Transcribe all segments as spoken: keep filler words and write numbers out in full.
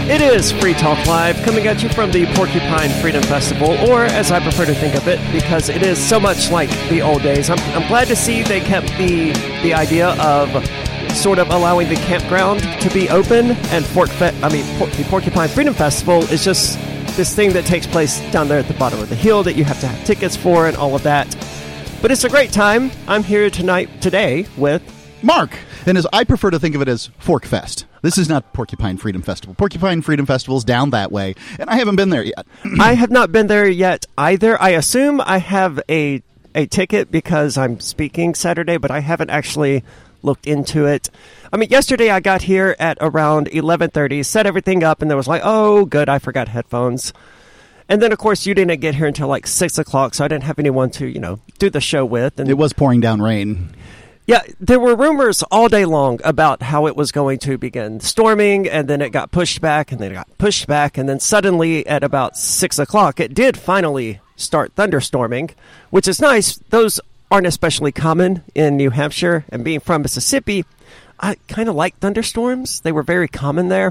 It is Free Talk Live, coming at you from the Porcupine Freedom Festival, or as I prefer to think of it, because it is so much like the old days. I'm, I'm glad to see they kept the the idea of sort of allowing the campground to be open, and Fork Fe- I mean, Por- the Porcupine Freedom Festival is just this thing that takes place down there at the bottom of the hill that you have to have tickets for and all of that. But it's a great time. I'm here tonight, today, with Mark. And as I prefer to think of it as Fork Fest. This is not Porcupine Freedom Festival. Porcupine Freedom Festival is down that way, and I haven't been there yet. I have not been there yet either. I assume I have a a ticket because I'm speaking Saturday, but I haven't actually looked into it. I mean, yesterday I got here at around eleven thirty, set everything up, and there was like, oh, good, I forgot headphones. And then, of course, you didn't get here until like six o'clock, so I didn't have anyone to, you know, do the show with. And it was pouring down rain. Yeah, there were rumors all day long about how it was going to begin storming, and then it got pushed back, and then it got pushed back, and then suddenly at about six o'clock, it did finally start thunderstorming, which is nice. Those aren't especially common in New Hampshire, and being from Mississippi, I kind of like thunderstorms. They were very common there.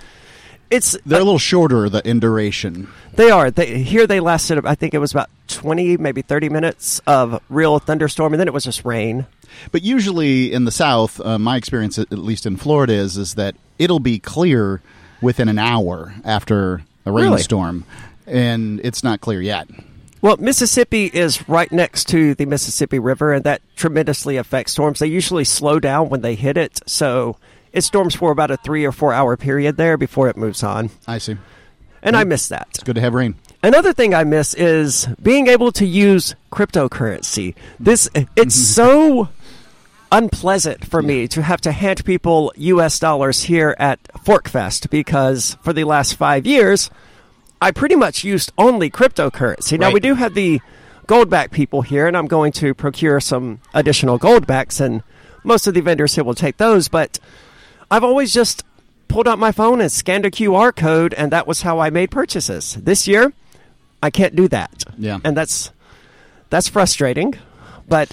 It's They're uh, a little shorter the, in duration. They are. They, here they lasted, I think it was about twenty, maybe thirty minutes of real thunderstorm, and then it was just rain. But usually in the South, uh, my experience, at least in Florida, is is that it'll be clear within an hour after a rainstorm, really? And it's not clear yet. Well, Mississippi is right next to the Mississippi River, and that tremendously affects storms. They usually slow down when they hit it, so it storms for about a three or four hour period there before it moves on. I see. And yeah. I miss that. It's good to have rain. Another thing I miss is being able to use cryptocurrency. This it's so unpleasant for me to have to hand people U S dollars here at Forkfest, because for the last five years, I pretty much used only cryptocurrency. Now, right. we do have the Goldback people here, and I'm going to procure some additional Goldbacks, and most of the vendors here will take those, but I've always just pulled out my phone and scanned a Q R code, and that was how I made purchases. This year, I can't do that. Yeah. And that's that's frustrating, but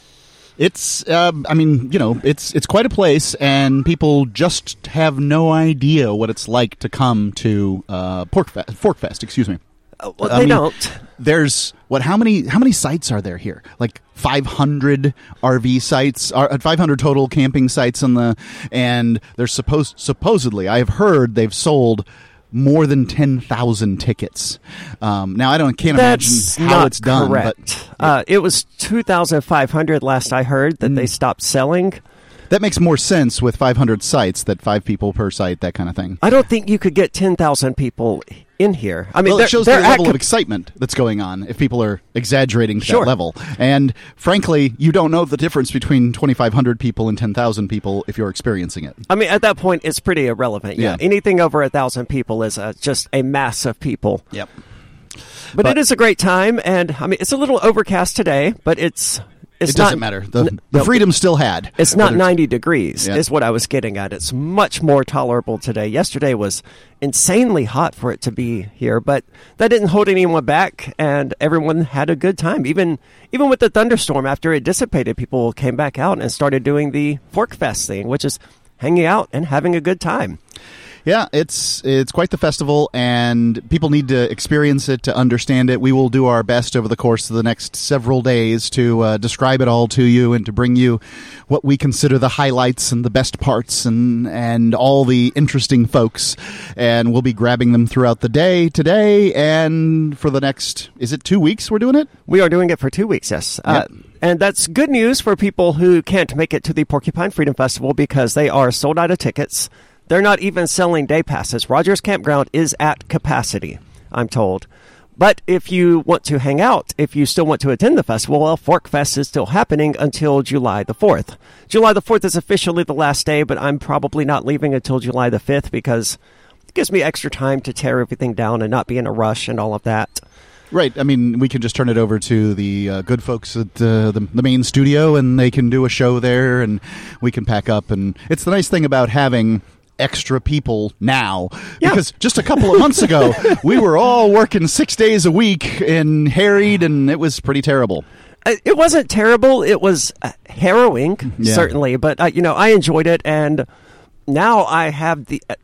It's, uh, I mean, you know, it's it's quite a place, and people just have no idea what it's like to come to uh, Porkfest, Forkfest, excuse me. Uh, well, I they mean, don't. There's what? How many? How many sites are there here? Like five hundred R V sites, uh, five hundred total camping sites on the, and there's supposed supposedly I have heard they've sold more than ten thousand tickets. Um, now, I don't can't That's imagine how not it's done. correct. But uh, it was two thousand five hundred last I heard that Mm. they stopped selling. that makes more sense with five hundred sites, that five people per site, that kind of thing. I don't think you could get ten thousand people in here. I mean, Well, they're, it shows they're the at level cap- of excitement that's going on if people are exaggerating to Sure. that level. And frankly, you don't know the difference between twenty-five hundred people and ten thousand people if you're experiencing it. I mean, at that point, it's pretty irrelevant. Yeah, Yeah. anything over a thousand people is uh, just a mass of people. Yep. But, But- it is a great time, and I mean, it's a little overcast today, but it's it's It not, doesn't matter. The, n- the no, freedom still had. It's not Whether ninety degrees, Yeah. is what I was getting at. It's much more tolerable today. Yesterday was insanely hot for it to be here, but that didn't hold anyone back, and everyone had a good time. Even even with the thunderstorm, after it dissipated, people came back out and started doing the Forkfest thing, which is hanging out and having a good time. Yeah, it's it's quite the festival, and people need to experience it to understand it. We will do our best over the course of the next several days to uh, describe it all to you and to bring you what we consider the highlights and the best parts and, and all the interesting folks. And we'll be grabbing them throughout the day today and for the next, is it two weeks we're doing it? We are doing it for two weeks, yes. Uh, Yep. and that's good news for people who can't make it to the Porcupine Freedom Festival, because they are sold out of tickets. They're not even selling day passes. Rogers Campground is at capacity, I'm told. But if you want to hang out, if you still want to attend the festival, well, Forkfest is still happening until July the fourth. July the fourth is officially the last day, but I'm probably not leaving until July the fifth, because it gives me extra time to tear everything down and not be in a rush and all of that. Right. I mean, we can just turn it over to the uh, good folks at uh, the, the main studio, and they can do a show there, and we can pack up. And it's the nice thing about having extra people now, Yeah. because just a couple of months ago we were all working six days a week and harried, and it was pretty terrible. It wasn't terrible. It was uh, harrowing, Yeah. certainly, but uh, you know, I enjoyed it, and now I have the uh,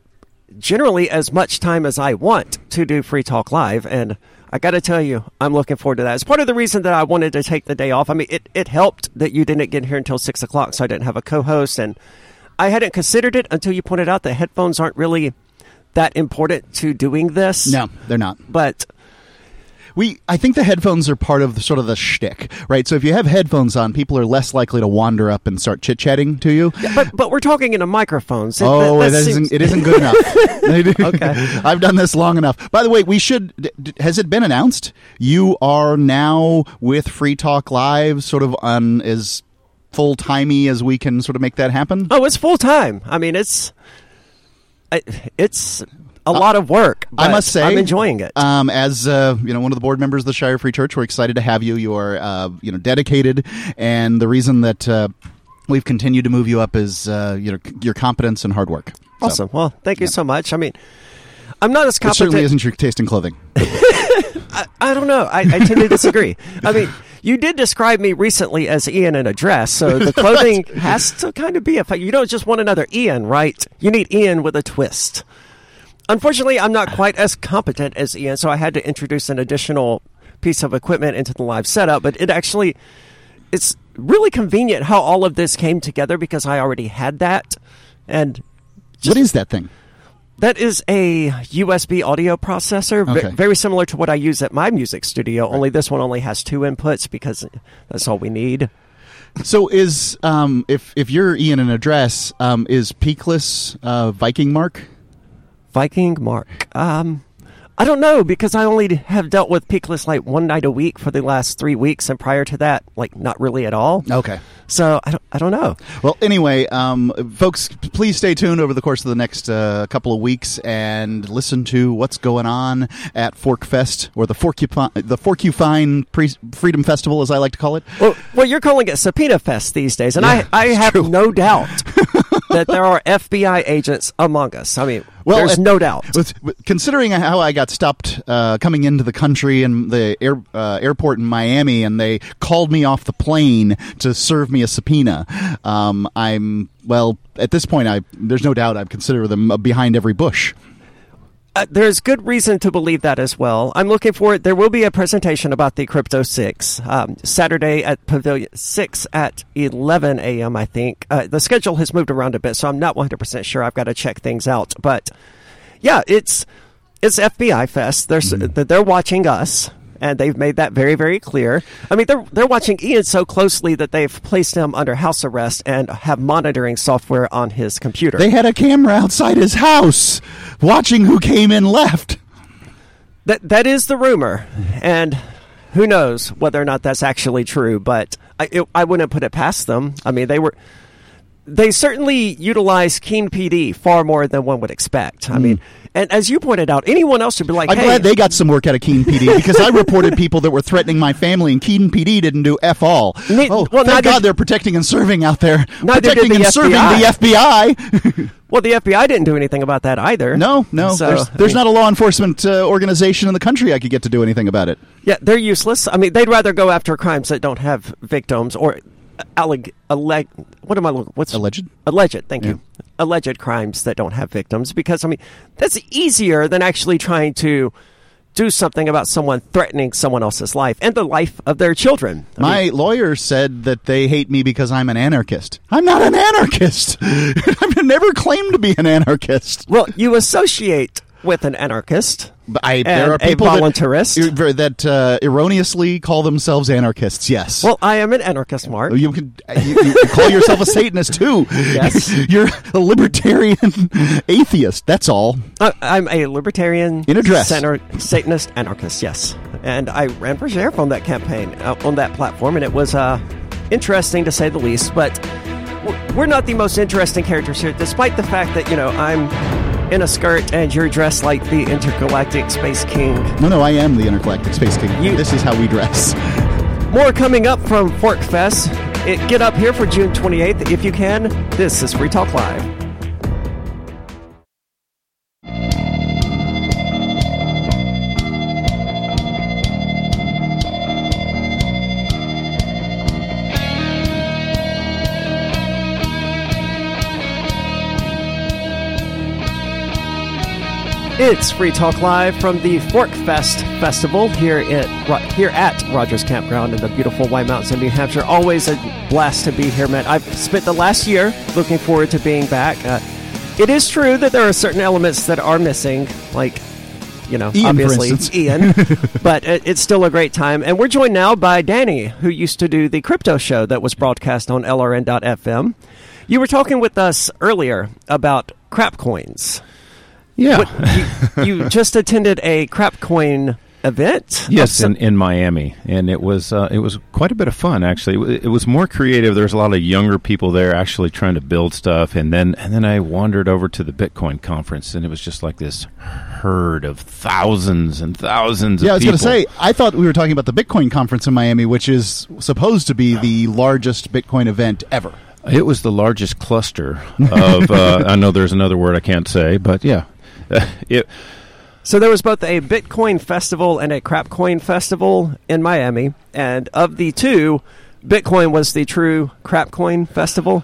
generally as much time as I want to do Free Talk Live, and I got to tell you, I'm looking forward to that. It's part of the reason that I wanted to take the day off. I mean, it, it helped that you didn't get here until six o'clock, so I didn't have a co-host, and I hadn't considered it until you pointed out that headphones aren't really that important to doing this. No, they're not. But we, I think the headphones are part of the, sort of the shtick, right? So if you have headphones on, people are less likely to wander up and start chit-chatting to you. Yeah, but but we're talking into microphones. It, oh, that, it, that isn't, seems... it isn't good enough. Okay. I've done this long enough. By the way, we should, has it been announced? You are now with Free Talk Live sort of on as full-timey as we can sort of make that happen? Oh, it's full-time. I mean, it's it's a lot of work. I must say, I'm enjoying it. Um, as uh, you know, one of the board members of the Shire Free Church, we're excited to have you. You are, uh, you know, dedicated, and the reason that uh, we've continued to move you up is, uh, you know, your competence and hard work. Awesome. So, well, thank you yeah. so much. I mean, I'm not as It competent. certainly isn't your taste in clothing. I, I don't know. I, I tend to disagree. I mean, you did describe me recently as Ian in a dress, so the clothing has to kind of be a. You don't just want another Ian, right? You need Ian with a twist. Unfortunately, I'm not quite as competent as Ian, so I had to introduce an additional piece of equipment into the live setup. But it actually, it's really convenient how all of this came together because I already had that. And just, what is that thing? That is a U S B audio processor, Okay. v- very similar to what I use at my music studio, only this one only has two inputs because that's all we need. So is, um, if, if you're Ian in a dress, um, is Peakless uh, Viking Mark? Viking Mark. Um, I don't know because I only have dealt with Peakless like one night a week for the last three weeks, and prior to that, like not really at all. Okay. So I don't, I don't know. Well, anyway, um, folks, please stay tuned over the course of the next uh, couple of weeks and listen to what's going on at Fork Fest, or the Forkupine, the Forkupine Pre- Freedom Festival, as I like to call it. Well, well, you're calling it Subpoena Fest these days, and Yeah, I, I it's have true. no doubt that there are F B I agents among us. I mean, Well, there's at- no doubt. With, with- considering how I got stopped uh, coming into the country and the air, uh, airport in Miami, and they called me off the plane to serve me a subpoena, um, I'm well at this point. I there's no doubt I consider them behind every bush. Uh, there's good reason to believe that as well. I'm looking forward. There will be a presentation about the Crypto six um, Saturday at Pavilion six at eleven a.m. I think uh, the schedule has moved around a bit, so I'm not one hundred percent sure. I've got to check things out. But yeah, it's it's F B I Fest. They're Mm-hmm. they're watching us, and they've made that very very clear. I mean, they're they're watching Ian so closely that they've placed him under house arrest and have monitoring software on his computer. They had a camera outside his house watching who came and left. That that is the rumor, and who knows whether or not that's actually true. But I it, I wouldn't put it past them. I mean, they were they certainly utilize Keene P D far more than one would expect. I mean, and as you pointed out, anyone else would be like, I'm "Hey, glad they got some work out of Keene P D because I reported people that were threatening my family, and Keene P D didn't do F all. Ne- oh, well, thank neither- God they're protecting and serving out there. Neither did Protecting the and F B serving I. the F B I. well, the F B I didn't do anything about that either." No, no. So, there's I there's mean, not a law enforcement uh, organization in the country I could get to do anything about it. Yeah, they're useless. I mean, they'd rather go after crimes that don't have victims or alleg alleg. What am I looking? What's Alleged? Alleged. Thank Yeah. you. Alleged crimes that don't have victims, because I mean that's easier than actually trying to do something about someone threatening someone else's life and the life of their children. I My mean, lawyer said that they hate me because I'm an anarchist. I'm not an anarchist. I've never claimed to be an anarchist. well, you associate with an anarchist. But I, And there are a people that, voluntarist. that uh, erroneously call themselves anarchists. Yes. Well, I am an anarchist, Mark. You can you, you call yourself a Satanist too. Yes. You're a libertarian atheist. That's all. Uh, I'm a libertarian, In a dress. center, Satanist anarchist, yes. And I ran for sheriff on that campaign, uh, on that platform, and it was uh, interesting to say the least. But w- we're not the most interesting characters here, despite the fact that, you know, I'm in a skirt and you're dressed like the intergalactic space king. No, no, I am the intergalactic space king. You- This is how we dress. More coming up from Fork Fest. It, get up here for June twenty-eighth if you can. This is Free Talk Live. It's Free Talk Live from the Fork Fest Festival here at here at Rogers Campground in the beautiful White Mountains in New Hampshire. Always a blast to be here, Matt. I've spent the last year looking forward to being back. Uh, it is true that there are certain elements that are missing, like, you know, Ian, obviously Ian, but it, it's still a great time. And we're joined now by Danny, who used to do the crypto show that was broadcast on L R N dot F M. You were talking with us earlier about crap coins. Yeah. What, you, you just attended a crap coin event? Yes, in, in Miami, and it was uh, it was quite a bit of fun. Actually, it, it was more creative. There's a lot of younger people there actually trying to build stuff, and then and then I wandered over to the Bitcoin conference, and it was just like this herd of thousands and thousands. Yeah, of I was going to people. say, I thought we were talking about the Bitcoin conference in Miami, which is supposed to be the largest Bitcoin event ever. It was the largest cluster of. uh, I know there's another word I can't say, but yeah. it, so there was both a Bitcoin festival and a crapcoin festival in Miami, and of the two, Bitcoin was the true crapcoin festival.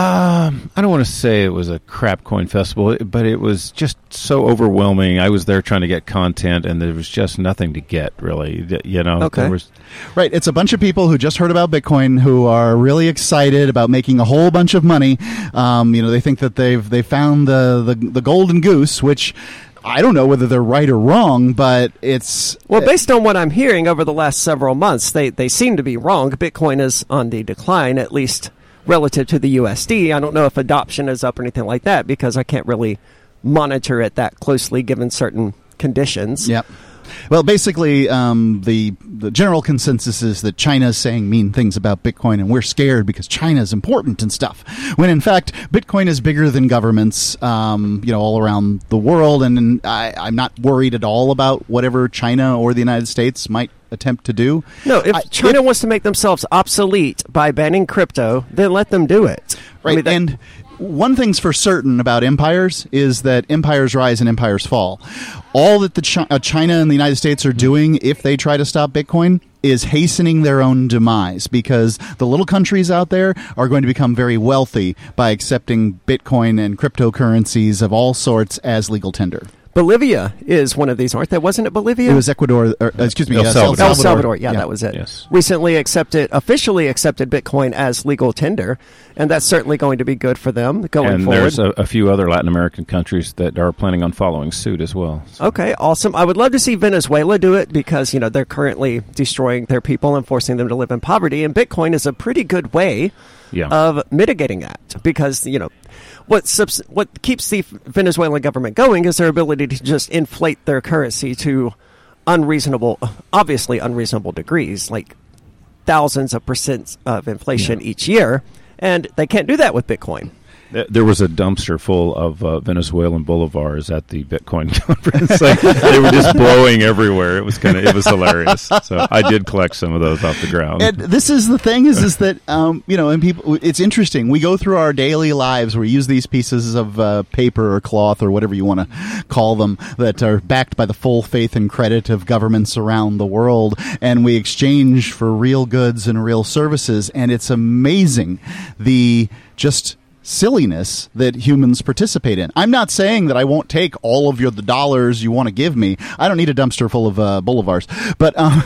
Um, I don't want to say it was a crap coin festival, but it was just so overwhelming. I was there trying to get content, and there was just nothing to get, really. You know, okay. There was Right. It's a bunch of people who just heard about Bitcoin who are really excited about making a whole bunch of money. Um, you know, they think that they've they found the, the, the golden goose, which I don't know whether they're right or wrong, but it's... Well, based on what I'm hearing over the last several months, they, they seem to be wrong. Bitcoin is on the decline, at least relative to the U S D. I don't know if adoption is up or anything like that, because I can't really monitor it that closely given certain conditions. Yep. Well, basically, um, the the general consensus is that China's saying mean things about Bitcoin, and we're scared because China's important and stuff. When in fact, Bitcoin is bigger than governments, um, you know, all around the world, and I, I'm not worried at all about whatever China or the United States might attempt to do. No, if I, China if, wants to make themselves obsolete by banning crypto, then let them do it. Right, I mean, that, and one thing's for certain about empires is that empires rise and empires fall. All that the Chi- uh, China and the United States are doing, if they try to stop Bitcoin, is hastening their own demise, because the little countries out there are going to become very wealthy by accepting Bitcoin and cryptocurrencies of all sorts as legal tender. Bolivia is one of these, aren't they? Wasn't it Bolivia? It was Ecuador, or, uh, excuse me, El uh, Salvador. El Salvador, yeah, Yeah. that was it. Yes. Recently accepted, officially accepted Bitcoin as legal tender, and that's certainly going to be good for them going and forward. there's a, a few other Latin American countries that are planning on following suit as well. So. Okay, awesome. I would love to see Venezuela do it because, you know, they're currently destroying their people and forcing them to live in poverty, and Bitcoin is a pretty good way Yeah. of mitigating that, because, you know, what subs- what keeps the Venezuelan government going is their ability to just inflate their currency to unreasonable, obviously unreasonable degrees, like thousands of percent of inflation Yeah. each year, and they can't do that with Bitcoin. There was a dumpster full of uh, Venezuelan bolivars at the Bitcoin conference. Like, they were just blowing everywhere. It was kind of it was hilarious. So I did collect some of those off the ground. And this is the thing is is that um, you know, and people, it's interesting. We go through our daily lives. We use these pieces of uh, paper or cloth or whatever you want to call them that are backed by the full faith and credit of governments around the world, and we exchange for real goods and real services. And it's amazing the just silliness that humans participate in. I'm not saying that I won't take all of your the dollars you want to give me. I don't need a dumpster full of uh, bolivars, but um,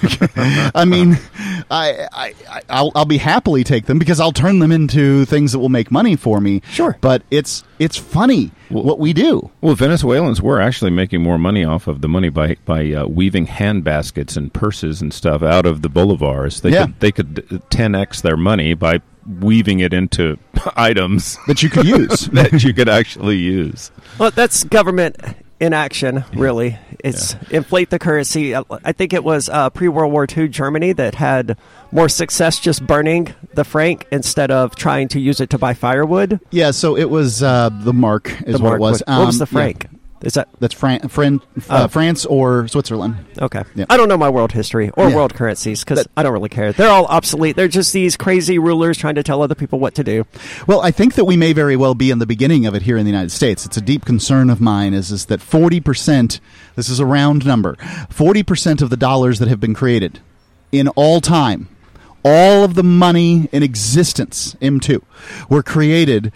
I mean, I, I I'll, I'll be happily take them because I'll turn them into things that will make money for me. Sure, but it's it's funny well, what we do. Well, Venezuelans were actually making more money off of the money by by uh, weaving hand baskets and purses and stuff out of the bolivars. They yeah. could they could ten x their money by weaving it into items that you could use that you could actually use. Well, that's government in action, really. It's yeah. inflate the currency. I think it was uh, pre-World War Two Germany that had more success just burning the franc instead of trying to use it to buy firewood. Yeah, so it was uh, the mark is the what mark it was. What, what was the um, franc? Yeah. Is that that's Fran- Fran- uh, oh. France or Switzerland? Okay, yeah. I don't know my world history or yeah. world currencies because I don't really care. They're all obsolete. They're just these crazy rulers trying to tell other people what to do. Well, I think that we may very well be in the beginning of it here in the United States. It's a deep concern of mine is is that forty percent. This is a round number. Forty percent of the dollars that have been created in all time, all of the money in existence, M two, were created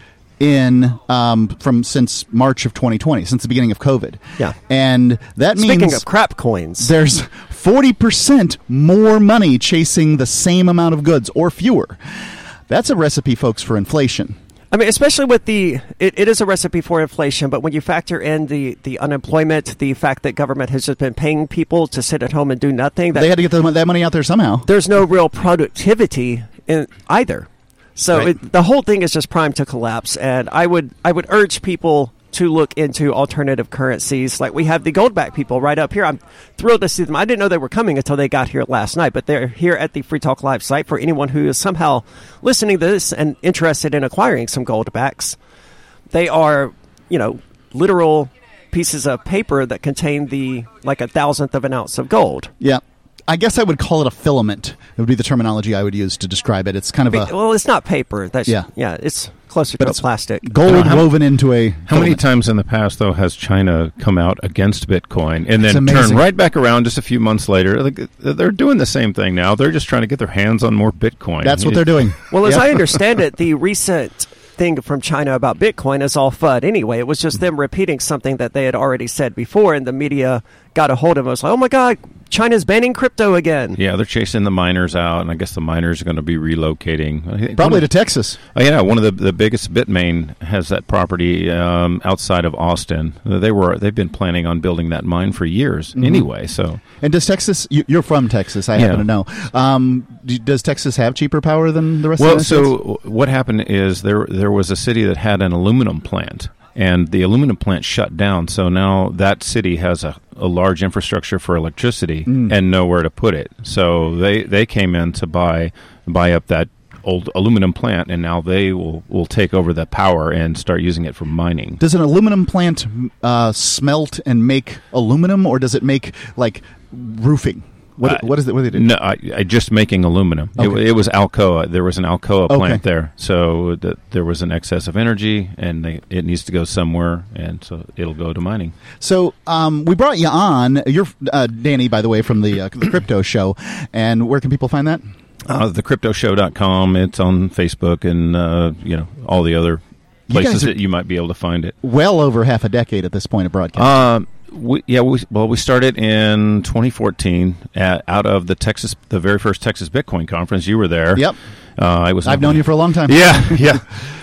in um, from since March of twenty twenty, since the beginning of COVID. Yeah. And that Speaking means of crap coins, there's forty percent more money chasing the same amount of goods or fewer. That's a recipe, folks, for inflation. I mean, especially with the, it, it is a recipe for inflation, but when you factor in the, the unemployment, the fact that government has just been paying people to sit at home and do nothing, that They had to get the, that money out there somehow. there's no real productivity in either. So Right. it, the whole thing is just primed to collapse, and I would I would urge people to look into alternative currencies. Like we have the Goldback people right up here. I'm thrilled to see them. I didn't know they were coming until they got here last night, but they're here at the Free Talk Live site for anyone who is somehow listening to this and interested in acquiring some Goldbacks. They are, you know, literal pieces of paper that contain the like a thousandth of an ounce of gold. Yeah. I guess I would call it a filament. It would be the terminology I would use to describe it. It's kind of a Well, it's not paper. That's Yeah. yeah. It's closer But to a it's plastic. gold How- woven into a How many filament. times in the past, though, has China come out against Bitcoin and It's then amazing. turn right back around just a few months later? Like, they're doing the same thing now. They're just trying to get their hands on more Bitcoin. That's what they're doing. Well, as Yeah. I understand it, the recent thing from China about Bitcoin is all F U D anyway. It was just them repeating something that they had already said before, and the media got a hold of it. It was like, oh my God, China's banning crypto again. Yeah, they're chasing the miners out, and I guess the miners are going to be relocating. Probably One to of- Texas. Oh, yeah, one of the the biggest Bitmain has that property um, outside of Austin. They were they've been planning on building that mine for years Mm-hmm. anyway. So And does Texas, you, you're from Texas, I Yeah. happen to know. Um, do, does Texas have cheaper power than the rest well, of the United States? so what happened is there there was a city that had an aluminum plant, and the aluminum plant shut down. So now that city has a, a large infrastructure for electricity Mm. and nowhere to put it. So they, they came in to buy buy up that old aluminum plant, and now they will, will take over the power and start using it for mining. Does an aluminum plant uh, smelt and make aluminum, or does it make, like, roofing? What, Uh, what is it? What do they do? No, I, I just making aluminum. It, Okay. it was Alcoa. There was an Alcoa Okay. plant there, so th- there was an excess of energy, and they, it needs to go somewhere, and so it'll go to mining. So um, we brought you on. You're uh, Danny, by the way, from the, uh, the Crypto Show. And where can people find that? Uh, the crypto show dot com. It's on Facebook and uh, you know all the other You guys places are- that you might be able to find it. Well over half a decade at this point of broadcast. Um, we, yeah, we, well, we started in twenty fourteen at, out of the Texas, the very first Texas Bitcoin conference. You were there. Yep. Uh, I was. I've known you for a long time. Yeah, yeah.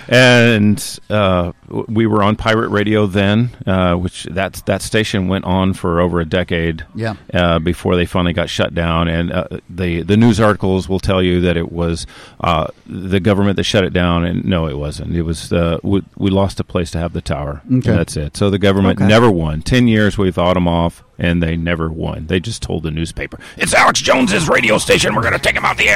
And uh, w- we were on pirate radio then, uh, which that that station went on for over a decade. Yeah. Uh, before they finally got shut down, and uh, the the news articles will tell you that it was uh, the government that shut it down, and no, it wasn't. It was uh, we, we lost a place to have the tower. Okay. And that's it. So the government Okay. never won. Ten years we fought them off, and they never won. They just told the newspaper, "It's Alex Jones's radio station. We're going to take him out the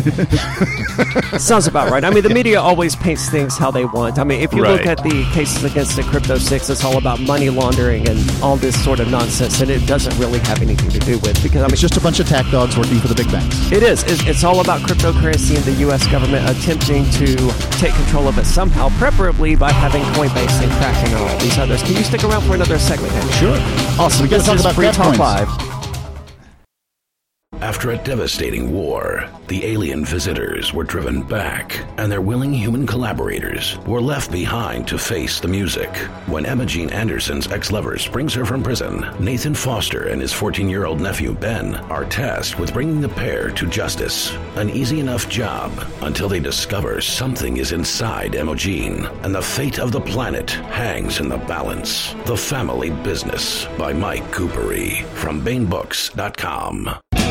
air." Sounds about right. I mean, the media always paints things how they want. I mean, if you look Right. at the cases against the Crypto Six, it's all about money laundering and all this sort of nonsense, and it doesn't really have anything to do with because I mean, It's just a bunch of tack dogs working for the big banks. it is. It's, it's all about cryptocurrency and the U S government attempting to take control of it somehow, preferably by having Coinbase and crashing on all these others. Can you stick around for another segment, Andy? Sure. Awesome. We gotta This talk is about Free crap Talk coins. Live. After a devastating war, the alien visitors were driven back, and their willing human collaborators were left behind to face the music. When Emma Jean Anderson's ex-lover springs her from prison, Nathan Foster and his fourteen-year-old nephew Ben are tasked with bringing the pair to justice. An easy enough job until they discover something is inside Emma Jean, and the fate of the planet hangs in the balance. The Family Business by Mike Coopery from Bain Books dot com.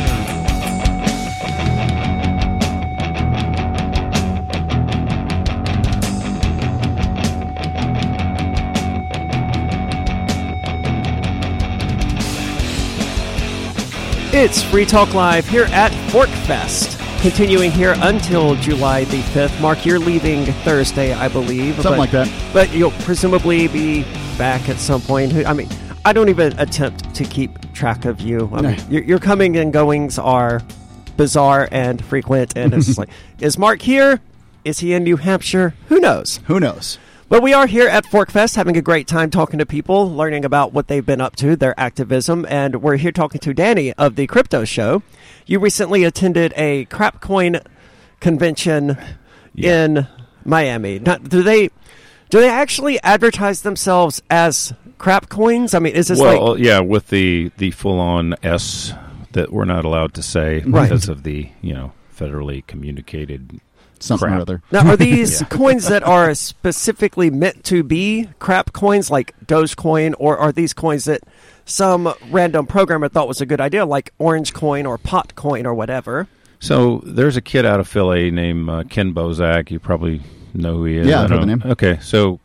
It's Free Talk Live here at Forkfest. Continuing here until July the fifth. Mark, you're leaving Thursday, I believe. Something but, like that. But you'll presumably be back at some point. I mean, I don't even attempt to keep track of you. I mean, No. your, your coming and goings are bizarre and frequent. And it's just like, is Mark here? Is he in New Hampshire? Who knows? Who knows? But we are here at Forkfest having a great time talking to people, learning about what they've been up to, their activism, and we're here talking to Danny of the Crypto Show. You recently attended a crap coin convention Yeah. in Miami. Now, do they Do they actually advertise themselves as crap coins? I mean, is this well, like... yeah, with the, the full-on S that we're not allowed to say Right. because of the, you know, federally communicated Something crap. or other. Now, are these Yeah. coins that are specifically meant to be crap coins, like Dogecoin, or are these coins that some random programmer thought was a good idea, like Orange Coin or Pot Coin or whatever? So there's a kid out of Philly named uh, Ken Bozak. You probably know who he is. Yeah, I I've heard know. the name. Okay, so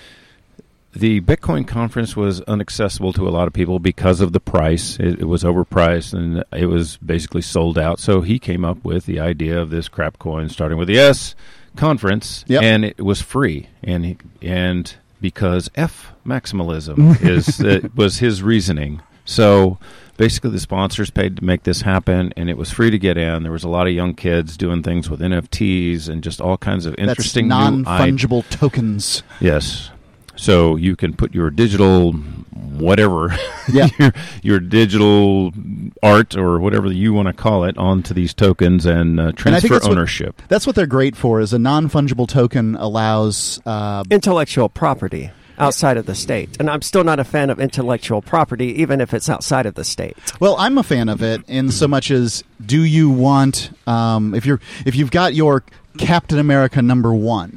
the Bitcoin conference was inaccessible to a lot of people because of the price. It, it was overpriced, and it was basically sold out. So he came up with the idea of this crap coin, starting with the S conference, Yep. and it was free. And he, and because F maximalism is uh, was his reasoning. So basically, the sponsors paid to make this happen, and it was free to get in. There was a lot of young kids doing things with N F Ts and just all kinds of interesting That's new i- non-fungible tokens. Yes. So you can put your digital whatever, Yeah. your, your digital art or whatever you want to call it onto these tokens and uh, And I think transfer that's what- ownership. That's what they're great for. Is a non-fungible token allows uh, Intellectual property outside of the state. And I'm still not a fan of intellectual property, even if it's outside of the state. Well, I'm a fan of it in so much as, do you want um, if you're if you've got your Captain America number one,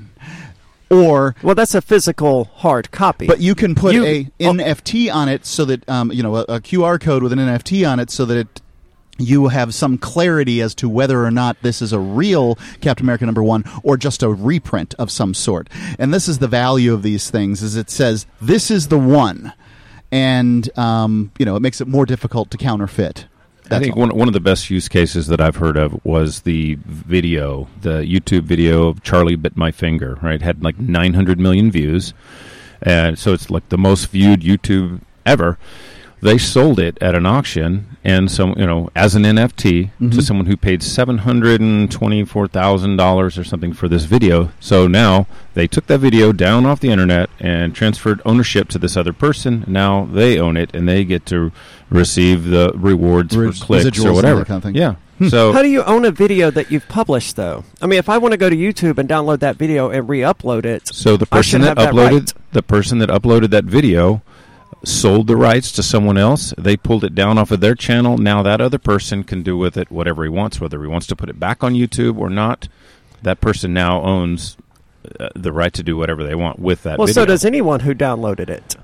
or Well, that's a physical hard copy. but you can put You- a oh. N F T on it so that um, you know a, a Q R code with an N F T on it so that it, you have some clarity as to whether or not this is a real Captain America number one or just a reprint of some sort. And this is the value of these things: is it says this is the one, and um, you know it makes it more difficult to counterfeit. I That's think all. one one of the best use cases that I've heard of was the video, the YouTube video of Charlie Bit My Finger, right? Had like nine hundred million views. And so it's like the most viewed YouTube ever. They sold it at an auction and some, you know, as an N F T Mhm. to someone who paid seven hundred twenty-four thousand dollars or something for this video. So now they took that video down off the internet and transferred ownership to this other person. Now they own it and they get to receive the rewards Res- for clicks residuals or and whatever. that kind of thing. Yeah. How So do you own a video that you've published, though? I mean, if I want to go to YouTube and download that video and re-upload it, so the I should person that have that uploaded right. the person that uploaded that video sold the rights to someone else. They pulled it down off of their channel. Now that other person can do with it whatever he wants, whether he wants to put it back on YouTube or not. That person now owns uh, the right to do whatever they want with that well, video. so does anyone who downloaded it.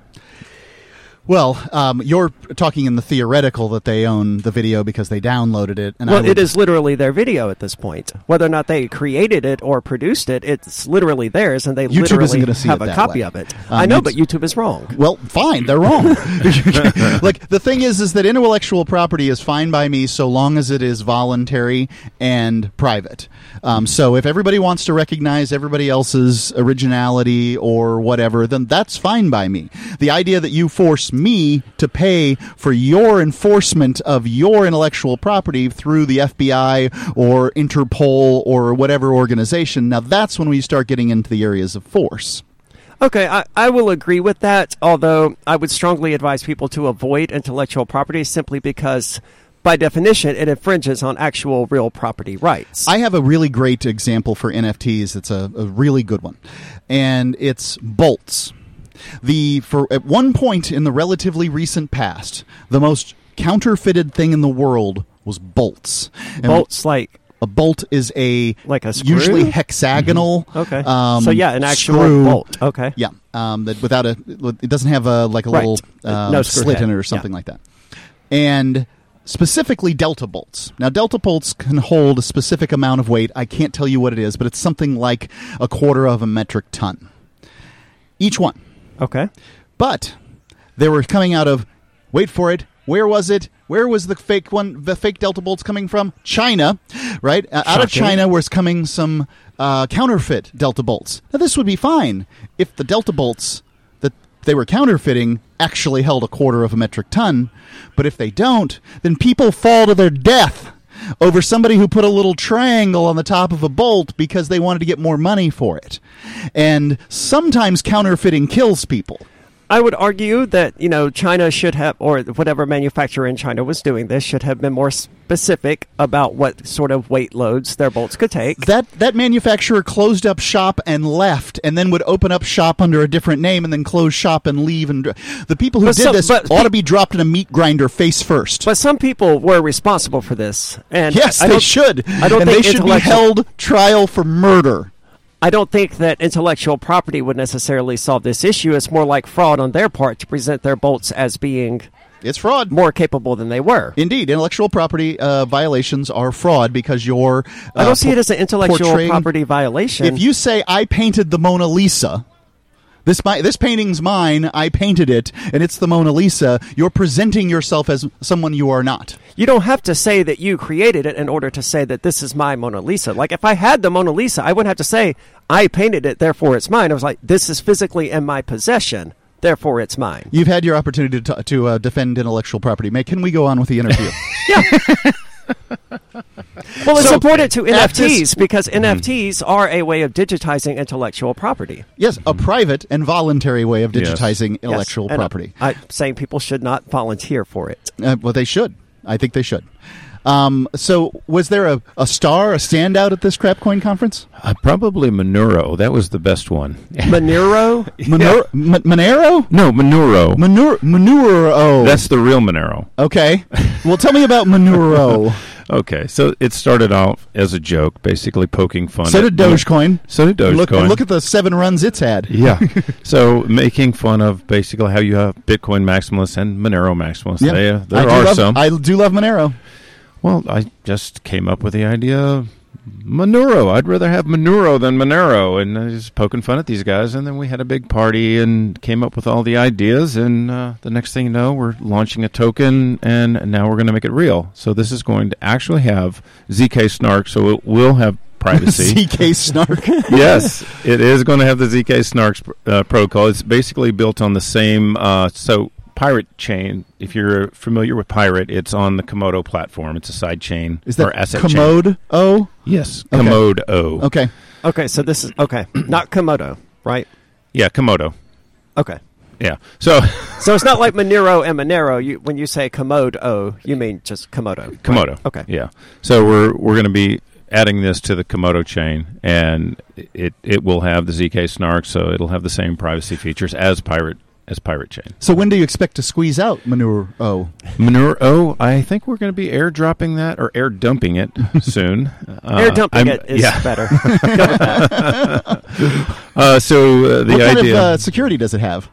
Well, um, you're talking in the theoretical that they own the video because they downloaded it. And I Well, would, it is literally their video at this point. Whether or not they created it or produced it, it's literally theirs, and they YouTube isn't literally gonna see have it a that copy way. of it. Um, I know, it's- but YouTube is wrong. Well, fine, they're wrong. Like the thing is, is that intellectual property is fine by me so long as it is voluntary and private. Um, so if everybody wants to recognize everybody else's originality or whatever, then that's fine by me. The idea that you force me to pay for your enforcement of your intellectual property through the F B I or Interpol or whatever organization, now that's when we start getting into the areas of force. Okay, I, I will agree with that, although I would strongly advise people to avoid intellectual property simply because, by definition, it infringes on actual real property rights. I have a really great example for N F Ts. It's a, a really good one, and it's bolts. The for at one point in the relatively recent past, the most counterfeited thing in the world was bolts. And Bolts like a bolt is a like a screw? usually hexagonal. Okay. Um, so yeah, an actual screw. bolt. Okay. Yeah, um, that without a it doesn't have a like a Right. little Uh, uh, no screw slit head. in it or something Yeah. like that, and specifically delta bolts. Now, delta bolts can hold a specific amount of weight. I can't tell you what it is, but it's something like a quarter of a metric ton each one. Okay. But they were coming out of, wait for it, where was it? Where was the fake one? The fake delta bolts coming from? China, right? Uh, out of Shocking. China was coming some uh, counterfeit delta bolts. Now this would be fine if the delta bolts that they were counterfeiting actually held a quarter of a metric ton. But if they don't, then people fall to their death over somebody who put a little triangle on the top of a bolt because they wanted to get more money for it. And sometimes counterfeiting kills people. I would argue that, you know, China should have, or whatever manufacturer in China was doing this, should have been more specific about what sort of weight loads their bolts could take. That that manufacturer closed up shop and left, and then would open up shop under a different name, and then close shop and leave. And the people who But did some- this but ought pe- to be dropped in a meat grinder face first. But some people were responsible for this. And yes, I they don't- should. I don't and think they should be intellectual- held trial for murder. I don't think that intellectual property would necessarily solve this issue. It's more like fraud on their part to present their bolts as being It's fraud. more capable than they were. Indeed, intellectual property uh, violations are fraud because you're. Uh, I don't see it as an intellectual portraying- property violation. If you say I painted the Mona Lisa, this my, this painting's mine, I painted it, and it's the Mona Lisa, you're presenting yourself as someone you are not. You don't have to say that you created it in order to say that this is my Mona Lisa. Like, if I had the Mona Lisa, I wouldn't have to say, I painted it, therefore it's mine. I was like, this is physically in my possession, therefore it's mine. You've had your opportunity to, t- to uh, defend intellectual property. May, can we go on with the interview? Well, it's So, important to N F Ts this- because N F Ts are a way of digitizing intellectual property. Yes, a private and voluntary way of Yes. digitizing Yes, intellectual and property. I'm saying people should not volunteer for it. Uh, well, they should. I think they should. Um, so, was there a, a star, a standout at this CrapCoin conference? Uh, probably Monero. That was the best one. Monero? Monero? M- Monero? No, Monero. Manure? Manuro? That's the real Monero. Okay. Well, tell me about Manuro. Okay, so it started off as a joke, basically poking fun. So at did Dogecoin. So did Dogecoin. Look, and look at the seven runs it's had. Yeah. So making fun of basically how you have Bitcoin maximalists and Monero maximalists. Yeah. They, uh, I there do are love, some. I do love Monero. Well, I just came up with the idea Monero. I'd rather have Monero than Monero. And I was poking fun at these guys. And then we had a big party and came up with all the ideas. And uh, the next thing you know, we're launching a token. And now we're going to make it real. So this is going to actually have Z K Snark. So it will have privacy. Z K Snark. Yes, it is going to have the Z K Snarks uh, protocol. It's basically built on the same. Uh, so Pirate Chain, if you're familiar with Pirate, it's on the Komodo platform. It's a side chain Is or that asset chain. Commode O? Yes, Okay. Komodo. Okay. Okay, so this is, okay, not Komodo, right? Yeah, Komodo. Okay. Yeah. So So it's not like Monero and Monero. You, when you say Komodo, you mean just Komodo. right? Komodo. Okay. Yeah. So we're we're going to be adding this to the Komodo chain, and it it will have the Z K Snark, so it'll have the same privacy features as Pirate as Pirate Chain. So when do you expect to squeeze out Manure O? Manure oh, I think we're going to be airdropping that or air dumping it soon. Uh, Air dumping I'm- it is yeah. better. Go with that. Uh, so uh, the what kind idea. of uh, security does it have?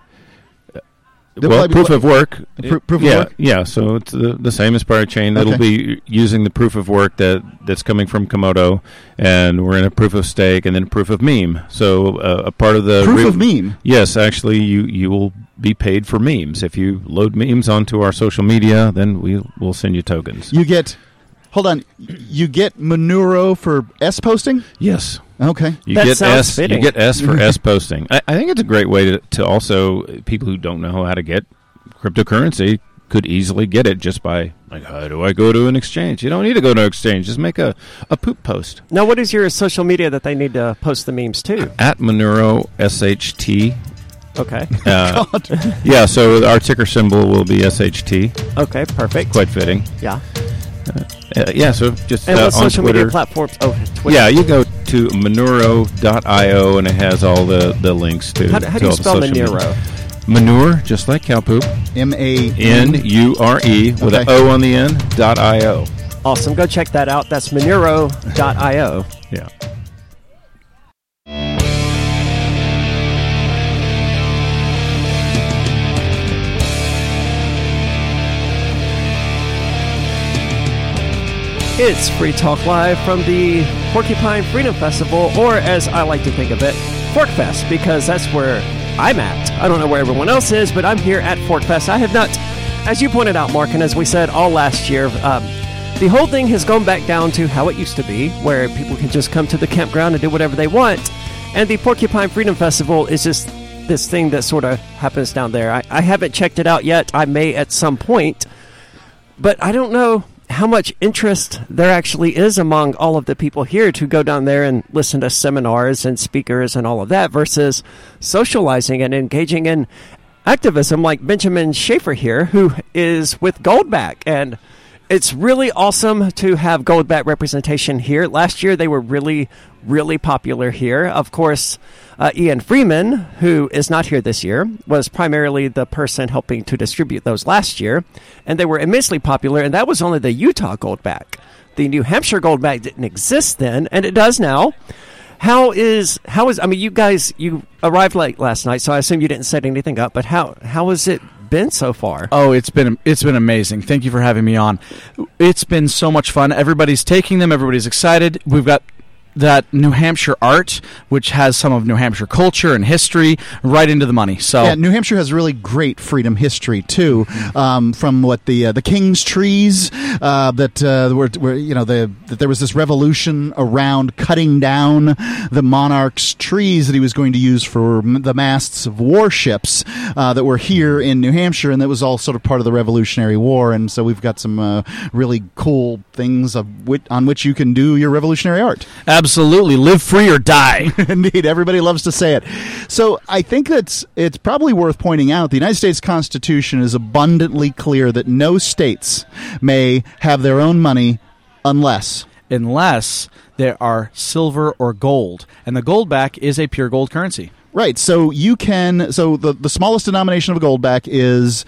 They'll well, probably proof be- of work. Pr- proof of yeah, work? yeah. So it's the, the same as Pirate Chain. It'll Okay. be using the proof of work that, that's coming from Komodo, and we're in a proof of stake and then proof of meme. So uh, a part of the Proof re- of meme? Yes, actually, you you will be paid for memes if you load memes onto our social media. Then we will send you tokens. You get, hold on, you get Manuro for S posting? Yes. Okay. You That get sounds S. fitting. You get S for S posting. I, I think it's a great way to, to also people who don't know how to get cryptocurrency could easily get it just by like, how do I go to an exchange? You don't need to go to an exchange. Just make a, a poop post Now, what is your social media that they need to post the memes to? at Monero S H T. Okay. Uh, yeah, so our ticker symbol will be S H T. Okay, perfect. Quite fitting. Yeah. Uh, yeah, so just And uh, what on social Twitter. media platforms? Oh, Twitter. Yeah, you go to Monero dot io and it has all the, the links to. How, do- how to do you all the spell social media. Monero? Manure, just like cow poop. M A N U R E with Okay. an O on the end, dot I O. Awesome. Go check that out. That's Monero dot io. Yeah. It's Free Talk Live from the Porcupine Freedom Festival, or as I like to think of it, Forkfest, because that's where I'm at. I don't know where everyone else is, but I'm here at Forkfest. I have not, as you pointed out, Mark, and as we said all last year, um, the whole thing has gone back down to how it used to be, where people can just come to the campground and do whatever they want. And the Porcupine Freedom Festival is just this thing that sort of happens down there. I, I haven't checked it out yet. I may at some point, but I don't know how much interest there actually is among all of the people here to go down there and listen to seminars and speakers and all of that versus socializing and engaging in. activism, like Benjamin Schaefer here, who is with Goldback. And it's really awesome to have Goldback representation here. Last year, they were really, really popular here. Of course, uh, Ian Freeman, who is not here this year, was primarily the person helping to distribute those last year. And they were immensely popular, and that was only the Utah Goldback. The New Hampshire Goldback didn't exist then, and it does now. How is, how is, I mean, you guys, you arrived late last night, so I assume you didn't set anything up, but how, how has it been so far? Oh, it's been it's been amazing. Thank you for having me on. It's been so much fun. Everybody's taking them. Everybody's excited. We've got that New Hampshire art, which has some of New Hampshire culture and history, right into the money. So yeah, New Hampshire has really great freedom history too. Um, from what the uh, the King's trees uh, that uh, were, were you know the that there was this revolution around cutting down the monarch's trees that he was going to use for m- the masts of warships uh, that were here in New Hampshire, and that was all sort of part of the Revolutionary War. And so we've got some uh, really cool things of whi- on which you can do your revolutionary art. Absolutely. Live free or die. Indeed. Everybody loves to say it. So I think that's it's probably worth pointing out the United States Constitution is abundantly clear that no states may have their own money unless... Unless there are silver or gold. And the Goldback is a pure gold currency. Right, so you can, so the, the smallest denomination of a Goldback is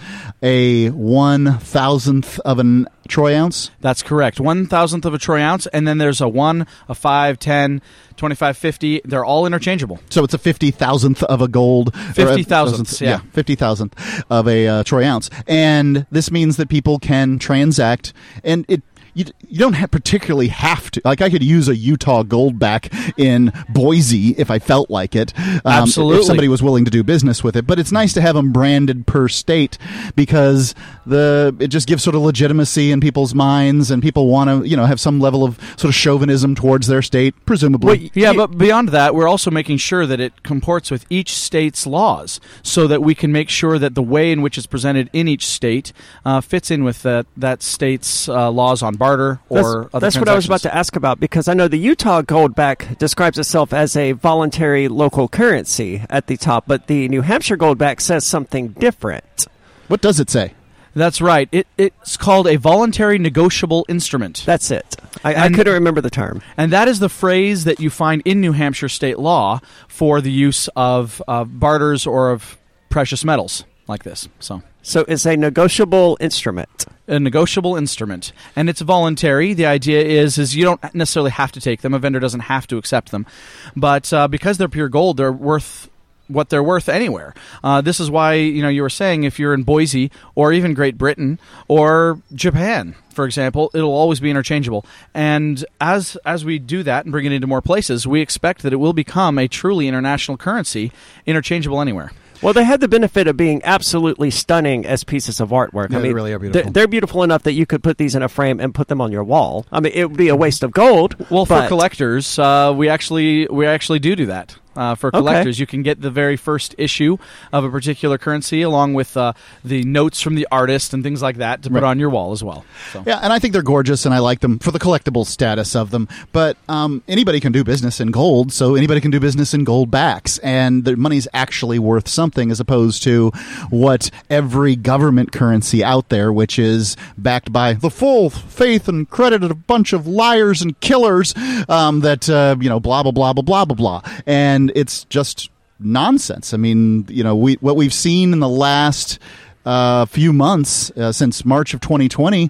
a one thousandth of an troy ounce? That's correct, one thousandth of a troy ounce, and then there's a one, a five, ten, twenty-five, fifty, they're all interchangeable. So it's a fifty thousandth of a gold. fifty thousandths, yeah. yeah. fifty thousandth of a uh, troy ounce. And this means that people can transact, and it You, you don't have particularly have to. Like, I could use a Utah Goldback in Boise if I felt like it. Um, Absolutely. If somebody was willing to do business with it. But it's nice to have them branded per state because the it just gives sort of legitimacy in people's minds, and people want to, you know, have some level of sort of chauvinism towards their state, presumably. Well, yeah, but beyond that, we're also making sure that it comports with each state's laws so that we can make sure that the way in which it's presented in each state uh, fits in with that, that state's uh, laws on barter or that's, other That's what I was about to ask about, because I know the Utah Goldback describes itself as a voluntary local currency at the top, but the New Hampshire Goldback says something different. What does it say? That's right. It, it's called a voluntary negotiable instrument. That's it. I, I couldn't remember the term. And that is the phrase that you find in New Hampshire state law for the use of uh, barters or of precious metals like this. So... So it's a negotiable instrument. A negotiable instrument. And it's voluntary. The idea is is you don't necessarily have to take them. A vendor doesn't have to accept them. But uh, because they're pure gold, they're worth what they're worth anywhere. Uh, this is why, you know, you were saying if you're in Boise or even Great Britain or Japan, for example, it'll always be interchangeable. And as as we do that and bring it into more places, we expect that it will become a truly international currency, interchangeable anywhere. Well, they had the benefit of being absolutely stunning as pieces of artwork. Yeah, I mean, they really are beautiful. They're, they're beautiful enough that you could put these in a frame and put them on your wall. I mean, it would be a waste of gold. Well, but for collectors, uh, we actually we actually do do that. Uh, for collectors, okay. You can get the very first issue of a particular currency along with uh, the notes from the artist and things like that to put right. on your wall as well. So. Yeah, and I think they're gorgeous, and I like them for the collectible status of them. But um, anybody can do business in gold, so anybody can do business in gold backs, and their money's actually worth something as opposed to what every government currency out there, which is backed by the full faith and credit of a bunch of liars and killers um, that, uh, you know, blah, blah, blah, blah, blah, blah, blah. And And it's just nonsense. I mean, you know, we what we've seen in the last uh, few months uh, since March of twenty twenty,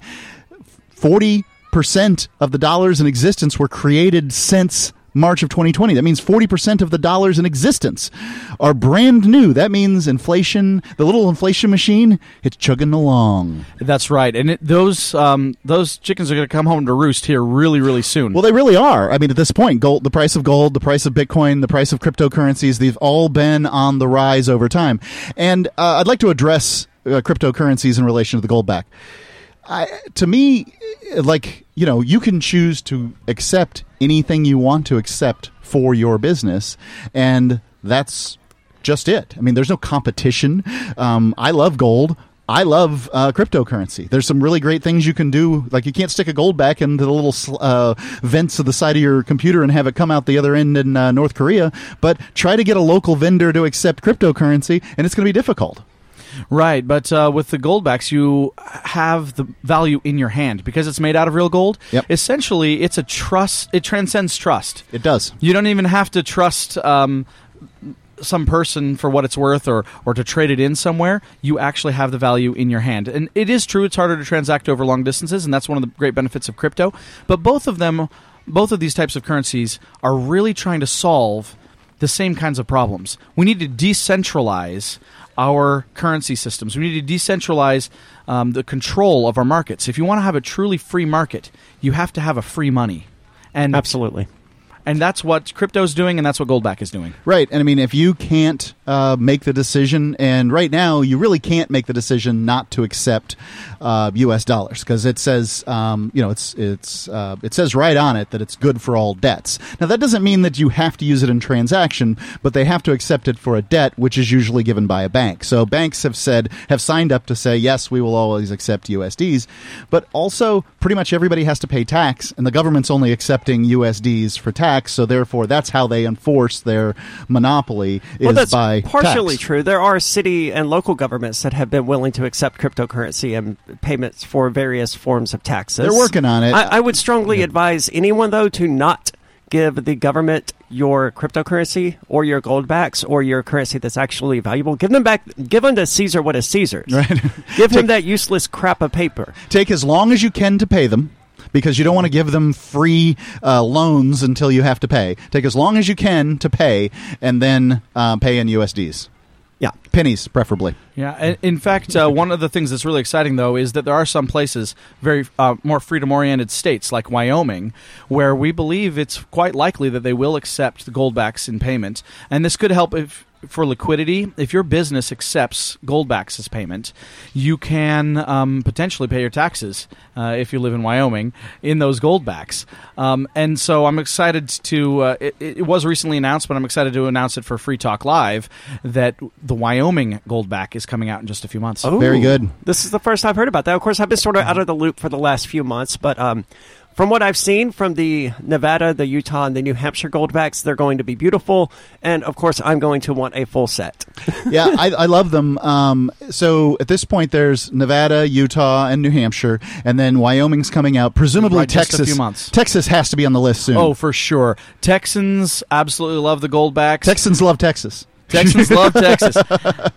forty percent of the dollars in existence were created since March of twenty twenty. That means forty percent of the dollars in existence are brand new. That means inflation, the little inflation machine, it's chugging along. That's right. And it, those um, those chickens are going to come home to roost here really, really soon. Well, they really are. I mean, at this point, gold, the price of gold, the price of Bitcoin, the price of cryptocurrencies, they've all been on the rise over time. And uh, I'd like to address uh, cryptocurrencies in relation to the Goldback. I, to me, like, you know, you can choose to accept anything you want to accept for your business, and that's just it. I mean, there's no competition. Um, I love gold. I love uh, cryptocurrency. There's some really great things you can do. Like, you can't stick a Goldback into the little uh, vents of the side of your computer and have it come out the other end in uh, North Korea, but try to get a local vendor to accept cryptocurrency, and it's going to be difficult. Right, but uh, with the goldbacks, you have the value in your hand because it's made out of real gold. Yep. Essentially, it's a trust. It transcends trust. It does. You don't even have to trust um, some person for what it's worth or, or to trade it in somewhere. You actually have the value in your hand. And it is true it's harder to transact over long distances, and that's one of the great benefits of crypto. But both of them, both of these types of currencies are really trying to solve the same kinds of problems. We need to decentralize our currency systems. We need to decentralize um, the control of our markets. If you want to have a truly free market, you have to have a free money. And Absolutely. And that's what crypto's doing, and that's what Goldback is doing. Right. And I mean, if you can't uh, make the decision, and right now you really can't make the decision not to accept uh, U S dollars because it says, um, you know, it's it's uh, it says right on it that it's good for all debts. Now that doesn't mean that you have to use it in transaction, but they have to accept it for a debt, which is usually given by a bank. So banks have said have signed up to say yes, we will always accept U S Ds, but also pretty much everybody has to pay tax, and the government's only accepting U S Ds for tax. So therefore, that's how they enforce their monopoly is well, that's by partially tax. true. There are city and local governments that have been willing to accept cryptocurrency and payments for various forms of taxes. They're working on it. I, I would strongly advise anyone, though, to not give the government your cryptocurrency or your goldbacks or your currency that's actually valuable. Give them back. Give them to Caesar what is Caesar's. Right. Give him that useless crap of paper. Take as long as you can to pay them, because you don't want to give them free uh, loans until you have to pay. Take as long as you can to pay, and then uh, pay in U S Ds. Yeah. Pennies, preferably. Yeah, and in fact, uh, one of the things that's really exciting, though, is that there are some places, very uh, more freedom-oriented states, like Wyoming, where we believe it's quite likely that they will accept the goldbacks in payment. And this could help if, for liquidity. If your business accepts goldbacks as payment, you can um, potentially pay your taxes uh, if you live in Wyoming in those goldbacks. Um, and so I'm excited to, uh, it, it was recently announced, but I'm excited to announce it for Free Talk Live, that the Wyoming goldback is coming out in just a few months. Oh, Very good. This is the first I've heard about that. Of course, I've been sort of out of the loop for the last few months, but um, from what I've seen from the Nevada, the Utah, and the New Hampshire goldbacks, they're going to be beautiful. And, of course, I'm going to want a full set. Yeah, I, I love them. Um, so at this point, there's Nevada, Utah, and New Hampshire, and then Wyoming's coming out. Presumably Right, just a Texas. few months. Texas has to be on the list soon. Oh, for sure. Texans absolutely love the goldbacks. Texans love Texas. Texans love Texas. Um,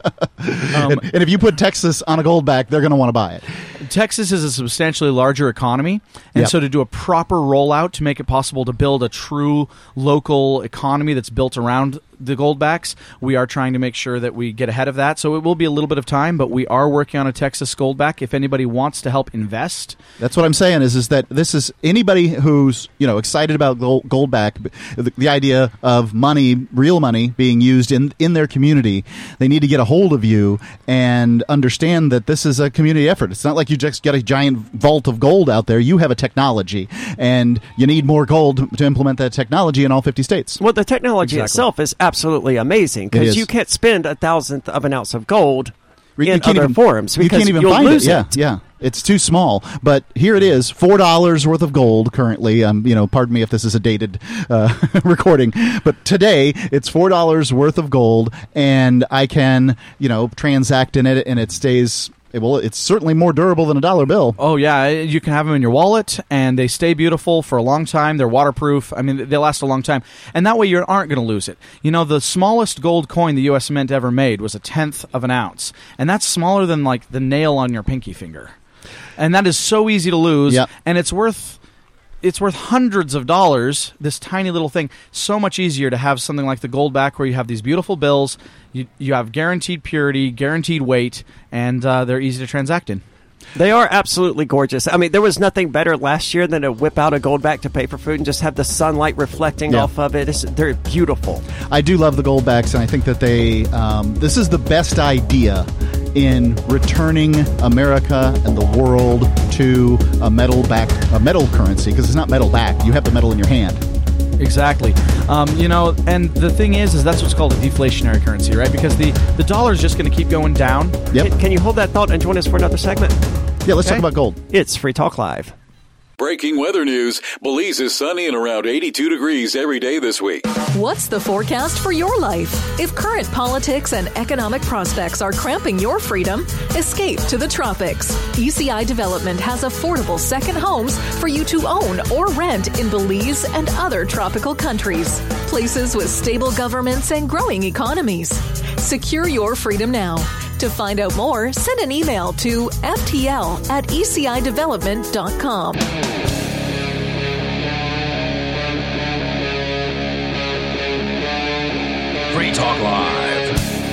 and, and if you put Texas on a goldback, they're going to want to buy it. Texas is a substantially larger economy, and Yep. so to do a proper rollout to make it possible to build a true local economy that's built around the goldbacks, we are trying to make sure that we get ahead of that. So it will be a little bit of time, but we are working on a Texas goldback. If anybody wants to help invest, That's what I'm saying is is that this is anybody who's, you know, excited about gold, goldback, the, the idea of money, real money being used in in their community, they need to get a hold of you and understand that this is a community effort. It's not like you just get a giant vault of gold out there. You have a technology, and you need more gold to implement that technology in all fifty states. Well, the technology Exactly. itself is absolutely amazing It because is. you can't spend a thousandth of an ounce of gold You in can't other even- forms You because can't even you'll find lose it. it. Yeah, yeah. It's too small. But here it is, four dollars worth of gold currently. Um, you know, pardon me if this is a dated uh, recording, but today it's four dollars worth of gold, and I can, you know, transact in it, and it stays. Well, it's certainly more durable than a dollar bill. oh yeah, you can have them in your wallet, and they stay beautiful for a long time. They're waterproof. I mean, they last a long time, and that way you aren't going to lose it. You know, the smallest gold coin the U S Mint ever made was a tenth of an ounce, and that's smaller than like the nail on your pinky finger, and that is so easy to lose. Yep. And it's worth. It's worth hundreds of dollars, this tiny little thing. So much easier to have something like the goldback where you have these beautiful bills, you, you have guaranteed purity, guaranteed weight, and uh, they're easy to transact in. They are absolutely gorgeous. I mean, there was nothing better last year than to whip out a goldback to pay for food and just have the sunlight reflecting Yeah. off of it. It's, they're beautiful. I do love the goldbacks, and I think that they. Um, this is the best idea in returning America and the world to a metal back, a metal currency, because it's not metal back. You have the metal in your hand. Exactly. Um, you know, and the thing is, is that's what's called a deflationary currency, right? Because the, the dollar is just going to keep going down. Yep. Can, can you hold that thought and join us for another segment? Yeah. Let's Okay. talk about gold. It's Free Talk Live. Breaking weather news. Belize is sunny and around eighty-two degrees every day this week. What's the forecast for your life? If current politics and economic prospects are cramping your freedom, escape to the tropics. E C I Development has affordable second homes for you to own or rent in Belize and other tropical countries. Places with stable governments and growing economies. Secure your freedom now. To find out more, send an email to f t l at e c i development dot com. Free Talk Live.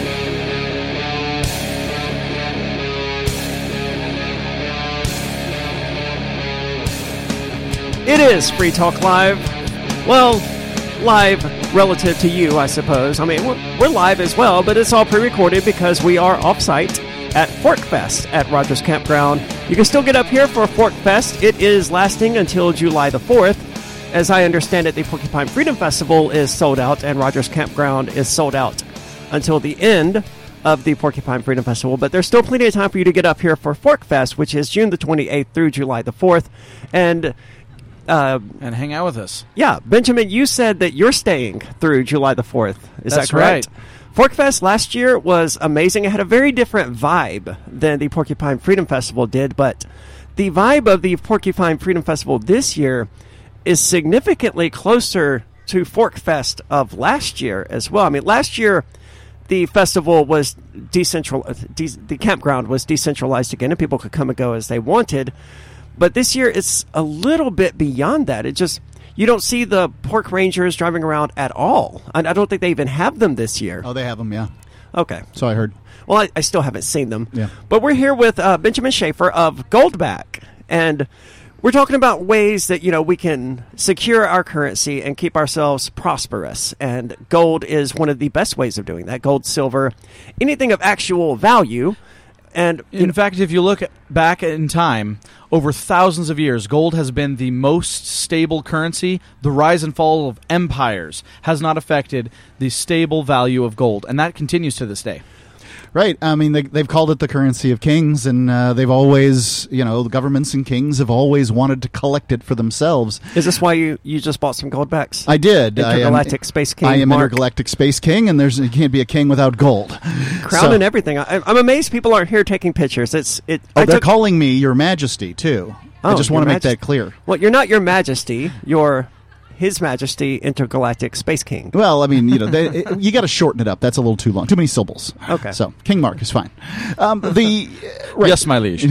It is Free Talk Live. Well, live relative to you, I suppose. I mean, we're, we're live as well, but it's all pre-recorded because we are off-site at Fork Fest at Rogers Campground. You can still get up here for Fork Fest. It is lasting until July the fourth. As I understand it, the Porcupine Freedom Festival is sold out, and Rogers Campground is sold out until the end of the Porcupine Freedom Festival. But there's still plenty of time for you to get up here for Fork Fest, which is June the twenty-eighth through July the fourth. And Uh, and hang out with us. Yeah, Benjamin, you said that you're staying through July the fourth. Is That's that correct? right. Forkfest last year was amazing. It had a very different vibe than the Porcupine Freedom Festival did, but the vibe of the Porcupine Freedom Festival this year is significantly closer to Forkfest of last year as well. I mean, last year the festival was decentralized, de- the campground was decentralized again, and people could come and go as they wanted. But this year, it's a little bit beyond that. It just, you don't see the pork rangers driving around at all. And I don't think they even have them this year. Oh, they have them, yeah. Okay. So I heard. Well, I, I still haven't seen them. Yeah. But we're here with uh, Benjamin Schaefer of Goldback. And we're talking about ways that, you know, we can secure our currency and keep ourselves prosperous. And gold is one of the best ways of doing that. Gold, silver, anything of actual value. And in know, fact, if you look back in time, over thousands of years, gold has been the most stable currency. The rise and fall of empires has not affected the stable value of gold, and that continues to this day. Right. I mean, they, they've called it the currency of kings, and uh, they've always, you know, the governments and kings have always wanted to collect it for themselves. Is this why you, you just bought some goldbacks? I did. Intergalactic I am, Space King. I am Mark. Intergalactic Space King, and there's you can't be a king without gold. Crown so, and everything. I, I'm amazed people aren't here taking pictures. It's it. Oh, I they're took, calling me Your Majesty too. Oh, I just want to make Majesty. that clear. Well, you're not Your Majesty. You're His Majesty Intergalactic Space King. Well, I mean, you know, they, it, you got to shorten it up. That's a little too long. Too many syllables. Okay. So King Mark is fine. Um, the uh, right. Yes, my liege.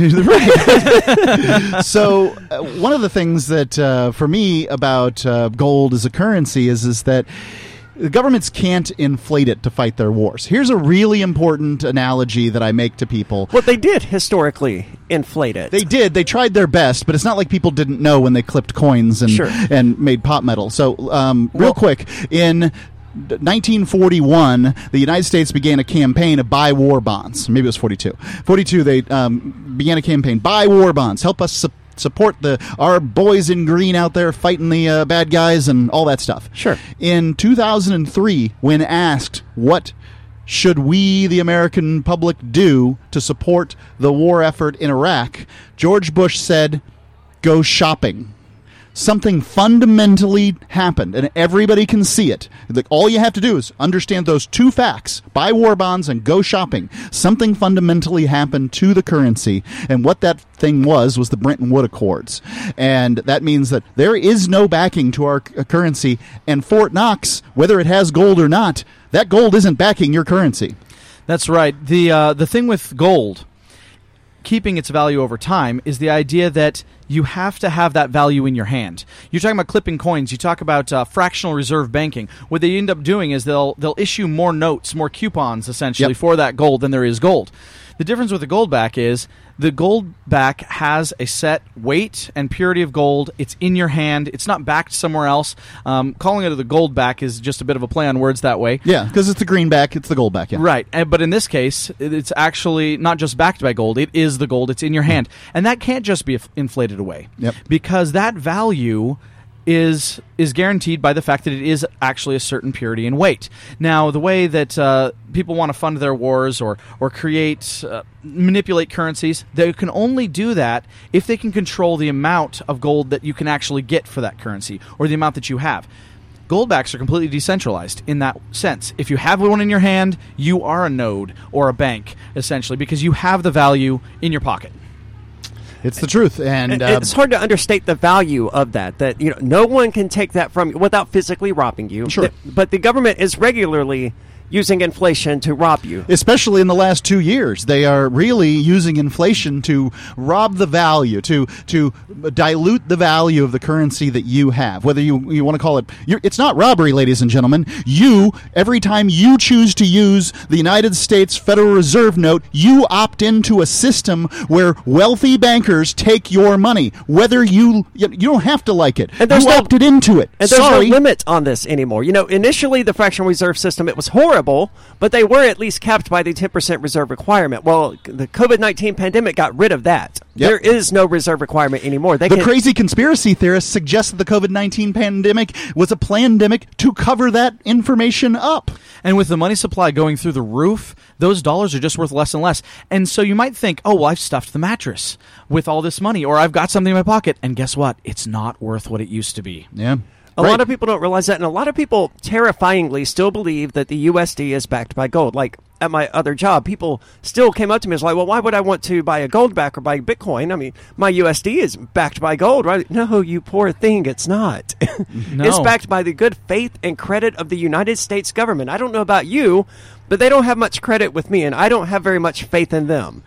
Right. So uh, one of the things that uh, for me about uh, gold as a currency is is that the governments can't inflate it to fight their wars. Here's a really important analogy that I make to people. Well, they did historically inflate it. They did. They tried their best, but it's not like people didn't know when they clipped coins and Sure. and made pot metal. So, um, real Well- quick, in nineteen forty-one, the United States began a campaign to buy war bonds. Maybe it was forty-two. forty-two, they um, began a campaign, buy war bonds, help us support support the our boys in green out there fighting the uh, bad guys and all that stuff. Sure. In two thousand three, when asked what should we, the American public, do to support the war effort in Iraq, George Bush said, go shopping. Something fundamentally happened, and everybody can see it. Like, all you have to do is understand those two facts. Buy war bonds and go shopping. Something fundamentally happened to the currency, and what that thing was was the Bretton Woods Accords. And that means that there is no backing to our c- currency, and Fort Knox, whether it has gold or not, that gold isn't backing your currency. That's right. The uh, the thing with gold, keeping its value over time, is the idea that you have to have that value in your hand. You're talking about clipping coins. You talk about uh, fractional reserve banking. What they end up doing is they'll they'll issue more notes, more coupons, essentially, Yep. for that gold than there is gold. The difference with the gold back is the gold back has a set weight and purity of gold. It's in your hand. It's not backed somewhere else. Um, calling it the gold back is just a bit of a play on words that way. Yeah, because it's the greenback, it's the goldback. Yeah. Right, and, but in this case, it- it's actually not just backed by gold. It is the gold. It's in your hand. And that can't just be inf- inflated away. Yep. Because that value is is guaranteed by the fact that it is actually a certain purity and weight. Now, the way that uh, people want to fund their wars or or create uh, manipulate currencies, they can only do that if they can control the amount of gold that you can actually get for that currency or the amount that you have. Goldbacks are completely decentralized in that sense. If you have one in your hand, you are a node or a bank, essentially, because you have the value in your pocket. It's the truth, and uh, it's hard to understate the value of that. That you know, no one can take that from you without physically robbing you. Sure. But the government is regularly using inflation to rob you. Especially in the last two years. They are really using inflation to rob the value, to to dilute the value of the currency that you have. Whether you, you want to call it... You're, it's not robbery, ladies and gentlemen. You, every time you choose to use the United States Federal Reserve note, you opt into a system where wealthy bankers take your money. Whether you... You don't have to like it. And there's you no, opted into it. And there's Sorry. no limit on this anymore. You know, initially the fractional reserve system, it was horrible. But they were at least capped by the ten percent reserve requirement. Well, the COVID nineteen pandemic got rid of that. Yep. There is no reserve requirement anymore. They the can, crazy conspiracy theorists suggest that the COVID nineteen pandemic was a plandemic to cover that information up. And with the money supply going through the roof, those dollars are just worth less and less. And so you might think, oh, well, I've stuffed the mattress with all this money, or I've got something in my pocket. And guess what? It's not worth what it used to be. Yeah. A Right. lot of people don't realize that, and a lot of people terrifyingly still believe that the U S D is backed by gold. Like at my other job, people still came up to me and was like, well, why would I want to buy a gold back or buy Bitcoin? I mean, my U S D is backed by gold, right? No, you poor thing, it's not. No. It's backed by the good faith and credit of the United States government. I don't know about you, but they don't have much credit with me, and I don't have very much faith in them.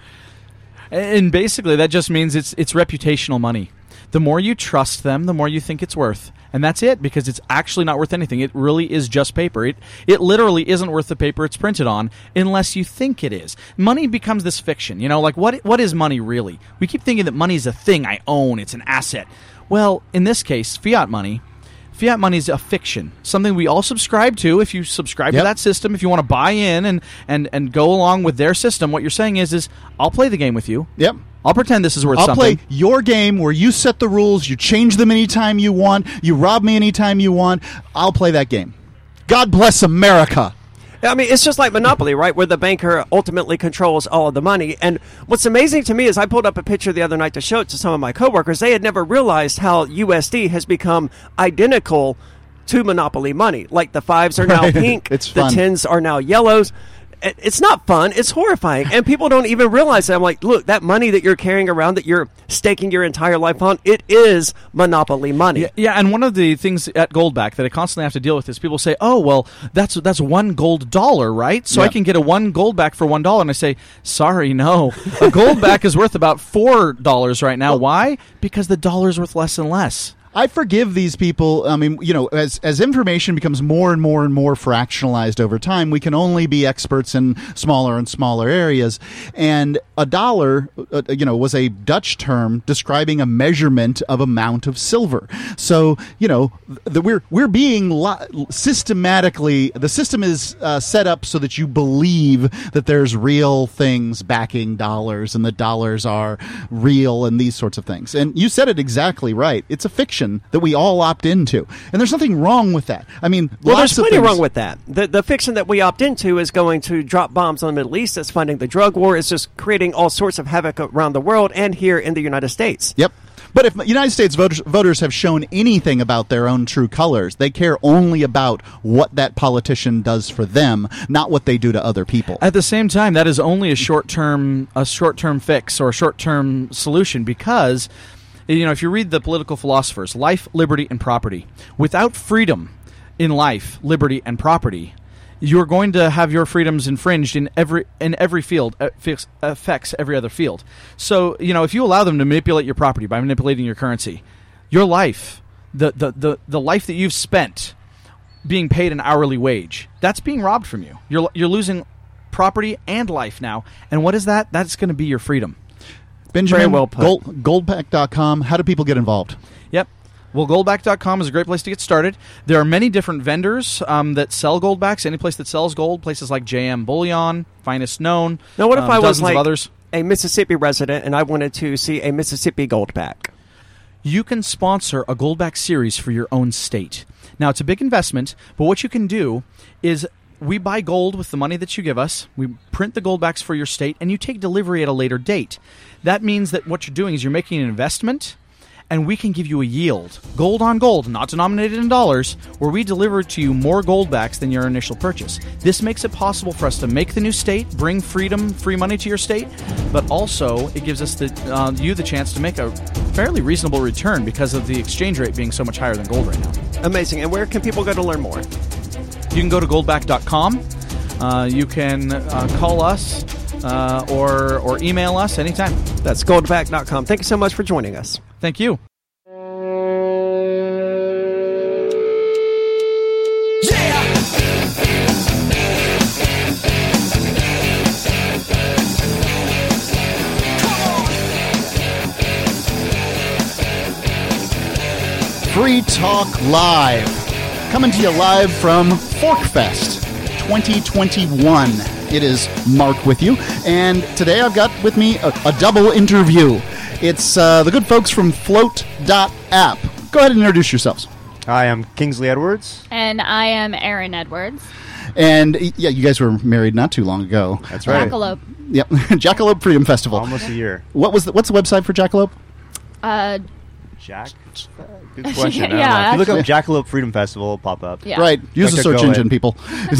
And basically, that just means it's it's reputational money. The more you trust them, the more you think it's worth. And that's it, because it's actually not worth anything. It really is just paper. It it literally isn't worth the paper it's printed on unless you think it is. Money becomes this fiction. You know, like what what is money really? We keep thinking that money is a thing I own. It's an asset. Well, in this case, fiat money. Fiat money is a fiction, something we all subscribe to. If you subscribe Yep. to that system, if you want to buy in and, and, and go along with their system, what you're saying is, is I'll play the game with you. Yep. I'll pretend this is worth I'll something. play your game where you set the rules, you change them anytime you want, you rob me anytime you want. I'll play that game. God bless America. I mean, it's just like Monopoly, right, where the banker ultimately controls all of the money. And what's amazing to me is I pulled up a picture the other night to show it to some of my coworkers. They had never realized how U S D has become identical to Monopoly money. Like the fives are now Right. pink, It's the fun. tens are now yellows. It- It's not fun. It's horrifying. And people don't even realize that. I'm like, look, that money that you're carrying around, that you're staking your entire life on, it is Monopoly money. Yeah, yeah, and one of the things at Goldback that I constantly have to deal with is people say, "Oh, well, that's that's one gold dollar, right? So I Yeah. can get a one Goldback for one dollar." And I say, "Sorry, no. A Goldback is worth about four dollars right now. Why? Because the dollar's worth less and less." I forgive these people. I mean, you know, as as information becomes more and more and more fractionalized over time, we can only be experts in smaller and smaller areas. And a dollar, uh, you know, was a Dutch term describing a measurement of amount of silver. So, you know, the, we're we're being lo- systematically. The system is uh, set up so that you believe that there's real things backing dollars and that dollars are real and these sorts of things. And you said it exactly right. It's a fiction that we all opt into, and there's nothing wrong with that. I mean, Well, lots there's of plenty things- wrong with that. The the fiction that we opt into is going to drop bombs on the Middle East. It's funding the drug war. It's just creating all sorts of havoc around the world and here in the United States. Yep. But if United States voters, voters have shown anything about their own true colors, they care only about what that politician does for them, not what they do to other people. At the same time, that is only a short-term a short-term fix or a short-term solution, because you know, if you read the political philosophers, life, liberty, and property, without freedom in life, liberty, and property, you're going to have your freedoms infringed in every in every field, affects, affects every other field. So, you know, if you allow them to manipulate your property by manipulating your currency, your life, the the, the, the life that you've spent being paid an hourly wage, that's being robbed from you. You're you're losing property and life now. And what is that? That's going to be your freedom. Benjamin, Very well put. Gold, goldback dot com, how do people get involved? Yep. Well, goldback dot com is a great place to get started. There are many different vendors um, that sell goldbacks. Any place that sells gold, places like J M Bullion, Finest Known. Now, what if um, I was dozens like of others. a Mississippi resident and I wanted to see a Mississippi gold back? you can sponsor a Goldback series for your own state. Now, it's a big investment, but what you can do is we buy gold with the money that you give us, we print the Goldbacks for your state, and you take delivery at a later date. That means that what you're doing is you're making an investment, and we can give you a yield, gold on gold, not denominated in dollars, where we deliver to you more Goldbacks than your initial purchase. This makes it possible for us to make the new state, bring freedom, free money to your state, but also it gives us the uh, you the chance to make a fairly reasonable return because of the exchange rate being so much higher than gold right now. Amazing. And where can people go to learn more? You can go to goldback dot com. Uh, you can uh, call us uh, or or email us anytime. That's goldback dot com. Thank you so much for joining us. Thank you. Free Talk Live. Coming to you live from Forkfest twenty twenty-one. It is Mark with you, and today I've got with me a, a double interview. It's uh, the good folks from float dot app. Go ahead and introduce yourselves. Hi, I'm Kingsley Edwards. And I am Erin Edwards. And, yeah, you guys were married not too long ago. That's right. Jackalope. Yep, Jackalope Freedom Festival. Almost a year. What was the, what's the website for Jackalope? Uh, Jack? Good question. I don't Yeah, know. If you look actually- up Jackalope Freedom Festival, it'll pop up. yeah. Right, use the DuckDuckGo search engine, it. people.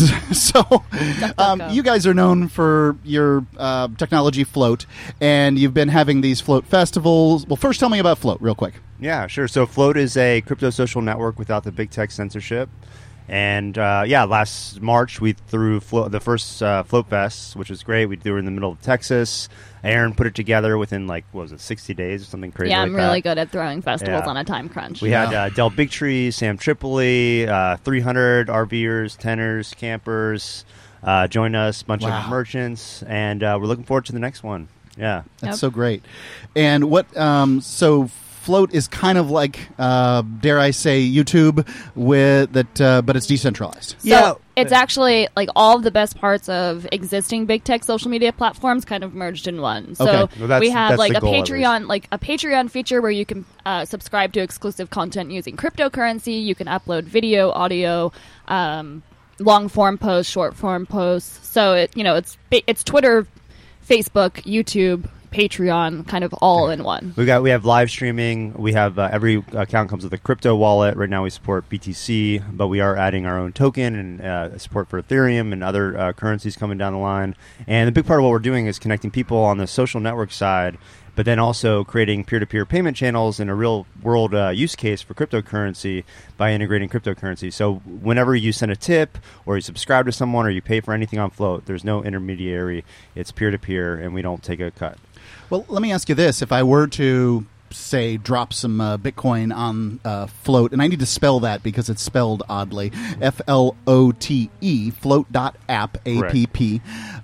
So, um, you guys are known for your uh, technology Float, and you've been having these Float festivals. Well, first tell me about Float, real quick. Yeah, sure. So Float is a crypto social network without the big tech censorship. And, uh, yeah, last March we threw Float, the first uh, Float Fest, which was great. We threw it in the middle of Texas. Aaron put it together within, like, what was it, sixty days or something crazy Yeah, like I'm really that. good at throwing festivals Yeah. on a time crunch. We had uh, Del Bigtree, Sam Tripoli, uh, three hundred RVers, tenors, campers uh, join us, a bunch Wow. of merchants, and uh, we're looking forward to the next one. Yeah. That's Yep. so great. And what, um, so Float is kind of like, uh, dare I say, YouTube, with that, uh, but it's decentralized. So Yeah. it's actually like all of the best parts of existing big tech social media platforms kind of merged in one. So Okay. Well, that's- we have that's like the a goal, at Patreon, like a Patreon feature where you can uh, subscribe to exclusive content using cryptocurrency. You can upload video, audio, um, long form posts, short form posts. So it you know it's it's Twitter, Facebook, YouTube, Patreon, kind of all in one. We got we have live streaming. We have uh, every account comes with a crypto wallet. Right now we support B T C, but we are adding our own token and uh, support for Ethereum and other uh, currencies coming down the line. And the big part of what we're doing is connecting people on the social network side, but then also creating peer-to-peer payment channels in a real-world uh, use case for cryptocurrency by integrating cryptocurrency. So whenever you send a tip or you subscribe to someone or you pay for anything on Float, there's no intermediary. It's peer-to-peer, and we don't take a cut. Well, let me ask you this. If I were to, say, drop some uh, Bitcoin on uh, Float, and I need to spell that because it's spelled oddly, F L O T E, float dot app, A P P.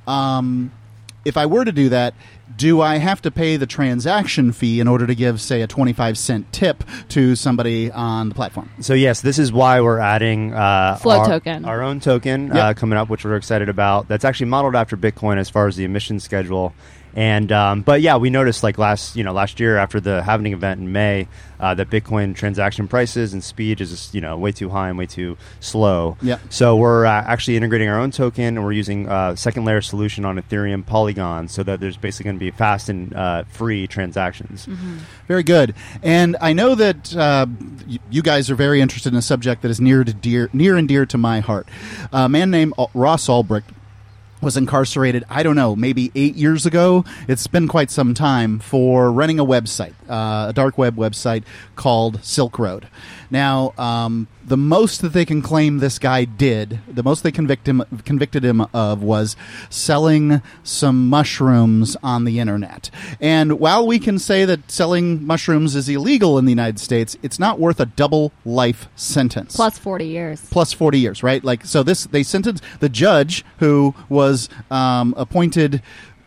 Um, if I were to do that, do I have to pay the transaction fee in order to give, say, a twenty-five cent tip to somebody on the platform? So yes, this is why we're adding uh, Float our, token. our own token Yep. uh, coming up, which we're excited about. That's actually modeled after Bitcoin as far as the emission schedule. And um, but yeah, we noticed like last you know last year after the halving event in May uh, that Bitcoin transaction prices and speed is just, you know way too high and way too slow. Yeah. So we're uh, actually integrating our own token, and we're using a second layer solution on Ethereum Polygon, so that there's basically going to be fast and uh, free transactions. Very good. And I know that uh, y- you guys are very interested in a subject that is near to dear, near and dear to my heart. A man named Al- Ross Ulbricht was incarcerated, I don't know, maybe eight years ago. It's been quite some time for running a website, uh, a dark web website called Silk Road. Now, um, the most that they can claim this guy did, the most they convict him, convicted him of was selling some mushrooms on the internet. And while we can say that selling mushrooms is illegal in the United States, it's not worth a double life sentence. Plus forty years. Plus forty years, right? Like, so this, they sentenced the judge who was um, appointed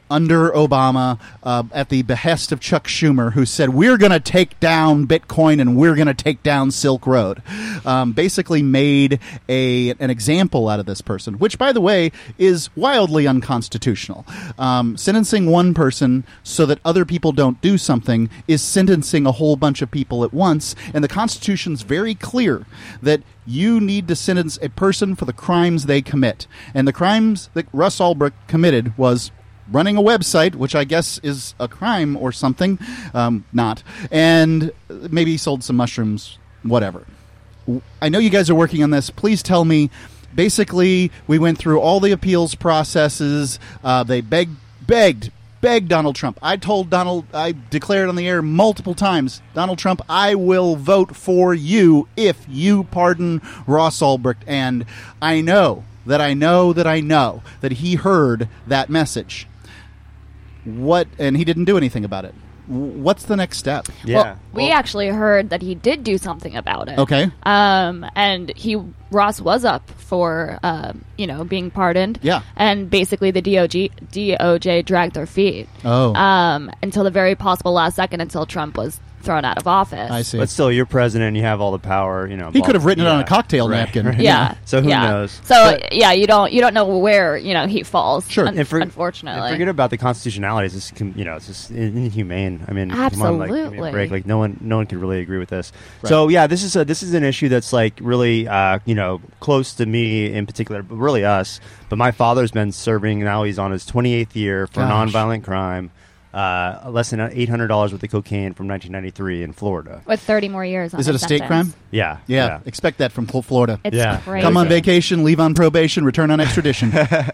under Obama, uh, at the behest of Chuck Schumer, who said, we're going to take down Bitcoin and we're going to take down Silk Road. Um, basically made a an example out of this person, which, by the way, is wildly unconstitutional. Um, sentencing one person so that other people don't do something is sentencing a whole bunch of people at once, and the Constitution's very clear that you need to sentence a person for the crimes they commit. And the crimes that Russ Ulbricht committed was running a website, which I guess is a crime or something, um, not, and maybe he sold some mushrooms, whatever. I know you guys are working on this. Please tell me. Basically, we went through all the appeals processes. Uh, they begged, begged, begged Donald Trump. I told Donald, I declared on the air multiple times, Donald Trump, I will vote for you if you pardon Ross Ulbricht. And I know that I know that I know that he heard that message. What? And he didn't do anything about it. What's the next step? Yeah. Well, we well, actually heard that he did do something about it. Okay. Um, and he Ross was up for um, you know, being pardoned. Yeah. And basically the D O J D O J dragged their feet. Oh. Um, until the very possible last second, until Trump was thrown out of office. I see. But still, you're president. You have all the power. You know, he could have written yeah. it on a cocktail right. napkin. Right. Yeah. So who yeah. knows? So but, yeah, you don't you don't know where you know he falls. Sure. Un- and for, unfortunately, and forget about the constitutionality. It's just you know, it's just inhumane. I mean, absolutely. Come on, like, give me a break. Like no one, no one can really agree with this. Right. So yeah, this is a this is an issue that's like really uh, you know close to me in particular, but really us. But my father's been serving now. He's on his twenty-eighth year for Gosh. nonviolent crime. Uh, less than eight hundred dollars worth of cocaine from nineteen ninety-three in Florida. With thirty more years on Is it a his state sentence. crime? Yeah, Yeah, yeah. expect that from Fl- Florida. It's Yeah. crazy. Come on Okay. vacation, leave on probation, return on extradition.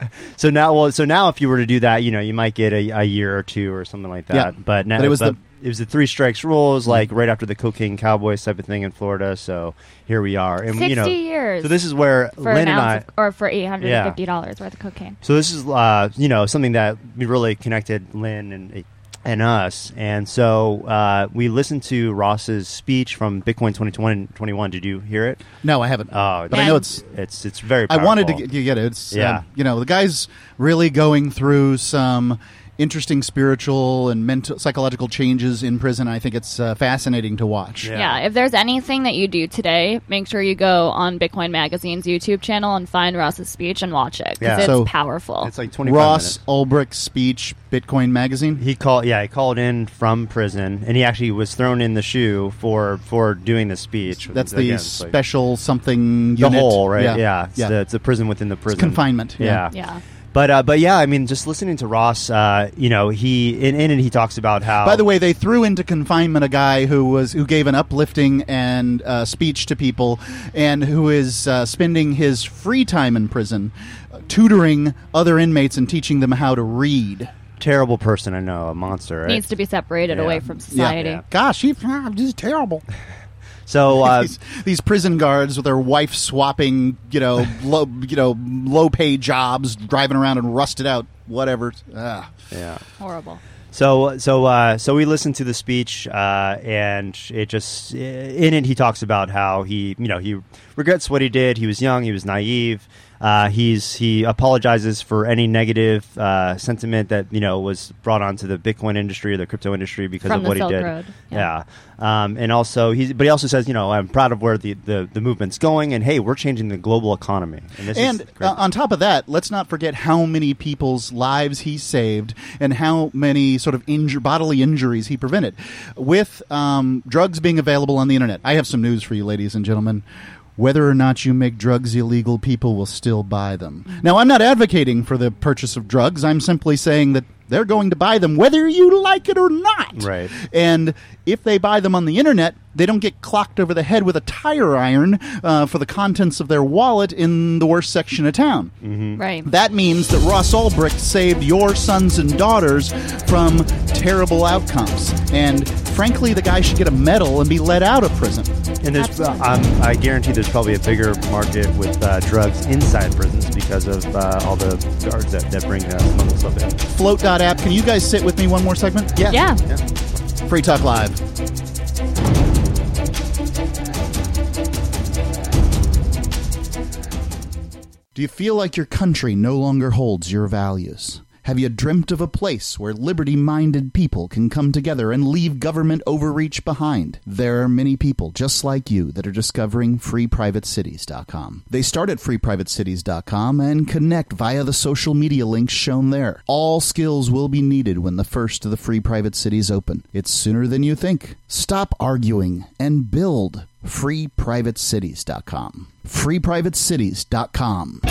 So now, well, so now, if you were to do that, you know, you might get a, a year or two or something like that. Yeah. But now, But it was the- it was the three strikes rules, like right after the cocaine cowboys type of thing in Florida. So here we are, and Sixty you know, years. so this is where for Lynn an and ounce I. of, or for eight hundred and fifty dollars worth of cocaine. So this is, uh, you know, something that we really connected Lynn and and us, and so uh, we listened to Ross's speech from Bitcoin twenty twenty-one. Did you hear it? No, I haven't. Oh, but I know it's. it's it's very. I Powerful. wanted to get, get it. It's Yeah. um, you know, the guy's really going through some interesting spiritual and mental psychological changes in prison. I think it's uh, fascinating to watch. Yeah. Yeah, if there's anything that you do today, make sure you go on Bitcoin Magazine's YouTube channel and find Ross's speech and watch it because Yeah. it's So, powerful. It's like twenty-five Ross minutes. Ulbricht's speech, Bitcoin Magazine. He called, yeah, he called in from prison, and he actually was thrown in the shoe for for doing the speech. That's Again, the it's like special something the unit. hole, right? Yeah, Yeah, it's, yeah. The, it's a prison within the prison. confinement, yeah. yeah. But uh, but yeah, I mean, just listening to Ross, uh, you know, he in, in it he talks about how. By the way, they threw into confinement a guy who was who gave an uplifting and uh, speech to people, and who is uh, spending his free time in prison, uh, tutoring other inmates and teaching them how to read. terrible person, I know, a monster, right? Needs to be separated Yeah. away from society. Yeah. Gosh, he, ah, this is terrible. So uh, these, these prison guards with their wife swapping, you know, low, you know, low paid jobs, driving around and rusted out, whatever. Ah. yeah. Horrible. So so uh, so we listened to the speech, uh, and it just in it he talks about how he you know he regrets what he did. He was young. He was naive. Uh, he's he apologizes for any negative uh, sentiment that you know was brought onto the Bitcoin industry or the crypto industry because From of the what Silk he did. Road. Yeah, yeah. Um, and also he's but he also says you know I'm proud of where the, the, the movement's going, and hey, we're changing the global economy. And, this And is great. uh, on top of that, let's not forget how many people's lives he saved and how many sort of injur- bodily injuries he prevented. With um, drugs being available on the internet, I have some news for you, ladies and gentlemen. Whether or not you make drugs illegal, people will still buy them. Now, I'm not advocating for the purchase of drugs. I'm simply saying that they're going to buy them whether you like it or not. Right. And if they buy them on the internet, they don't get clocked over the head with a tire iron uh, for the contents of their wallet in the worst section of town. Mm-hmm. Right. That means that Ross Ulbricht saved your sons and daughters from terrible outcomes. And frankly, the guy should get a medal and be let out of prison. And there's, uh, um, I guarantee there's probably a bigger market with uh, drugs inside prisons because of uh, all the guards that, that bring uh, smuggle stuff in. Float dot app, can you guys sit with me one more segment? Yeah. Yeah. yeah. Free Talk Live. Do you feel like your country no longer holds your values? Have you dreamt of a place where liberty-minded people can come together and leave government overreach behind? There are many people just like you that are discovering free private cities dot com. They start at free private cities dot com and connect via the social media links shown there. All skills will be needed when the first of the free private cities open. It's sooner than you think. Stop arguing and build. free private cities dot com. free private cities dot com.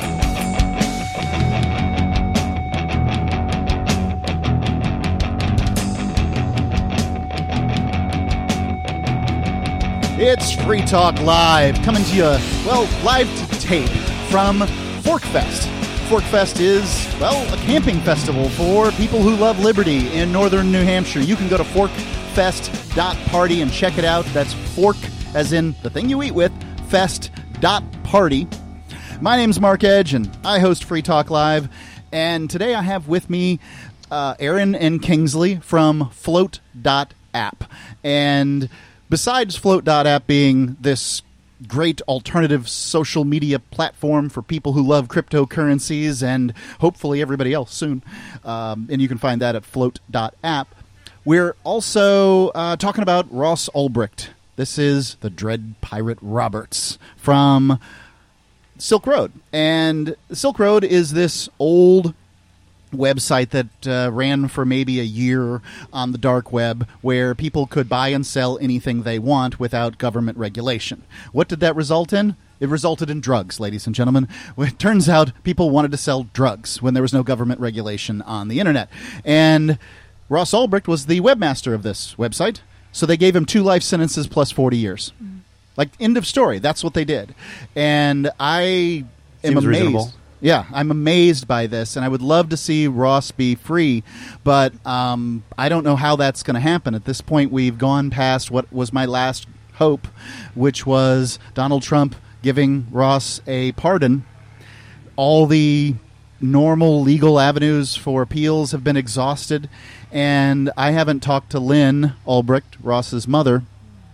It's Free Talk Live, coming to you, well, live to tape from Forkfest. Forkfest is, well, a camping festival for people who love liberty in northern New Hampshire. You can go to forkfest dot party and check it out. That's fork, as in the thing you eat with, fest dot party. My name's Mark Edge, and I host Free Talk Live. And today I have with me uh, Aaron and Kingsley from float dot app. And besides float dot app being this great alternative social media platform for people who love cryptocurrencies and hopefully everybody else soon, um, and you can find that at float dot app, we're also uh, talking about Ross Ulbricht. This is the Dread Pirate Roberts from Silk Road. And Silk Road is this old website that uh, ran for maybe a year on the dark web where people could buy and sell anything they want without government regulation. What did that result in? It resulted in drugs, ladies and gentlemen. It turns out people wanted to sell drugs when there was no government regulation on the internet. And Ross Ulbricht was the webmaster of this website, so they gave him two life sentences plus forty years. Mm. Like, end of story. That's what they did. And I am Seems amazed. reasonable. Yeah, I'm amazed by this, and I would love to see Ross be free, but um, I don't know how that's going to happen. At this point, we've gone past what was my last hope, which was Donald Trump giving Ross a pardon. All the normal legal avenues for appeals have been exhausted, and I haven't talked to Lynn Ulbricht, Ross's mother,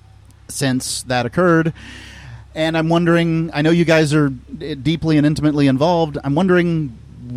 since that occurred. And I'm wondering, I know you guys are deeply and intimately involved. I'm wondering,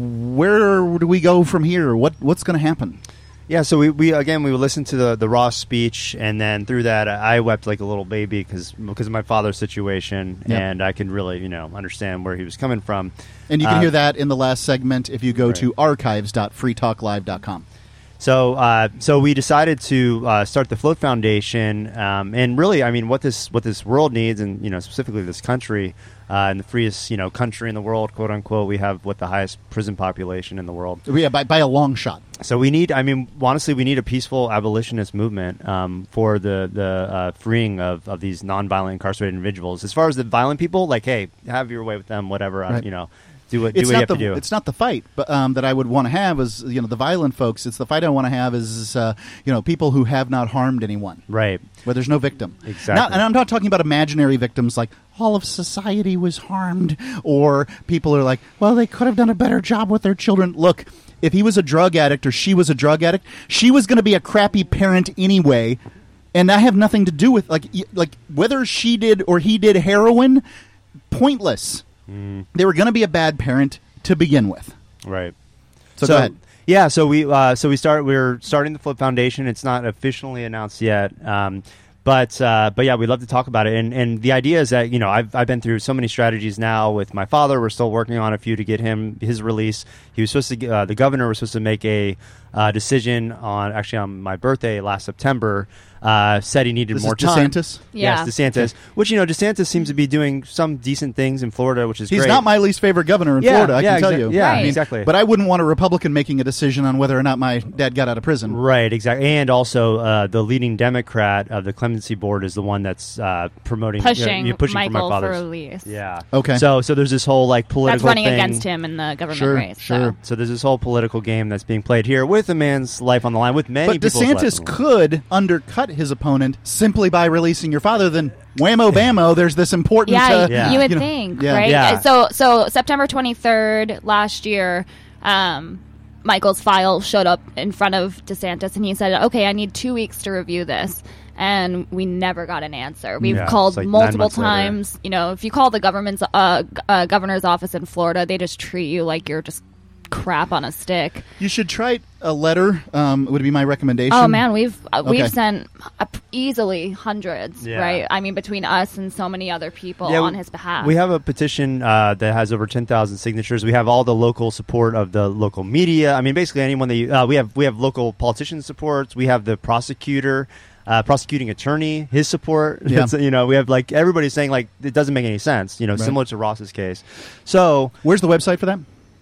where do we go from here? What What's going to happen? Yeah, so we, we again, we would listen to the, the Ross speech, and then through that, I wept like a little baby because because of my father's situation, Yep. and I can really, you know, understand where he was coming from. And you can Uh, hear that in the last segment if you go right. to archives dot free talk live dot com. So, uh, so we decided to uh, start the Float Foundation, um, and really, I mean, what this what this world needs, and you know, specifically this country, uh, and the freest you know country in the world, quote unquote. We have what the highest prison population in the world. Yeah, by, by a long shot. So we need, I mean, honestly, we need a peaceful abolitionist movement um, for the the uh, freeing of, of these nonviolent incarcerated individuals. As far as the violent people, like, hey, have your way with them, whatever, uh, Right. you know. Do what, do It's what you not have the to do. it's not the fight, but um, that I would want to have is you know the violent folks. It's the fight I want to have is uh, you know people who have not harmed anyone, Right. where there's no victim. Exactly. Not, and I'm not talking about imaginary victims like all of society was harmed, or people are like, well, they could have done a better job with their children. Look, if he was a drug addict or she was a drug addict, she was going to be a crappy parent anyway, and I have nothing to do with like y- like whether she did or he did heroin. Pointless. Mm. They were going to be a bad parent to begin with. Right. So, go ahead. Yeah, so we uh, so we start we're starting the Float Foundation. It's not officially announced yet, um, but uh, but yeah, we'd love to talk about it. And and the idea is that you know I've I've been through so many strategies now with my father. We're still working on a few to get him his release. He was supposed to uh, the governor was supposed to make a uh, decision on actually on my birthday last September. Uh, said he needed This more is time. DeSantis? Yeah. Yes, DeSantis. Which you know, DeSantis seems to be doing some decent things in Florida, which is He's great. not my least favorite governor in Yeah, Florida, I yeah, can tell exa- you. yeah, I mean, exactly. But I wouldn't want a Republican making a decision on whether or not my dad got out of prison. Right, exactly. And also, uh, the leading Democrat of the clemency board is the one that's uh, promoting, Pushing, you know, pushing Michael for my for father's. release. Yeah. Okay. So, so there's this whole like political That's running thing. against him in the government Sure, race. sure. So. So there's this whole political game that's being played here with a man's life on the line, with many But people's lives DeSantis on the line. could undercut his opponent simply by releasing your father. Then whammo bammo, there's this important. Yeah, uh, Yeah. you would you know, think, yeah. right? Yeah. So, so September twenty-third last year, um, Michael's file showed up in front of DeSantis, and he said, "Okay, I need two weeks to review this." And we never got an answer. We've Yeah, called it's like nine multiple months later. times. You know, if you call the government's uh, g- uh, governor's office in Florida, they just treat you like you're just crap on a stick. You should try a letter. Um, would be my recommendation. Oh man, we've uh, Okay. we've sent uh, easily hundreds, Yeah. right? I mean, between us and so many other people Yeah, on we- his behalf. We have a petition uh, that has over ten thousand signatures. We have all the local support of the local media. I mean, basically anyone that you, uh, we have. We have local politician supports. We have the prosecutor, uh, prosecuting attorney, his support. Yeah. It's, you know, we have like everybody saying like it doesn't make any sense. You know, Right. similar to Ross's case. So Where's the website for that?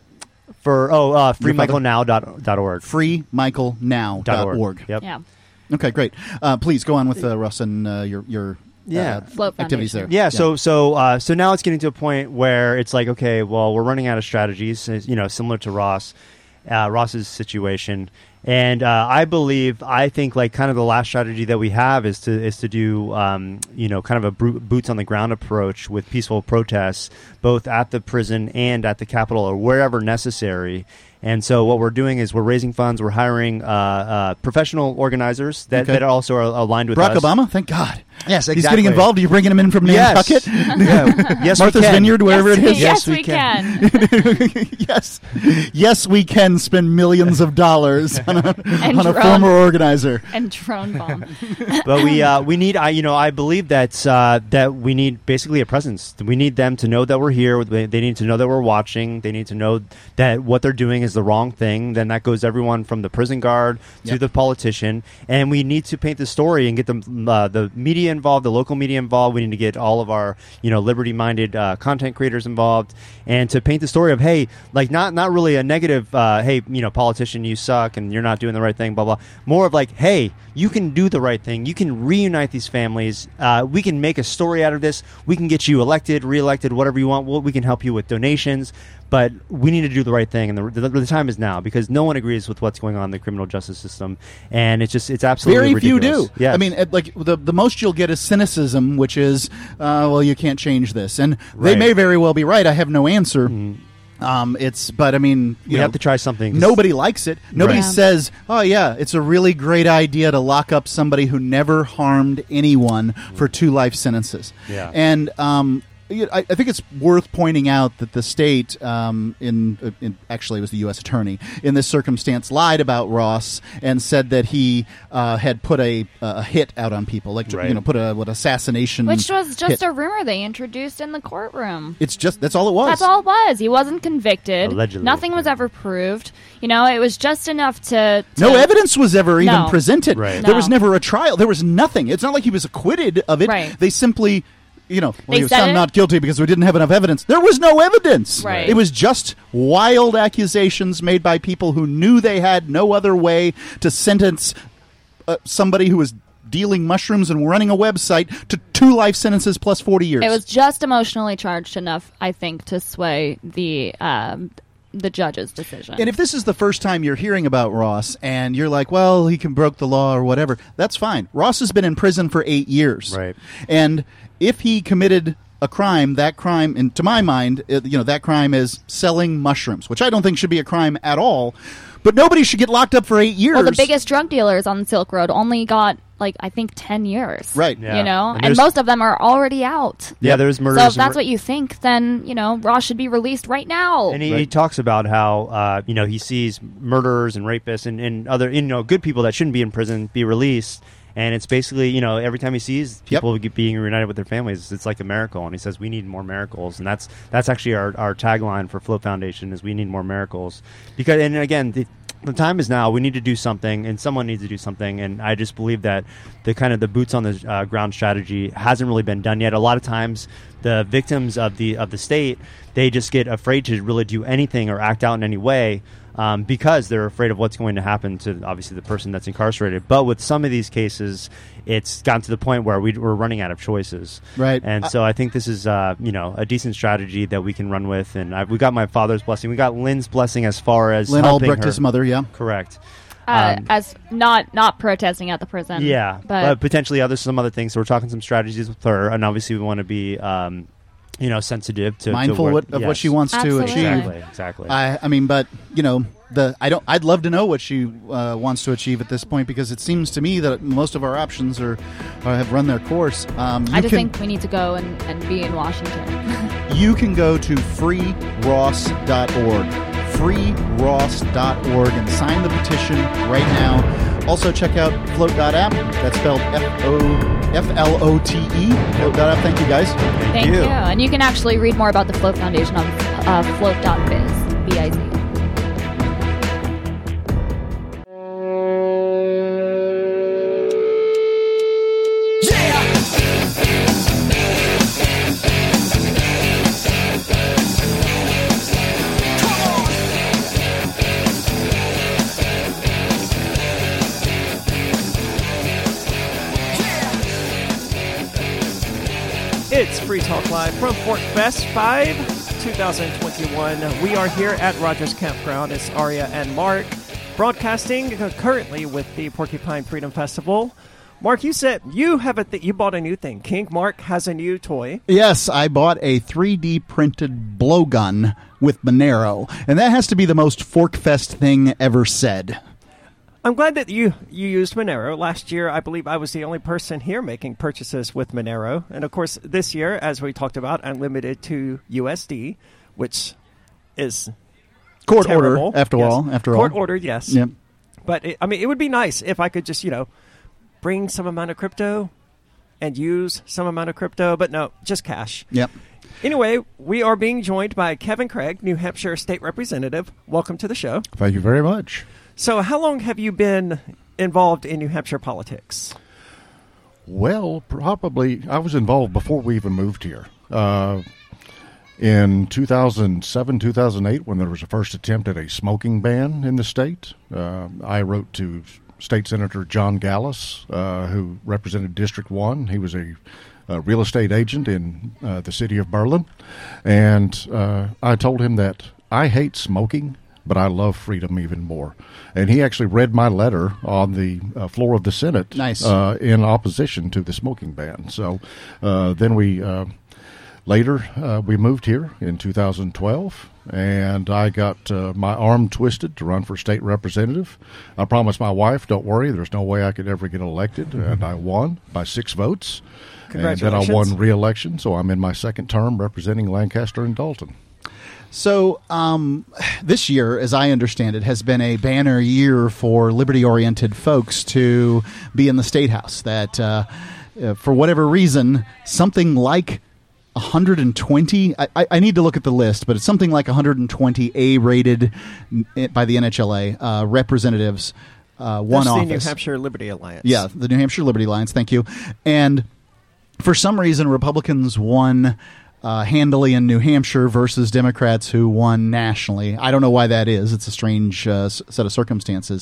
for oh, uh, free Your father? michael now dot org. free michael now dot org. Yep. yeah. Okay, great. Uh, please go on with uh, Russ and uh, your your Yeah. uh, Float activities there. Foundation. Yeah, so so uh, so now it's getting to a point where it's like, okay, well, we're running out of strategies, you know, similar to Ross, uh, Ross's situation, and uh, I believe, I think, like, kind of the last strategy that we have is to is to do, um, you know, kind of a bro- boots on the ground approach with peaceful protests, both at the prison and at the Capitol or wherever necessary. And so what we're doing is we're raising funds. We're hiring uh, uh, professional organizers that, Okay. that also are aligned with Barack us. Obama, thank God. Yes, He's exactly. getting involved. Are you bringing him in from Yes. Nantucket? Yeah. Yes, we Martha's can. Vineyard, wherever yes, it is. Yes, we we can. can. yes, yes, we can spend millions of dollars on a, And on a drone. former organizer. And drone bomb. But we uh, we need I you know I believe that uh, that we need basically a presence. We need them to know that we're here. They they need to know that we're watching. They need to know that what they're doing is the wrong thing. Then that goes everyone from the prison guard to Yep. the politician. And we need to paint the story and get the uh, the media involved, the local media involved. We need to get all of our you know liberty minded uh, content creators involved, and to paint the story of, hey, like not not really a negative uh, hey you know politician, you suck and you're not doing the right thing, blah blah. More of like, hey, you can do the right thing. You can reunite these families. Uh, we can make a story out of this. We can get you elected, reelected, whatever you want. We'll, we can help you with donations. But we need to do the right thing, and the, the, the time is now because no one agrees with what's going on in the criminal justice system, and it's just it's absolutely Very few ridiculous. do. Yes. I mean, it- like the the most you'll get is cynicism, which is, uh, well, you can't change this, and they Right. may very well be right. I have no answer. Um, it's, but I mean, you we know, have to try something. 'cause- Nobody likes it. Nobody Right. Yeah. says, "Oh yeah, it's a really great idea to lock up somebody who never harmed anyone for two life sentences." Yeah. And um, you know, I, I think it's worth pointing out that the state, um, in, in actually it was the U S attorney in this circumstance, lied about Ross and said that he uh, had put a, a hit out on people, like Right. you know, put a what assassination, Which was just hit. a rumor they introduced in the courtroom. It's just that's all it was. That's all it was. He wasn't convicted. Allegedly. Nothing was ever proved. You know, it was just enough to. to No evidence was ever even No. presented. Right. There was No. never a trial. There was nothing. It's not like he was acquitted of it. Right. They simply, you know, well, They he was said found it. not guilty because we didn't have enough evidence. There was no evidence. Right. It was just wild accusations made by people who knew they had no other way to sentence uh, somebody who was dealing mushrooms and running a website to two life sentences plus forty years. It was just emotionally charged enough, I think, to sway the um, the judge's decision. And if this is the first time you're hearing about Ross and you're like, well, he can broke the law or whatever, that's fine. Ross has been in prison for eight years. Right. And if he committed a crime, that crime, and to my mind, it, you know, that crime is selling mushrooms, which I don't think should be a crime at all. But nobody should get locked up for eight years. well, the biggest drug dealers on Silk Road only got, like, I think ten years. Right. Yeah. You know? And And, there's- most of them are already out. Yeah, there's murders. So if and that's mur- what you think, then, you know, Ross should be released right now. And he, he Right. talks about how uh, you know he sees murderers and rapists and, and other you know good people that shouldn't be in prison be released, and it's basically you know every time he sees people get being reunited with their families, it's like a miracle. And he says we need more miracles, and that's that's actually our, our tagline for Float Foundation is we need more miracles because and again. The, The time is now. We need to do something, and someone needs to do something. And I just believe that the kind of the boots on the uh, ground strategy hasn't really been done yet. A lot of times, the victims of the of the state they just get afraid to really do anything or act out in any way um, because they're afraid of what's going to happen to obviously the person that's incarcerated. But with some of these cases, it's gotten to the point where we, we're running out of choices. Right. And so I think this is uh, you know a decent strategy that we can run with. And I've, we got my father's blessing. We got Lynn's blessing as far as Lynn helping Albrecht, her. his mother, yeah. Correct. uh, Um, as not not protesting at the prison. Yeah, but, But, potentially other some other things. So we're talking some strategies with her, and obviously we want to be, um, you know, sensitive to Mindful to where, what, of what yes. she wants Absolutely. to achieve. Exactly, exactly. I, I mean, but you know, the I don't. I'd love to know what she uh, wants to achieve at this point because it seems to me that most of our options are, are have run their course. Um, you I just can think we need to go and, and be in Washington. you can go to free ross dot org. free ross dot org and sign the petition right now. Also, check out float dot app. That's spelled F O F L O T E. float dot app. Thank you, guys. Thank you. And you can actually read more about the Float Foundation on uh, float dot biz. B I Z. It's Free Talk Live from Fort Fest five, twenty twenty-one. We are here at Rogers Campground. It's Aria and Mark, broadcasting currently with the Porcupine Freedom Festival. Mark, you said you have a th- you bought a new thing. King Mark has a new toy. Yes, I bought a three D printed blowgun with Monero, and that has to be the most Forkfest thing ever said. I'm glad that you, you used Monero. Last year, I believe I was the only person here making purchases with Monero. And, of course, this year, as we talked about, I'm limited to U S D, which is Court terrible. order, after yes. all. After Court all. ordered, yes. Yep. But, it, I mean, it would be nice if I could just, you know, bring some amount of crypto and use some amount of crypto. But, no, just cash. Yep. Anyway, we are being joined by Kevin Craig, New Hampshire State Representative. Welcome to the show. Thank you very much. So how long have you been involved in New Hampshire politics? Well, probably I was involved before we even moved here. Uh, in two thousand seven, two thousand eight, when there was a first attempt at a smoking ban in the state, uh, I wrote to State Senator John Gallus, uh, who represented District one. He was a, a real estate agent in uh, the city of Berlin. And uh, I told him that I hate smoking, but I love freedom even more. And he actually read my letter on the uh, floor of the Senate nice. uh, in opposition to the smoking ban. So uh, then we, uh, later, uh, we moved here in two thousand twelve, and I got uh, my arm twisted to run for state representative. I promised my wife, don't worry, there's no way I could ever get elected, mm-hmm. and I won by six votes. Congratulations. And then I won re-election, so I'm in my second term representing Lancaster and Dalton. So um, this year, as I understand it, has been a banner year for liberty-oriented folks to be in the State House. That, uh, uh, for whatever reason, something like one hundred twenty, I, I need to look at the list, but it's something like one hundred twenty A-rated by the N H L A uh, representatives uh, won That's office. the New Hampshire Liberty Alliance. Yeah, the New Hampshire Liberty Alliance, thank you. And for some reason, Republicans won Uh, handily in New Hampshire versus Democrats who won nationally. I don't know why that is. It's a strange uh, s- set of circumstances.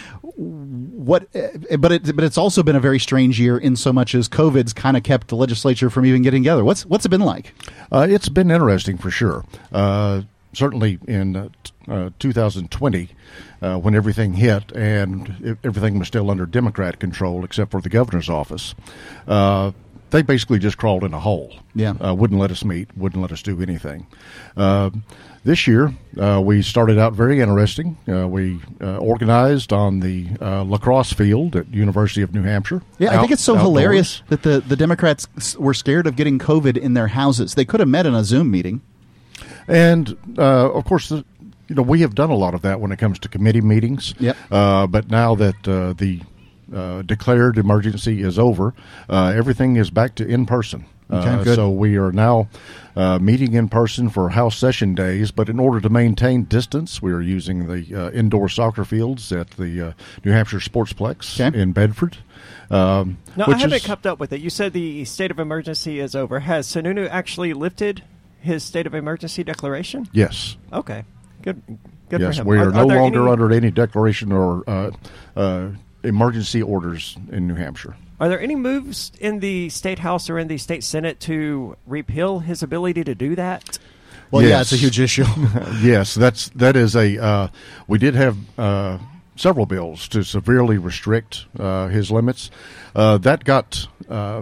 What, uh, but it, but it's also been a very strange year in so much as COVID's kind of kept the legislature from even getting together. What's what's it been like? Uh, it's been interesting for sure. Uh, certainly in uh, t- uh, two thousand twenty, uh, when everything hit and it, everything was still under Democrat control except for the governor's office. Uh, They basically just crawled in a hole. Yeah. Uh, wouldn't let us meet, wouldn't let us do anything. Uh, this year, uh, we started out very interesting. Uh, we uh, organized on the uh, lacrosse field at University of New Hampshire. Yeah, I out, think it's so outdoors. hilarious that the, the Democrats s- were scared of getting COVID in their houses. They could have met in a Zoom meeting. And, uh, of course, the, you know, we have done a lot of that when it comes to committee meetings. Yep. Uh, but now that uh, the uh, declared emergency is over, uh, everything is back to in person. Okay, uh, good. So we are now uh, meeting in person for House session days, but in order to maintain distance, we are using the uh, indoor soccer fields at the uh, New Hampshire Sportsplex Okay. in Bedford. Um, No, I which haven't is, kept up with it. You said the state of emergency is over. Has Sununu actually lifted his state of emergency declaration? Yes. Okay. Good. Good yes, for him. we are, no there longer any, under any declaration or uh, uh, emergency orders in New Hampshire. Are there any moves in the state house or in the state senate to repeal his ability to do that? Well, yeah, Yes. it's a huge issue. Yes, that's that is a. Uh, we did have uh, several bills to severely restrict uh, his limits. Uh, that got uh,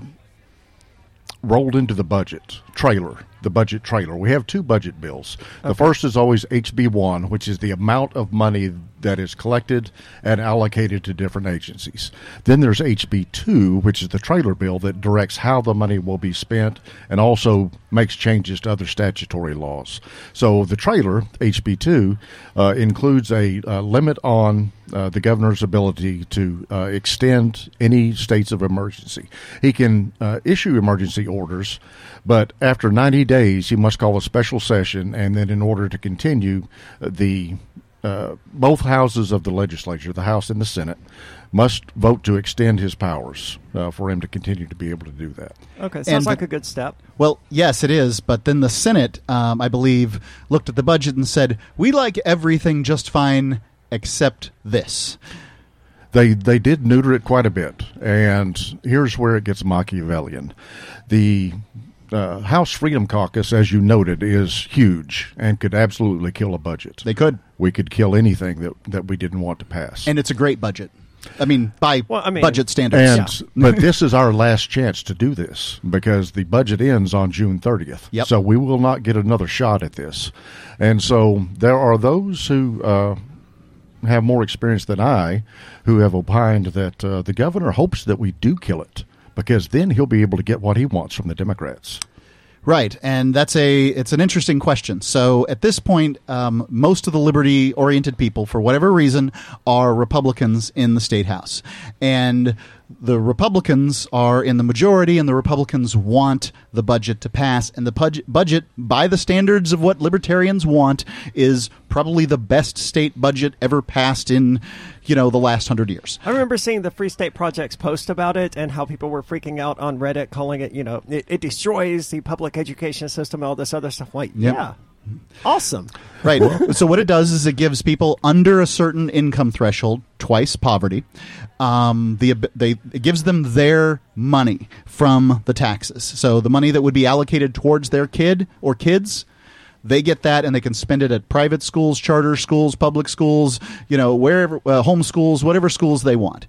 rolled into the budget trailer. The budget trailer. We have two budget bills. The Okay. first is always H B one, which is the amount of money that is collected and allocated to different agencies. Then there's H B two, which is the trailer bill that directs how the money will be spent and also makes changes to other statutory laws. So the trailer, H B two, uh, includes a uh, limit on uh, the governor's ability to uh, extend any states of emergency. He can uh, issue emergency orders, but after ninety days, he must call a special session, and then in order to continue, the Uh, both houses of the legislature, the House and the Senate, must vote to extend his powers uh, for him to continue to be able to do that. Okay, sounds And- like a good step. Well, yes, it is. But then the Senate, um, I believe, looked at the budget and said, we like everything just fine except this. They they did neuter it quite a bit, and here's where it gets Machiavellian. The uh, House Freedom Caucus, as you noted, is huge and could absolutely kill a budget. They could. We could kill anything that, that we didn't want to pass. And it's a great budget. I mean, by Well, I mean- budget standards. And Yeah. but this is our last chance to do this because the budget ends on June thirtieth. Yep. So we will not get another shot at this. And so there are those who uh, have more experience than I who have opined that uh, the governor hopes that we do kill it because then he'll be able to get what he wants from the Democrats. Right, and that's a it's an interesting question. So at this point, um, most of the liberty-oriented people, for whatever reason, are Republicans in the state house, and the Republicans are in the majority, and the Republicans want the budget to pass. And the budget, budget, by the standards of what libertarians want, is probably the best state budget ever passed in, you know, the last hundred years. I remember seeing the Free State Project's post about it and how people were freaking out on Reddit, calling it, you know, it, it destroys the public education system and all this other stuff. Like, Yep. yeah, awesome. Right. So what it does is it gives people under a certain income threshold, twice poverty, um, the they it gives them their money from the taxes. So the money that would be allocated towards their kid or kids, they get that, and they can spend it at private schools, charter schools, public schools, you know, wherever, uh, home schools, whatever schools they want.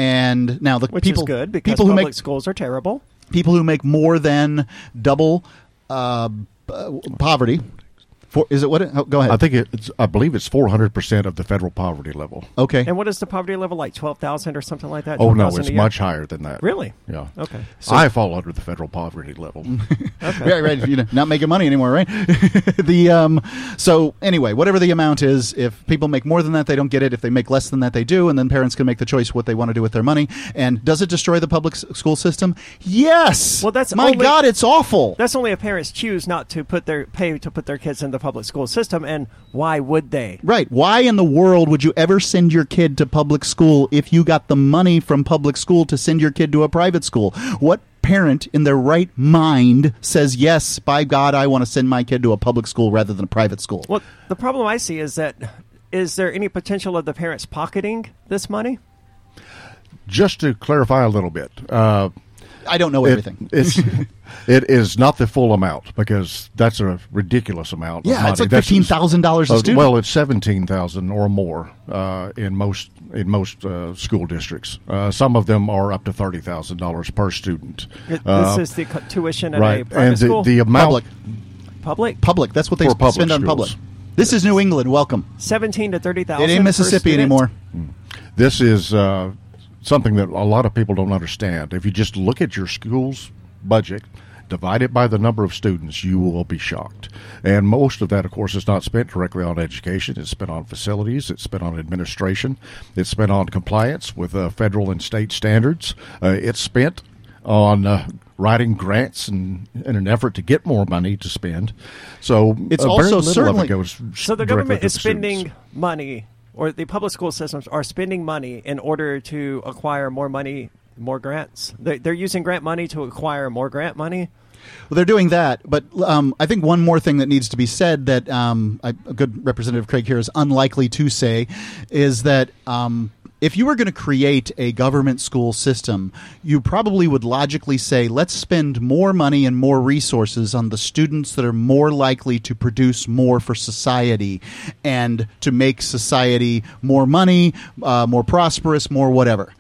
And now the Which people, is good because people who public make schools are terrible. people who make more than double uh, uh, poverty. For, is it what? It, oh, go ahead. I think it's. I believe it's four hundred percent of the federal poverty level. Okay. And what is the poverty level, like twelve thousand or something like that? Oh no, twelve thousand it's a year? much higher than that. Really? Yeah. Okay. I fall under the federal poverty level. Right, right. You know, not making money anymore, right? the um. So anyway, whatever the amount is, if people make more than that, they don't get it. If they make less than that, they do, and then parents can make the choice what they want to do with their money. And does it destroy the public s- school system? Yes. Well, that's my only- God, it's awful. That's only if parents choose not to put their pay to put their kids in the public school system, and why would they? Right. Why in the world would you ever send your kid to public school if you got the money from public school to send your kid to a private school? What parent in their right mind says, yes, by God, I want to send my kid to a public school rather than a private school? Well, the problem I see is that is there any potential of the parents pocketing this money? Just to clarify a little bit, uh, I don't know it- everything. it's it is not the full amount because that's a ridiculous amount. of Yeah, it's money. like That's- fifteen thousand dollars a uh, student. Well, it's seventeen thousand or more uh, in most in most uh, school districts. Uh, some of them are up to thirty thousand dollars per student. It- Uh, this is the co- tuition at right, a private and the, school. the amount Public. public Public. That's what they For public spend on schools. public. This is New England. Welcome. seventeen to thirty thousand. It ain't Mississippi anymore. This is uh, something that a lot of people don't understand. If you just look at your school's budget, divide it by the number of students, you will be shocked. And most of that, of course, is not spent directly on education. It's spent on facilities. It's spent on administration. It's spent on compliance with uh, federal and state standards. Uh, it's spent on uh, writing grants and in an effort to get more money to spend. So It's uh, also very little certainly- of it goes So the directly government to is the spending students. money, or the public school systems are spending money in order to acquire more money, more grants. They- They're using grant money to acquire more grant money. Well, they're doing that, but um, I think one more thing that needs to be said that um, I, a good Representative Craig here is unlikely to say is that um, if you were going to create a government school system, you probably would logically say, let's spend more money and more resources on the students that are more likely to produce more for society and to make society more money, uh, more prosperous, more whatever.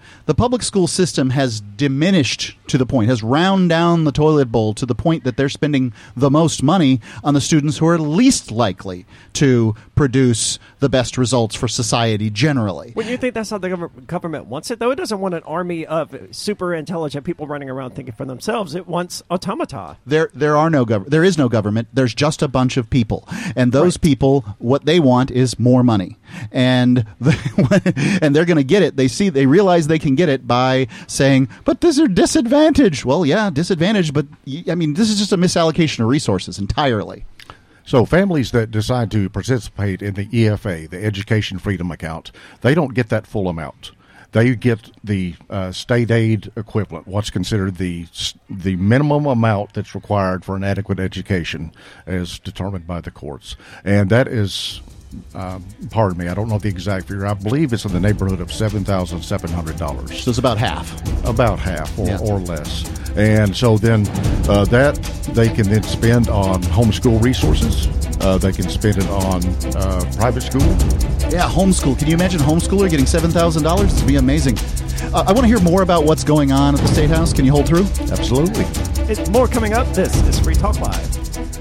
the public school system has diminished to the point, has round down the toilet bowl to the point that they're spending the most money on the students who are least likely to produce the best results for society generally. Well, you think that's how the gov- government wants it, though? It doesn't want an army of super intelligent people running around thinking for themselves. It wants automata. There, there are no gov- There is no government. There's just a bunch of people, and those right. people, what they want is more money, and and they're going to get it. They see, they realize they can get it by saying, "But this is disadvantage." Well, yeah, disadvantage, but I mean, this is just a misallocation of resources entirely. So families that decide to participate in the E F A, the Education Freedom Account, they don't get that full amount. They get the uh, state aid equivalent, what's considered the the minimum amount that's required for an adequate education as determined by the courts. And that is, uh, pardon me, I don't know the exact figure. I believe it's in the neighborhood of seven thousand seven hundred dollars. So it's about half. About half or, yeah. or less. And so then uh, that they can then spend on homeschool resources. Uh, they can spend it on uh, private school. Yeah, homeschool. Can you imagine a homeschooler getting seven thousand dollars? This would be amazing. Uh, I want to hear more about what's going on at the State House. Can you hold through? Absolutely. It's more coming up. This is Free Talk Live.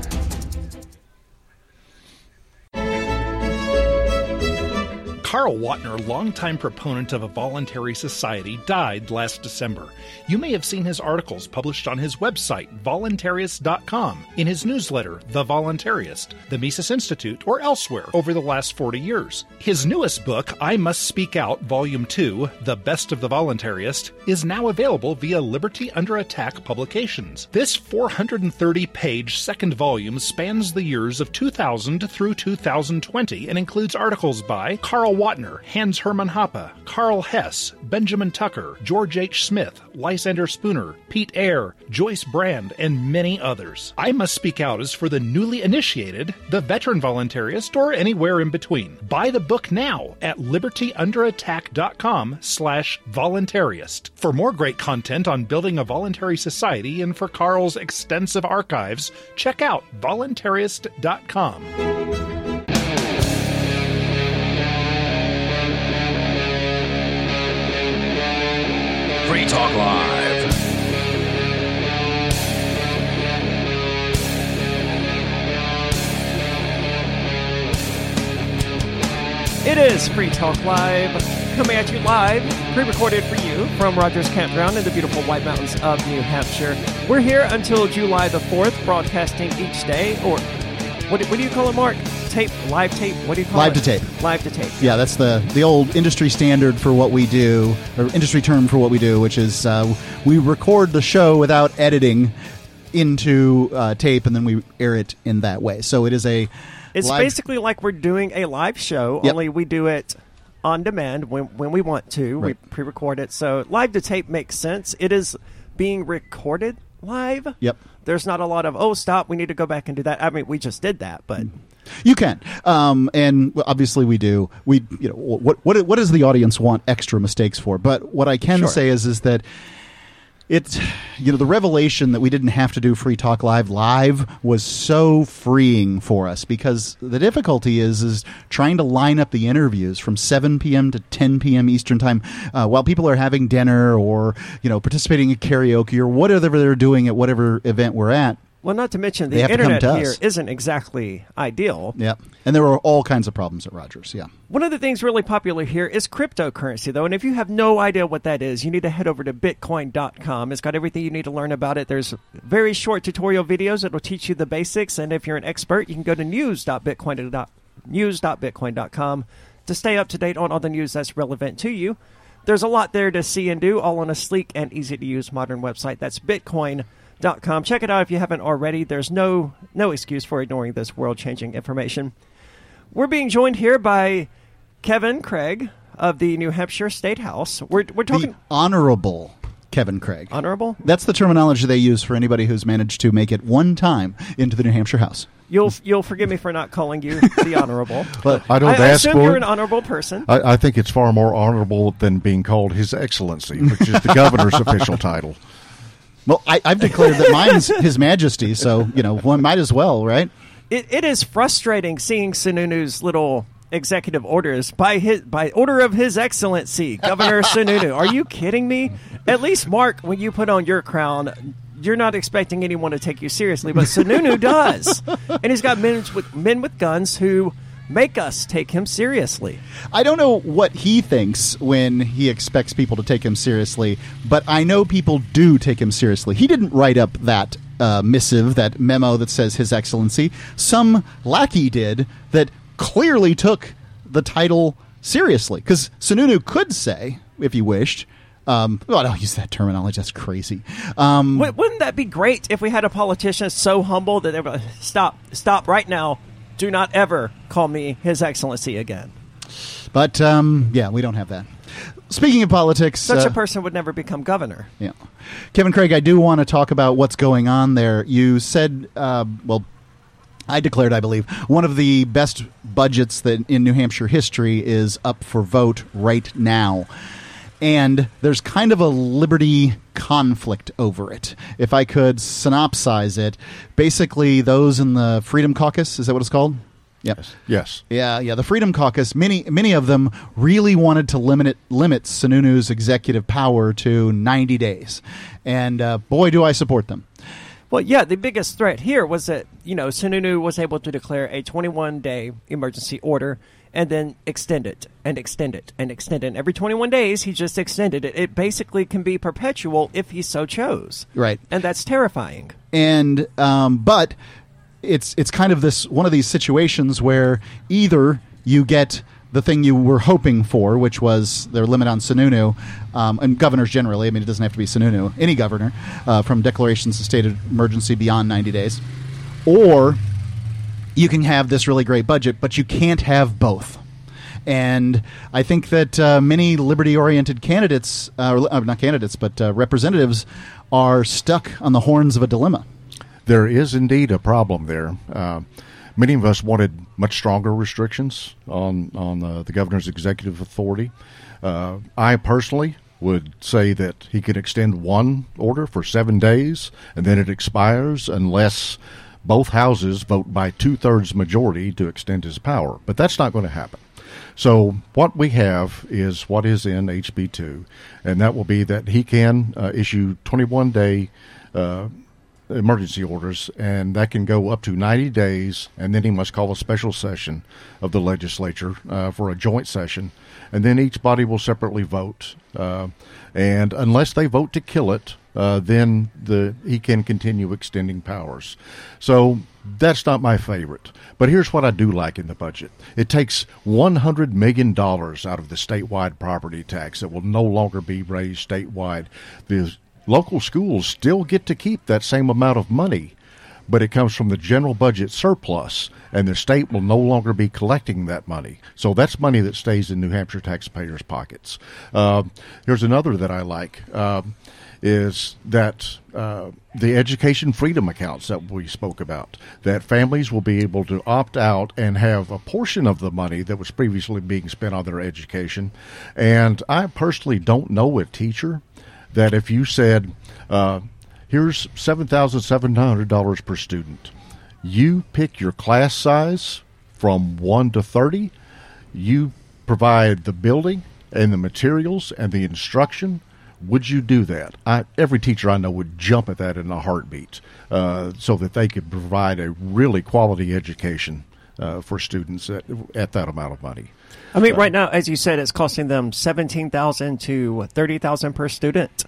Carl Watner, longtime proponent of a voluntary society, died last December. You may have seen his articles published on his website, voluntarist dot com, in his newsletter, The Voluntarist, the Mises Institute, or elsewhere over the last forty years. His newest book, I Must Speak Out, Volume two, The Best of the Voluntarist, is now available via Liberty Under Attack Publications. This four hundred thirty page second volume spans the years of two thousand through two thousand twenty and includes articles by Carl Watner, Hans Hermann Hoppe, Carl Hess, Benjamin Tucker, George H. Smith, Lysander Spooner, Pete Eyre, Joyce Brand, and many others. I Must Speak Out is for the newly initiated, the veteran voluntarist, or anywhere in between. Buy the book now at liberty under attack dot com slash voluntarist. For more great content on building a voluntary society and for Carl's extensive archives, check out voluntarist dot com. Free Talk Live. It is Free Talk Live, coming at you live, pre-recorded for you from Rogers Campground in the beautiful White Mountains of New Hampshire. We're here until July the fourth, broadcasting each day, or what, what do you call it, Mark? Tape, live tape, what do you call live it? Live to tape. Live to tape. Yeah, that's the, the old industry standard for what we do, or industry term for what we do, which is uh, we record the show without editing into uh, tape, and then we air it in that way. So it is a It's live... basically like we're doing a live show, yep. only we do it on demand when, when we want to. Right. We pre-record it. So live to tape makes sense. It is being recorded live. Yep. There's not a lot of, oh, stop, we need to go back and do that. I mean, we just did that, but... You can, um, and obviously we do. We, you know, what what what does the audience want extra mistakes for? But what I can sure. say is, is that it's, you know, the revelation that we didn't have to do Free Talk Live live was so freeing for us, because the difficulty is is trying to line up the interviews from seven p.m. to ten p.m. Eastern time uh, while people are having dinner or, you know, participating in karaoke or whatever they're doing at whatever event we're at. Well, not to mention, the They have to come internet to here us. isn't exactly ideal. Yeah, and there are all kinds of problems at Rogers, yeah. One of the things really popular here is cryptocurrency, though, and if you have no idea what that is, you need to head over to bitcoin dot com. It's got everything you need to learn about it. There's very short tutorial videos that will teach you the basics, and if you're an expert, you can go to news dot bitcoin dot com to stay up to date on all the news that's relevant to you. There's a lot there to see and do, all on a sleek and easy-to-use modern website. That's bitcoin dot com. Check it out if you haven't already. There's no no excuse for ignoring this world-changing information. We're being joined here by Kevin Craig of the New Hampshire State House. We're we're talking the Honorable Kevin Craig. Honorable? That's the terminology they use for anybody who's managed to make it one time into the New Hampshire House. You'll you'll forgive me for not calling you the Honorable. But I don't I, ask I assume for you're it. an honorable person. I, I think it's far more honorable than being called His Excellency, which is the governor's official title. Well, I, I've declared that mine's His Majesty, so, you know, one might as well, right? It, it is frustrating seeing Sununu's little executive orders by his by order of His Excellency Governor Sununu. Are you kidding me? At least, Mark, when you put on your crown, you're not expecting anyone to take you seriously, but Sununu does, and he's got men with men with guns who make us take him seriously. I don't know what he thinks when he expects people to take him seriously, but I know people do take him seriously. He didn't write up that uh, missive, that memo that says His Excellency. Some lackey did that clearly took the title seriously, because Sununu could say, if he wished, um, well, I don't use that terminology, that's crazy. Um, w- wouldn't that be great if we had a politician so humble that they would stop, stop right now, do not ever call me His Excellency again. But, um, yeah, we don't have that. Speaking of politics... Such uh, a person would never become governor. Yeah. Kevin Craig, I do want to talk about what's going on there. You said, uh, well... I declared, I believe, one of the best budgets that in New Hampshire history is up for vote right now. And there's kind of a liberty conflict over it. If I could synopsize it, basically those in the Freedom Caucus, is that what it's called? Yep. Yes. Yes. Yeah, yeah. The Freedom Caucus, many many of them really wanted to limit it, limit Sununu's executive power to ninety days. And uh, boy, do I support them. Well, yeah, the biggest threat here was that, you know, Sununu was able to declare a twenty-one day emergency order and then extend it and extend it and extend it. And every twenty-one days, he just extended it. It basically can be perpetual if he so chose. Right. And that's terrifying. And, um, but it's, it's kind of this, one of these situations where either you get the thing you were hoping for, which was their limit on Sununu, um, and governors generally, I mean, it doesn't have to be Sununu, any governor, uh, from declarations of state of emergency beyond ninety days, or you can have this really great budget, but you can't have both. And I think that uh, many liberty-oriented candidates, uh, not candidates, but uh, representatives, are stuck on the horns of a dilemma. There is indeed a problem there. Uh, Many of us wanted much stronger restrictions on on uh, the governor's executive authority. Uh, I personally would say that he could extend one order for seven days, and then it expires unless both houses vote by two-thirds majority to extend his power. But that's not going to happen. So what we have is what is in H B two, and that will be that he can uh, issue twenty-one day uh emergency orders, and that can go up to ninety days, and then he must call a special session of the legislature uh, for a joint session, and then each body will separately vote. Uh, and unless they vote to kill it, uh, then the he can continue extending powers. So that's not my favorite. But here's what I do like in the budget. It takes one hundred million dollars out of the statewide property tax that will no longer be raised statewide. The local schools still get to keep that same amount of money, but it comes from the general budget surplus, and the state will no longer be collecting that money. So that's money that stays in New Hampshire taxpayers' pockets. Uh, here's another that I like, uh, is that uh, the education freedom accounts that we spoke about, that families will be able to opt out and have a portion of the money that was previously being spent on their education. And I personally don't know a teacher that if you said, uh, here's seven thousand seven hundred dollars per student, you pick your class size from one to thirty, you provide the building and the materials and the instruction, would you do that? I, every teacher I know would jump at that in a heartbeat, uh, so that they could provide a really quality education uh, for students at, at that amount of money. I mean, right now, as you said, it's costing them seventeen thousand dollars to thirty thousand dollars per student.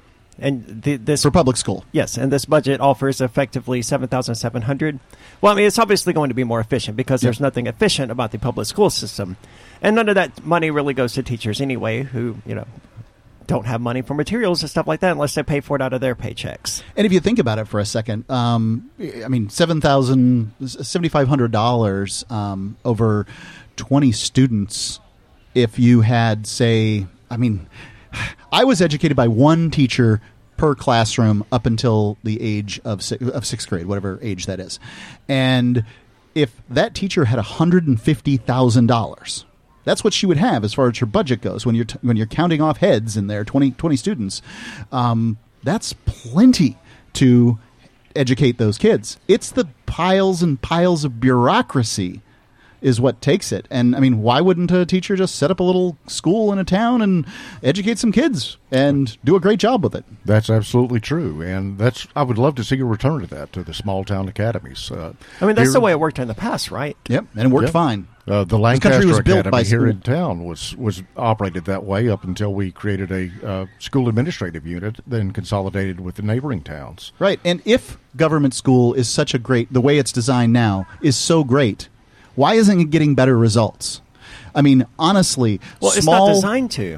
And the, this for public school. Yes, and this budget offers effectively seven thousand seven hundred dollars. Well, I mean, it's obviously going to be more efficient because there's yep. nothing efficient about the public school system. And none of that money really goes to teachers anyway, who, you know, don't have money for materials and stuff like that unless they pay for it out of their paychecks. And if you think about it for a second, um, I mean, seven thousand dollars, seven thousand five hundred dollars um, over twenty students, if you had, say, I mean, I was educated by one teacher per classroom up until the age of six, of sixth grade, whatever age that is. And if that teacher had one hundred fifty thousand dollars, that's what she would have as far as her budget goes. When you're t- when you're counting off heads in there, twenty, twenty students, um, that's plenty to educate those kids. It's the piles and piles of bureaucracy is what takes it. And I mean, why wouldn't a teacher just set up a little school in a town and educate some kids and do a great job with it? That's absolutely true, and that's I would love to see a return to that, to the small town academies. Uh, I mean, that's here, the way it worked in the past, right? Yep, and it worked Yep. fine. Uh, the This Lancaster country was built Academy by here school. in town was was operated that way up until we created a uh, school administrative unit, then consolidated with the neighboring towns. Right, and if government school is such a great, the way it's designed now is so great, why isn't it getting better results? I mean, honestly, Well, it's small, not designed to.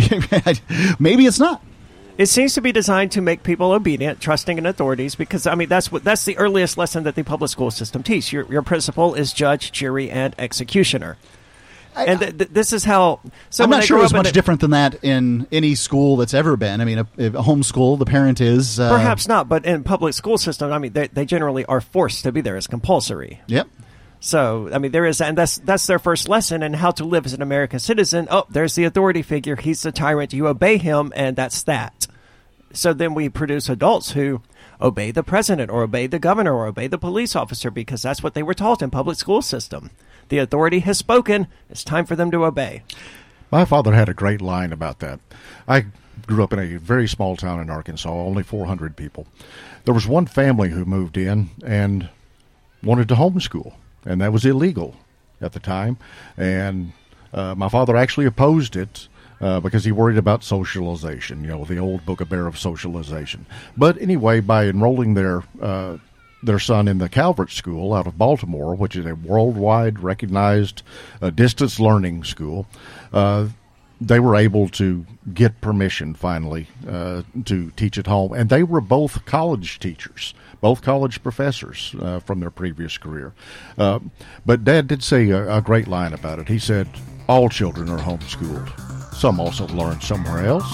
Maybe it's not. It seems to be designed to make people obedient, trusting in authorities, because, I mean, that's what that's the earliest lesson that the public school system teaches. Your, your principal is judge, jury, and executioner. And th- th- this is how... So I'm when not they sure grow it's up in much a- different than that in any school that's ever been. I mean, a, a homeschool, the parent is... Uh, Perhaps not, but in public school system, I mean, they, they generally are forced to be there. It's compulsory. Yep. So, I mean, there is, and that's that's their first lesson in how to live as an American citizen. Oh, there's the authority figure. He's the tyrant. You obey him, and that's that. So then we produce adults who obey the president or obey the governor or obey the police officer because that's what they were taught in public school system. The authority has spoken. It's time for them to obey. My father had a great line about that. I grew up in a very small town in Arkansas, only four hundred people. There was one family who moved in and wanted to homeschool, and that was illegal at the time. And uh, my father actually opposed it uh, because he worried about socialization, you know, the old Book of Bear of socialization. But anyway, by enrolling their uh, their son in the Calvert School out of Baltimore, which is a worldwide recognized uh, distance learning school, uh, they were able to get permission finally uh, to teach at home. And they were both college teachers, both college professors uh, from their previous career. Uh, but Dad did say a, a great line about it. He said, all children are homeschooled. Some also learn somewhere else,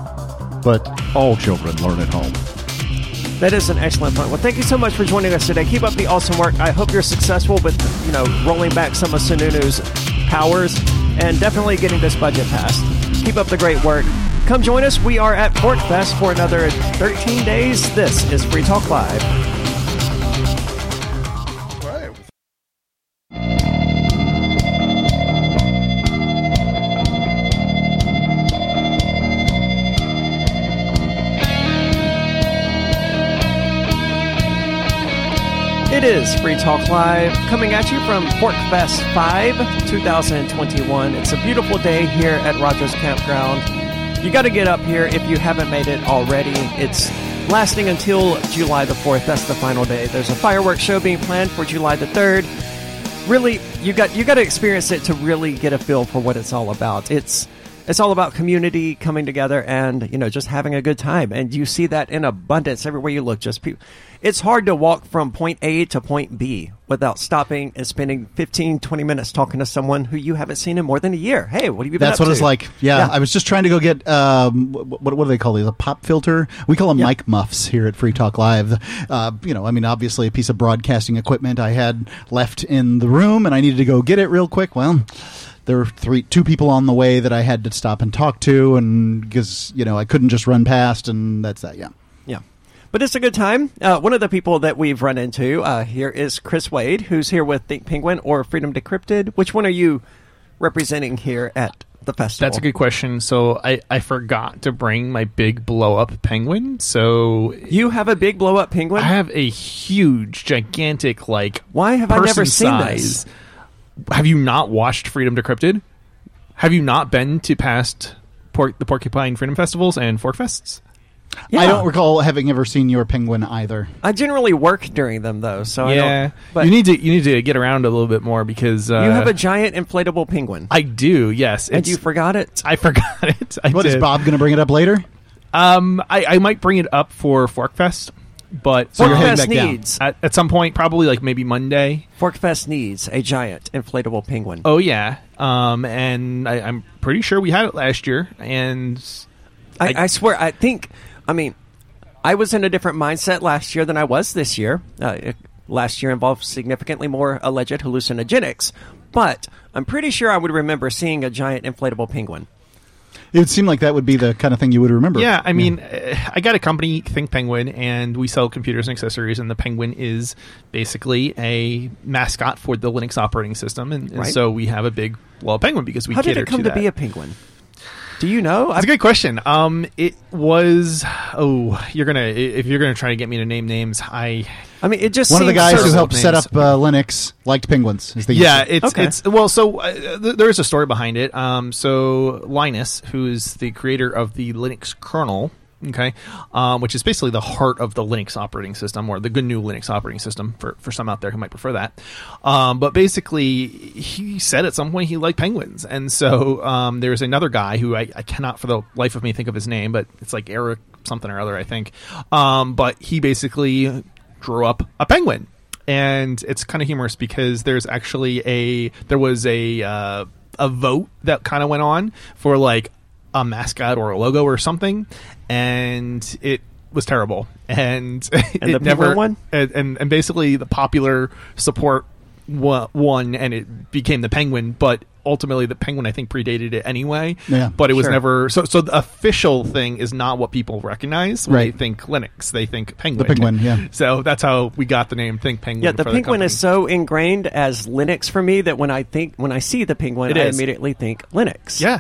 but all children learn at home. That is an excellent point. Well, thank you so much for joining us today. Keep up the awesome work. I hope you're successful with, you know, rolling back some of Sununu's powers and definitely getting this budget passed. Keep up the great work. Come join us. We are at Pork Fest for another thirteen days. This is Free Talk Live. It is Free Talk Live, coming at you from Pork Fest five, twenty twenty-one. It's a beautiful day here at Rogers Campground. You got to get up here if you haven't made it already. It's lasting until July the fourth. That's the final day. There's a fireworks show being planned for July the third. Really, you got you got to experience it to really get a feel for what it's all about. It's It's all about community coming together and, you know, just having a good time. And you see that in abundance everywhere you look. Just people. It's hard to walk from point A to point B without stopping and spending fifteen, twenty minutes talking to someone who you haven't seen in more than a year. Hey, what have you been That's up what to? it's like. Yeah, Yeah. I was just trying to go get, um, what, what do they call these? A pop filter? We call them Yeah. mic muffs here at Free Talk Live. Uh, you know, I mean, obviously a piece of broadcasting equipment I had left in the room and I needed to go get it real quick. Well, there were three, two people on the way that I had to stop and talk to, and because, you know, I couldn't just run past, and that's that, yeah. Yeah. But it's a good time. Uh, one of the people that we've run into uh, here is Chris Wade, who's here with Think Penguin or Freedom Decrypted. Which one are you representing here at the festival? That's a good question. So I, I forgot to bring my big blow-up penguin. So You have a big blow-up penguin? I have a huge, gigantic, like, Why have I never seen person-size- this? Have you not watched Freedom Decrypted? Have you not been to past Pork, the Porcupine Freedom Festivals and Fork Fests? Yeah. I don't recall having ever seen your penguin either. I generally work during them, though, so I yeah, don't... But you need to you need to get around a little bit more because uh, you have a giant inflatable penguin. I do, yes. And It's- you forgot it? I forgot it. I What, did. is Bob going to bring it up later? Um, I, I might bring it up for Fork Fest, but So you're Fork heading Fest back down. needs... at, at some point, probably like maybe Monday. Fork Fest needs a giant inflatable penguin. Oh yeah, um, and I, I'm pretty sure we had it last year, and I, I swear, I think... I mean... I was in a different mindset last year than I was this year. Uh, it, last year involved significantly more alleged hallucinogenics, but I'm pretty sure I would remember seeing a giant inflatable penguin. It would seem like that would be the kind of thing you would remember. Yeah, I mean, yeah. I got a company, Think Penguin, and we sell computers and accessories, and the Penguin is basically a mascot for the Linux operating system, and, and right. so we have a big well penguin because we How cater did it come to, to, to be a penguin? Do you know? That's a good question. Um, it was oh, you're gonna if you're gonna try to get me to name names, I. I mean, it just one of the guys who helped names. set up uh, Linux liked penguins. Is the yeah, answer. it's okay. it's well, so uh, th- there is a story behind it. Um, so Linus, who is the creator of the Linux kernel, okay, um, which is basically the heart of the Linux operating system, or the G N U Linux operating system for for some out there who might prefer that. Um, but basically, he said at some point he liked penguins, and so um, there's another guy who I, I cannot for the life of me think of his name, but it's like Eric something or other, I think. Um, but he basically drew up a penguin, and it's kind of humorous because there's actually a there was a uh, a vote that kind of went on for like a mascot or a logo or something, and it was terrible, and, and it the never won, and, and and basically the popular support wa- won, and it became the penguin, but ultimately the penguin I think predated it anyway. Yeah, but it was sure. never so. So the official thing is not what people recognize when Right. they think Linux. They think penguin. The penguin, yeah. So that's how we got the name Think Penguin. Yeah, the for penguin company. is so ingrained as Linux for me that when I think when I see the penguin, It I is. immediately think Linux. Yeah.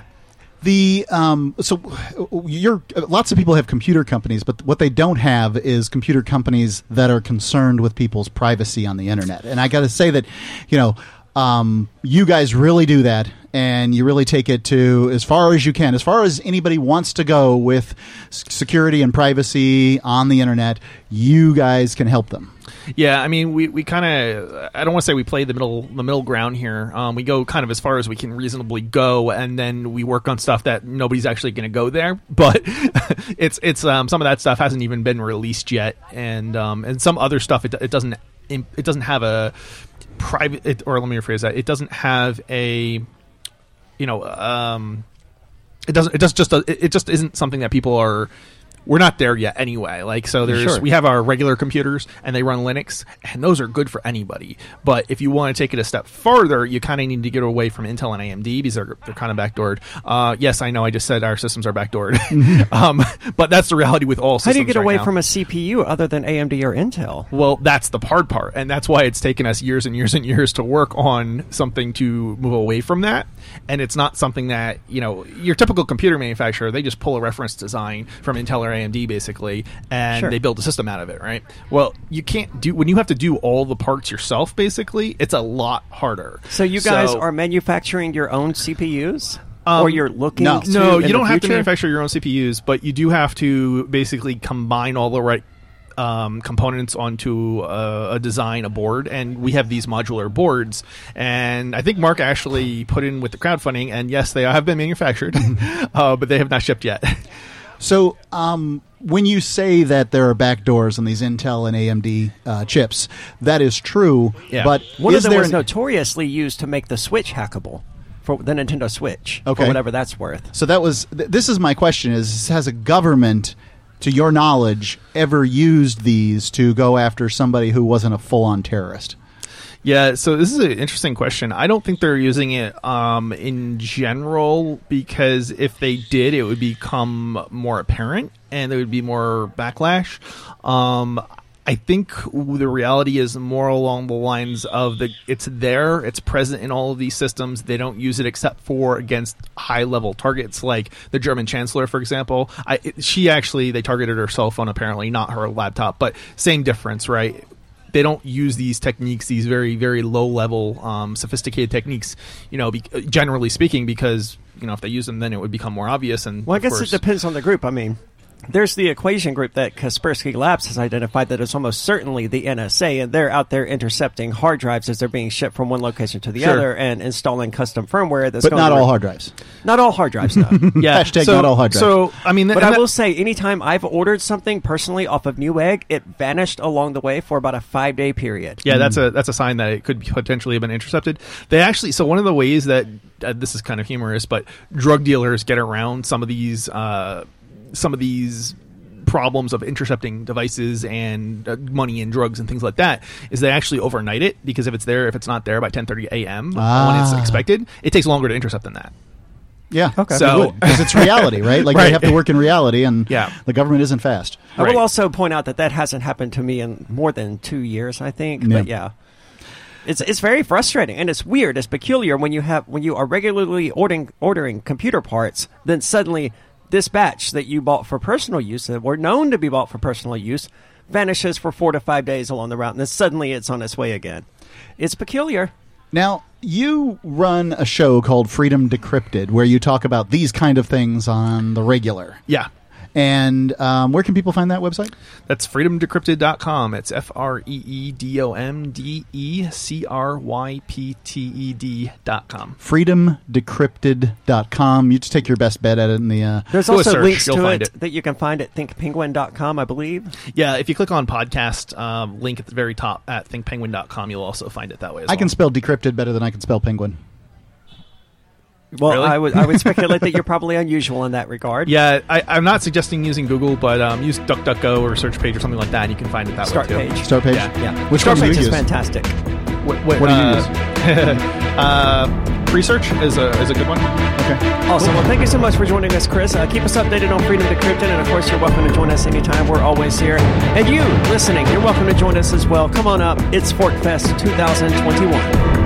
The um, so you're lots of people have computer companies, but what they don't have is computer companies that are concerned with people's privacy on the internet. And I got to say that, you know, um, you guys really do that, and you really take it to as far as you can, as far as anybody wants to go with s- security and privacy on the internet. You guys can help them. Yeah, I mean, we, we kind of, I don't want to say we play the middle the middle ground here. Um, we go kind of as far as we can reasonably go, and then we work on stuff that nobody's actually going to go there. But it's it's um, some of that stuff hasn't even been released yet, and um, and some other stuff it, it doesn't it doesn't have a private it, or let me rephrase that, it doesn't have a you know um, it doesn't it does just it, it just isn't something that people are. We're not there yet anyway. Like, so there's, Sure. we have our regular computers and they run Linux, and those are good for anybody. But if you want to take it a step further, you kind of need to get away from Intel and A M D because they're, they're kind of backdoored. Uh, yes, I know I just said our systems are backdoored. um, but that's the reality with all systems. How do you get right away now. from a C P U other than A M D or Intel? Well, that's the hard part, and that's why it's taken us years and years and years to work on something to move away from that. And it's not something that, you know, your typical computer manufacturer, they just pull a reference design from Intel or A M D basically, and Sure. they build a system out of it, right? Well, you can't do, when you have to do all the parts yourself, basically, it's a lot harder. So you guys So- are manufacturing your own C P Us? Um, or you're looking no. to No, in you the don't have to future? manufacture your own C P Us, but you do have to basically combine all the right um, components onto a, a design, a board, and we have these modular boards. And I think Mark actually put in with the crowdfunding, and yes, they have been manufactured, uh, but they have not shipped yet. So, um, when you say that there are backdoors on these Intel and A M D uh, chips, that is true. Yeah. But One is of them there was an- notoriously used to make the Switch hackable for the Nintendo Switch, Okay. for whatever that's worth. So that was. Th- this is my question: Is has a government, to your knowledge, ever used these to go after somebody who wasn't a full-on terrorist? Yeah, so this is an interesting question. I don't think they're using it um, in general, because if they did, it would become more apparent and there would be more backlash. Um, I think the reality is more along the lines of the it's there, it's present in all of these systems. They don't use it except for against high-level targets, like the German Chancellor, for example. I, it, she actually, they targeted her cell phone, apparently, not her laptop, but same difference, right? They don't use these techniques, these very, very low-level, um, sophisticated techniques, you know, be, generally speaking, because, you know, if they use them, then it would become more obvious. And Well, I of guess course, it depends on the group. I mean, there's the Equation group that Kaspersky Labs has identified that it's almost certainly the N S A, and they're out there intercepting hard drives as they're being shipped from one location to the Sure. other and installing custom firmware that's But going not to all work- hard drives. Not all hard drives, no. yeah. Hashtag so, not all hard drives. So, I mean, But and I that- will say, anytime I've ordered something personally off of Newegg, it vanished along the way for about a five-day period. Yeah, that's a that's a sign that it could potentially have been intercepted. They actually, so one of the ways that uh, this is kind of humorous, but drug dealers get around some of these uh, some of these problems of intercepting devices and uh, money and drugs and things like that is they actually overnight it, because if it's there, if it's not there by ten thirty a.m. when it's Ah. expected, it takes longer to intercept than that. Yeah, okay. So because it's reality, right? Like right. they have to work in reality, and yeah. the government isn't fast. I Right. will also point out that that hasn't happened to me in more than two years, I think. Yeah. But yeah, it's it's very frustrating, and it's weird. It's peculiar when you have when you are regularly ordering ordering computer parts, then suddenly this batch that you bought for personal use, that were known to be bought for personal use, vanishes for four to five days along the route, and then suddenly it's on its way again. It's peculiar. Now, you run a show called Freedom Decrypted, where you talk about these kind of things on the regular. Yeah. And um, where can people find that website? That's freedom decrypted dot com. It's F R E E D O M D E C R Y P T E D dot com. freedom decrypted dot com. You just take your best bet at it in the... Uh, There's Do a also search, links you'll to find it, it. that you can find at think penguin dot com, I believe. Yeah, if you click on podcast um, link at the very top at think penguin dot com, you'll also find it that way as I well. can spell decrypted better than I can spell penguin. Well, Really? I would I would speculate that you're probably unusual in that regard. Yeah, I, I'm not suggesting using Google, but um, use DuckDuckGo or search page or something like that, and you can find it that Start way too. page. Start page? Yeah. Yeah. Which Start one do page you is use? fantastic. What, What do you uh, uh, Pre-search is a is a good one. Okay. Awesome. Well, thank you so much for joining us, Chris. Uh, keep us updated on Freedom Decrypted, and of course, you're welcome to join us anytime. We're always here. And you, listening, you're welcome to join us as well. Come on up. It's ForkFest twenty twenty-one.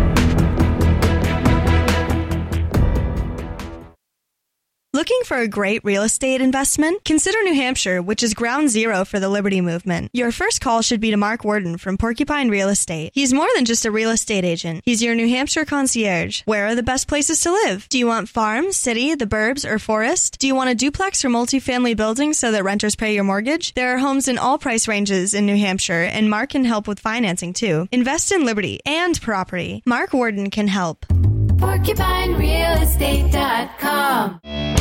Looking for a great real estate investment? Consider New Hampshire, which is ground zero for the Liberty Movement. Your first call should be to Mark Worden from Porcupine Real Estate. He's more than just a real estate agent. He's your New Hampshire concierge. Where are the best places to live? Do you want farm, city, the burbs, or forest? Do you want a duplex or multifamily building so that renters pay your mortgage? There are homes in all price ranges in New Hampshire, and Mark can help with financing too. Invest in Liberty and property. Mark Worden can help. porcupine real estate dot com.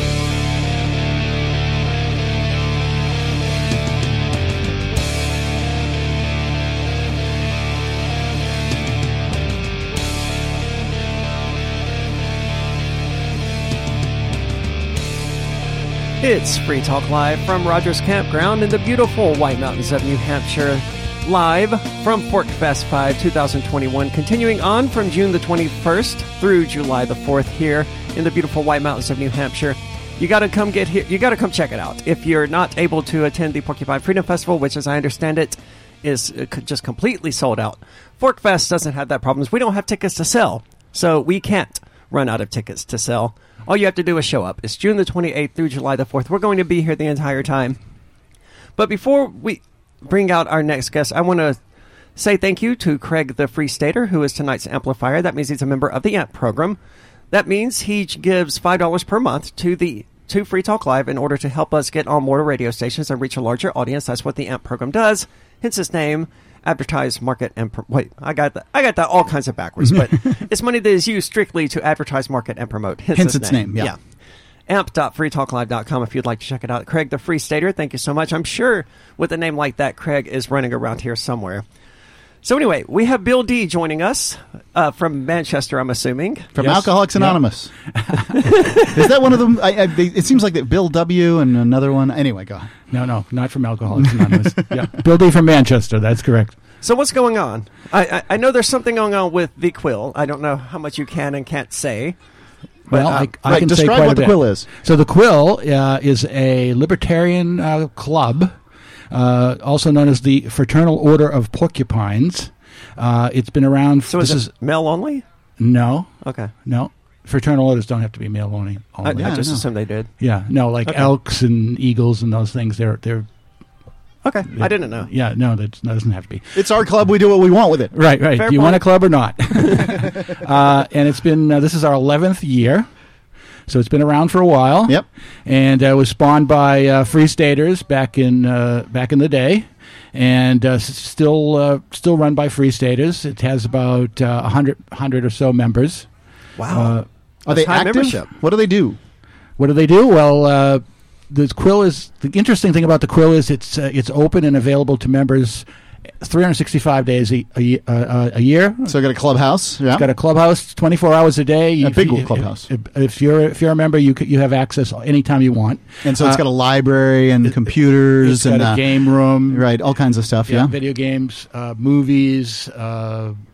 It's Free Talk Live from Rogers Campground in the beautiful White Mountains of New Hampshire. Live from ForkFest five twenty twenty-one, continuing on from June the twenty-first through July the fourth here in the beautiful White Mountains of New Hampshire. You got to come get here. You got to come check it out. If you're not able to attend the Porcupine Freedom Festival, which, as I understand it, is just completely sold out, ForkFest doesn't have that problem. We don't have tickets to sell, so we can't run out of tickets to sell. All you have to do is show up. It's June the twenty-eighth through July the fourth. We're going to be here the entire time. But before we bring out our next guest, I want to say thank you to Craig the Free Stater, who is tonight's amplifier. That means he's a member of the A M P program. That means he gives five dollars per month to the to Free Talk Live in order to help us get on more radio stations and reach a larger audience. That's what the A M P program does. Hence its name. Advertise, market, and pro- wait. I got that. I got that all kinds of backwards. But it's money that is used strictly to advertise, market, and promote. Hence, Hence its, its name. name, yeah. yeah. amp dot free talk live dot com if you'd like to check it out. Craig the Free Stater, thank you so much. I'm sure with a name like that, Craig is running around here somewhere. So anyway, we have Bill D joining us uh, from Manchester, I'm assuming. From Yes. Alcoholics Anonymous. Is that one of them? I, I, they, it seems like that Bill W. and another one. Anyway, go on. No, no, not from Alcoholics Anonymous. Yeah, Bill D from Manchester. That's correct. So what's going on? I, I, I know there's something going on with the Quill. I don't know how much you can and can't say. But, Well, uh, I, I right, can say describe quite what a the bit. Quill is. So the Quill uh, is a libertarian uh, club, uh, also known as the Fraternal Order of Porcupines. Uh, it's been around. So this is it male only? No. Okay. No. Fraternal orders don't have to be male only. I, only. I just assumed they did. Yeah. No, like Okay. elks and eagles and those things. They're they're. Okay, I didn't know. Yeah, no, that doesn't have to be. It's our club. We do what we want with it. Right, right. Fair do you want a point. club or not? uh, and it's been, uh, this is our eleventh year. So it's been around for a while. Yep. And uh, was spawned by uh, Free Staters back in uh, back in the day, and uh, s- still uh, still run by Free Staters. It has about uh, one hundred, one hundred or so members. Wow. Uh, Are they high active? membership. What do they do? what do they do? Well, uh, the Quill is the interesting thing about the Quill is it's uh, it's open and available to members three hundred sixty-five days a, a, ye- uh, a year. So I got a clubhouse. Yeah. It's got a clubhouse twenty-four hours a day. A If big you- clubhouse. If, if you're if you're a member, you c- you have access anytime you want. and so it's Uh, got a library and computers It's got and a uh, game room, right, all kinds of stuff. yeah, Yeah. video games, uh, movies, uh,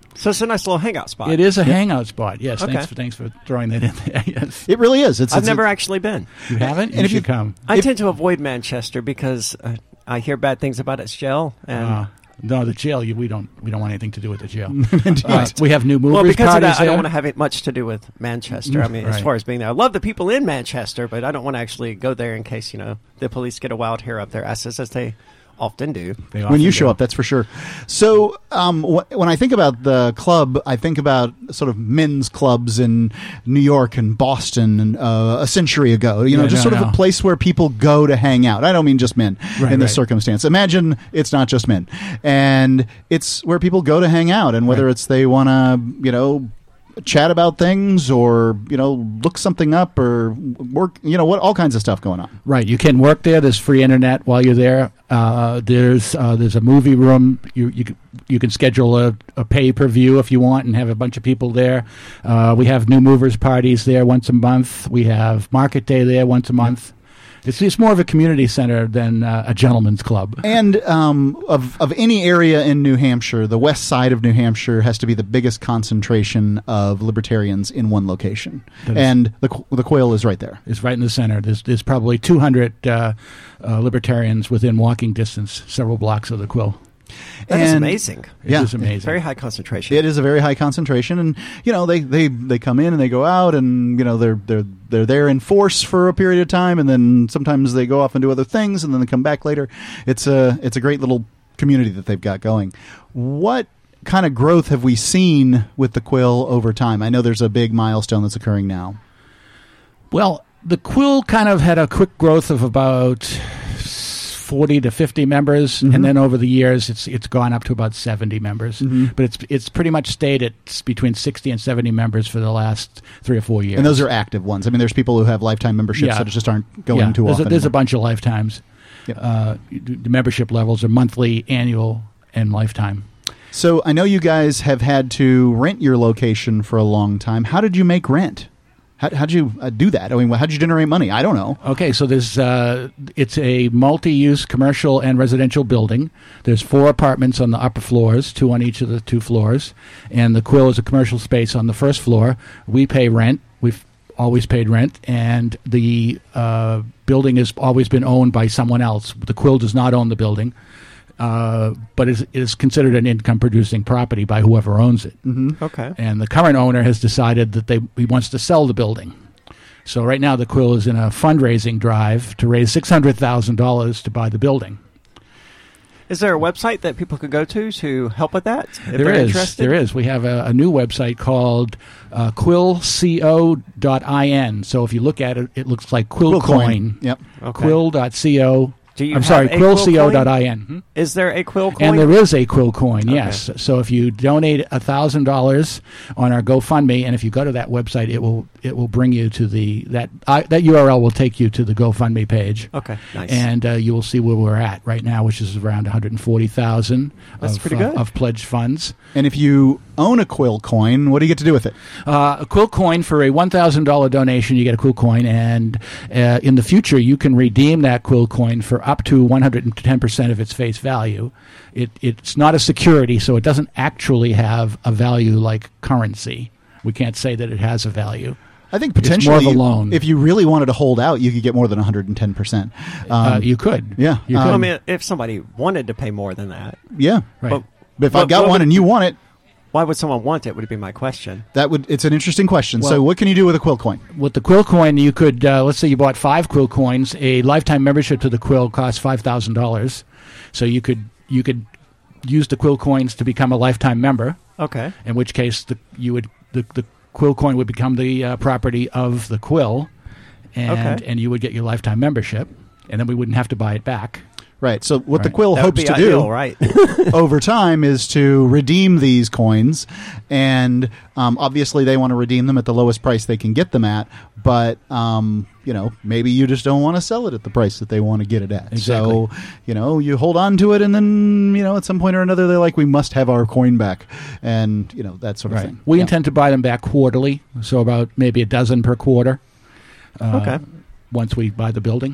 So it's a nice little hangout spot. It is a hangout spot. Yes, Okay. thanks for thanks for throwing that in there. Yes, It really is. It's, I've it's never a- actually been. you haven't. And You if you- should come. I If- tend to avoid Manchester because uh, I hear bad things about its jail. And Uh, no, the jail. You, we don't. We don't want anything to do with the jail. Indeed. Uh, we have new movers well, because of parties that, I don't there. want to have it much to do with Manchester. I mean, as Right. far as being there, I love the people in Manchester, but I don't want to actually go there in case, you know, the police get a wild hair up their asses, as they often do. They when you often show do. up, that's for sure. So, um, wh- when I think about the club, I think about sort of men's clubs in New York and Boston and, uh, a century ago. You know, Yeah, just no, sort of no. a place where people go to hang out. I don't mean just men Right, in this right. circumstance. Imagine it's not just men, and it's where people go to hang out, and whether Right. it's they want to, you know, chat about things or you know look something up or work, you know, what all kinds of stuff going on. Right, you can work there. There's free internet while you're there. Uh, there's uh, there's a movie room. You you can, you can schedule a, a pay per view if you want and have a bunch of people there. Uh, we have new movers parties there once a month. We have market day there once a month. It's it's more of a community center than uh, a gentleman's club. And um, of of any area in New Hampshire, the west side of New Hampshire has to be the biggest concentration of libertarians in one location, That is- and the Qu- the Quill is right there. It's right in the center. There's there's probably two hundred uh, uh, libertarians within walking distance, several blocks of the Quill. That is And- amazing. It Yeah. is amazing. Very high concentration. It is a very high concentration, and you know they, they, they come in and they go out, and you know they're they're they're there in force for a period of time, and then sometimes they go off and do other things, and then they come back later. It's a it's a great little community that they've got going. What kind of growth have we seen with the Quill over time? I know there's a big milestone that's occurring now. Well, the Quill kind of had a quick growth of about forty to fifty members, Mhm. and then over the years, it's it's gone up to about seventy members. Mhm. But it's it's pretty much stayed at s- between sixty and seventy members for the last three or four years. And those are active ones. I mean, there's people who have lifetime memberships Yeah. that just aren't going yeah, too there's often. A, there's a anymore. bunch of lifetimes. Uh, the membership levels are monthly, annual, and lifetime. So I know you guys have had to rent your location for a long time. How did you make rent? How how'd you uh, do that? I mean, how'd you generate money? I don't know. Okay, so there's uh, it's a multi-use commercial and residential building. There's four apartments on the upper floors, two on each of the two floors, and the Quill is a commercial space on the first floor. We pay rent. We've always paid rent, and the uh, building has always been owned by someone else. The Quill does not own the building, uh, but is is considered an income-producing property by whoever owns it. Mm-hmm. Okay. And the current owner has decided that they he wants to sell the building. So right now the Quill is in a fundraising drive to raise six hundred thousand dollars to buy the building. Is there a website that people could go to to help with that? If There they're is. interested? There is. We have a, a new website called uh, quill co dot in. So if you look at it, it looks like Quill, Quill Coin. Coin. Yep. Okay. quill dot co. Do you I'm have sorry, a quill Quill co dot coin? in. Hmm? Is there a Quill coin? And there is a Quill coin, Okay. yes. So if you donate one thousand dollars on our GoFundMe, and if you go to that website, it will it will bring you to the that I, that U R L will take you to the GoFundMe page. Okay, nice. And uh, you will see where we're at right now, which is around one hundred forty thousand That's of, pretty uh, good. of pledged funds. And if you own a Quill coin, what do you get to do with it? Uh, a Quill coin for a one thousand dollars donation, you get a Quill coin, and uh, in the future, you can redeem that Quill coin for up to one hundred ten percent of its face value. It, it's not a security, so it doesn't actually have a value like currency. We can't say that it has a value. I think It's potentially, more of a loan. if you really wanted to hold out, you could get more than one hundred ten percent. Um, uh, you could. Yeah. You um, could. I mean, if somebody wanted to pay more than that, yeah. Right. but, But if I've but got what one would- and you want it, why would someone want it? Would be my question. that would it's an interesting question. so Well- what can you do with a Quill coin? With the Quill coin, you could, uh, let's say you bought five Quill coins. A lifetime membership to the Quill costs five thousand dollars. So you could you could use the Quill coins to become a lifetime member. Okay. In which case, the you would the, the Quill coin would become the uh, property of the Quill, and Okay. and you would get your lifetime membership, and then we wouldn't have to buy it back. Right. So what the Right. Quill That would hopes be to ideal, do right? over time is to redeem these coins, and um, obviously they want to redeem them at the lowest price they can get them at. But um, you know, maybe you just don't want to sell it at the price that they want to get it at. Exactly. So you know, you hold on to it, and then you know, at some point or another, they're like, "We must have our coin back," and you know that sort of Right. thing. We Yeah. intend to buy them back quarterly, so about maybe a dozen per quarter. Uh, Okay. Once we buy the building.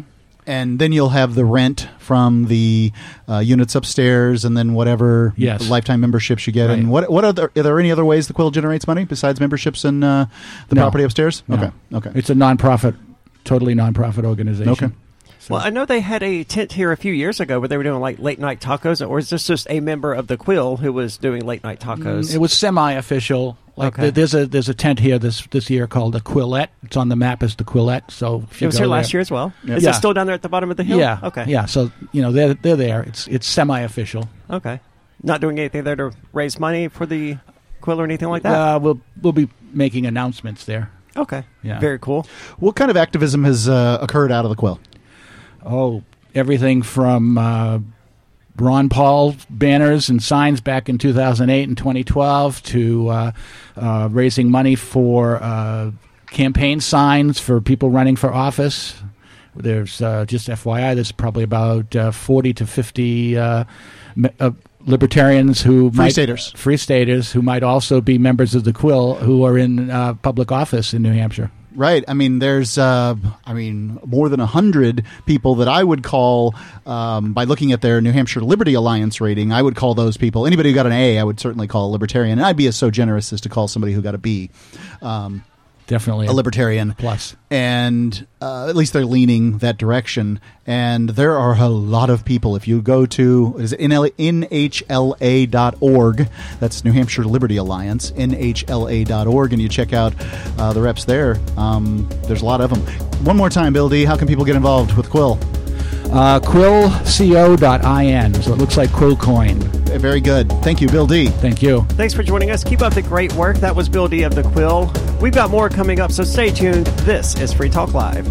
And then you'll have the rent from the uh, units upstairs, and then whatever Yes. lifetime memberships you get. Right. And what what are there, are there any other ways the Quill generates money besides memberships and uh, the No. property upstairs? No. Okay, okay. It's a nonprofit, totally nonprofit organization. Okay. Well, I know they had a tent here a few years ago where they were doing like late night tacos, or is this just a member of the Quill who was doing late night tacos? Mm, It was semi-official. Like Okay. th- there's a there's a tent here this this year called the Quillette. It's on the map as the Quillette. So if It you was go here last there- year as well. Yeah. Is Yeah. it still down there at the bottom of the hill? Yeah. Okay. Yeah. So you know they're they're there. It's it's semi-official. Okay. Not doing anything there to raise money for the Quill or anything like that? Uh, we'll we'll be making announcements there. Okay. Yeah. Very cool. What kind of activism has uh, occurred out of the Quill? Oh, everything from uh, Ron Paul banners and signs back in two thousand eight and twenty twelve to uh, uh, raising money for uh, campaign signs for people running for office. There's uh, just F Y I. There's probably about uh, forty to fifty uh, me- uh, libertarians who Free might, staters. free staters who might also be members of the Quill who are in uh, public office in New Hampshire. Right. I mean, there's, uh, I mean, more than a hundred people that I would call, um, by looking at their New Hampshire Liberty Alliance rating, I would call those people. Anybody who got an A, I would certainly call a libertarian, and I'd be so generous as to call somebody who got a B. Um, Definitely a libertarian plus, and uh, at least they're leaning that direction. And there are a lot of people. If you go to is it N H L A dot org, that's New Hampshire Liberty Alliance, N H L A dot org, and you check out uh, the reps there. Um, there's a lot of them. One more time, Bill D. How can people get involved with Quill? Uh, quill co dot I N. So it looks like Quill Coin. Very good. Thank you, Bill D. Thank you. Thanks for joining us. Keep up the great work. That was Bill D of the Quill. We've got more coming up, so stay tuned. This is Free Talk Live.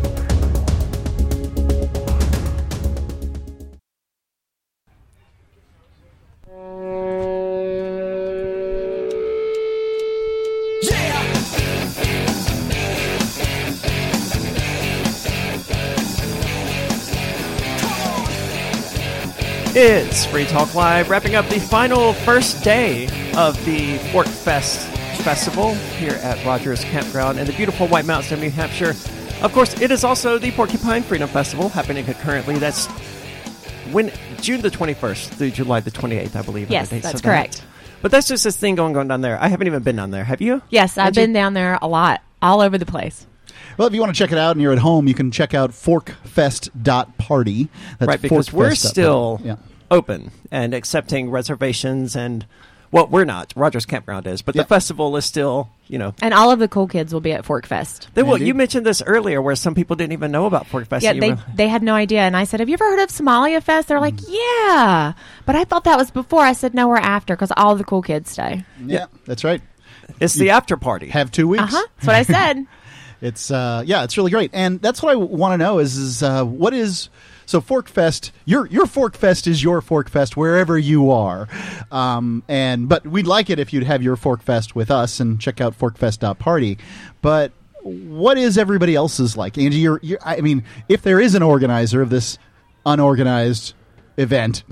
It's Free Talk Live, wrapping up the final first day of the Fork Fest Festival here at Rogers Campground in the beautiful White Mountains of New Hampshire. Of course, it is also the Porcupine Freedom Festival happening concurrently. That's when June the twenty-first through July the twenty-eighth, I believe. are Yes, the dates that's of that. correct. But that's just this thing going on down there. I haven't even been down there. Have you? Yes, I've Had you? been down there a lot, all over the place. Well, if you want to check it out and you're at home, you can check out forkfest dot party. That's Right, because we're forkfest dot still party. Yeah. open and accepting reservations and, well, we're not. Rogers Campground is, but Yeah. the festival is still, you know. And all of the cool kids will be at Fork Fest. They, well, you mentioned this earlier where some people didn't even know about Fork Fest. Yeah, and you they were- they had no idea. And I said, have you ever heard of Somalia Fest? They're like, yeah. But I thought that was before. I said, no, we're after, because all the cool kids stay. Yeah, that's right. It's the after party. Have two weeks. Uh-huh. That's what I said. It's uh, yeah, it's really great, and that's what I want to know is is uh, what is so Fork Fest. Your your Fork Fest is your Fork Fest wherever you are, um, and but we'd like it if you'd have your Fork Fest with us and check out forkfest dot party. But what is everybody else's like, Angie? You're, you're I mean, if there is an organizer of this unorganized event,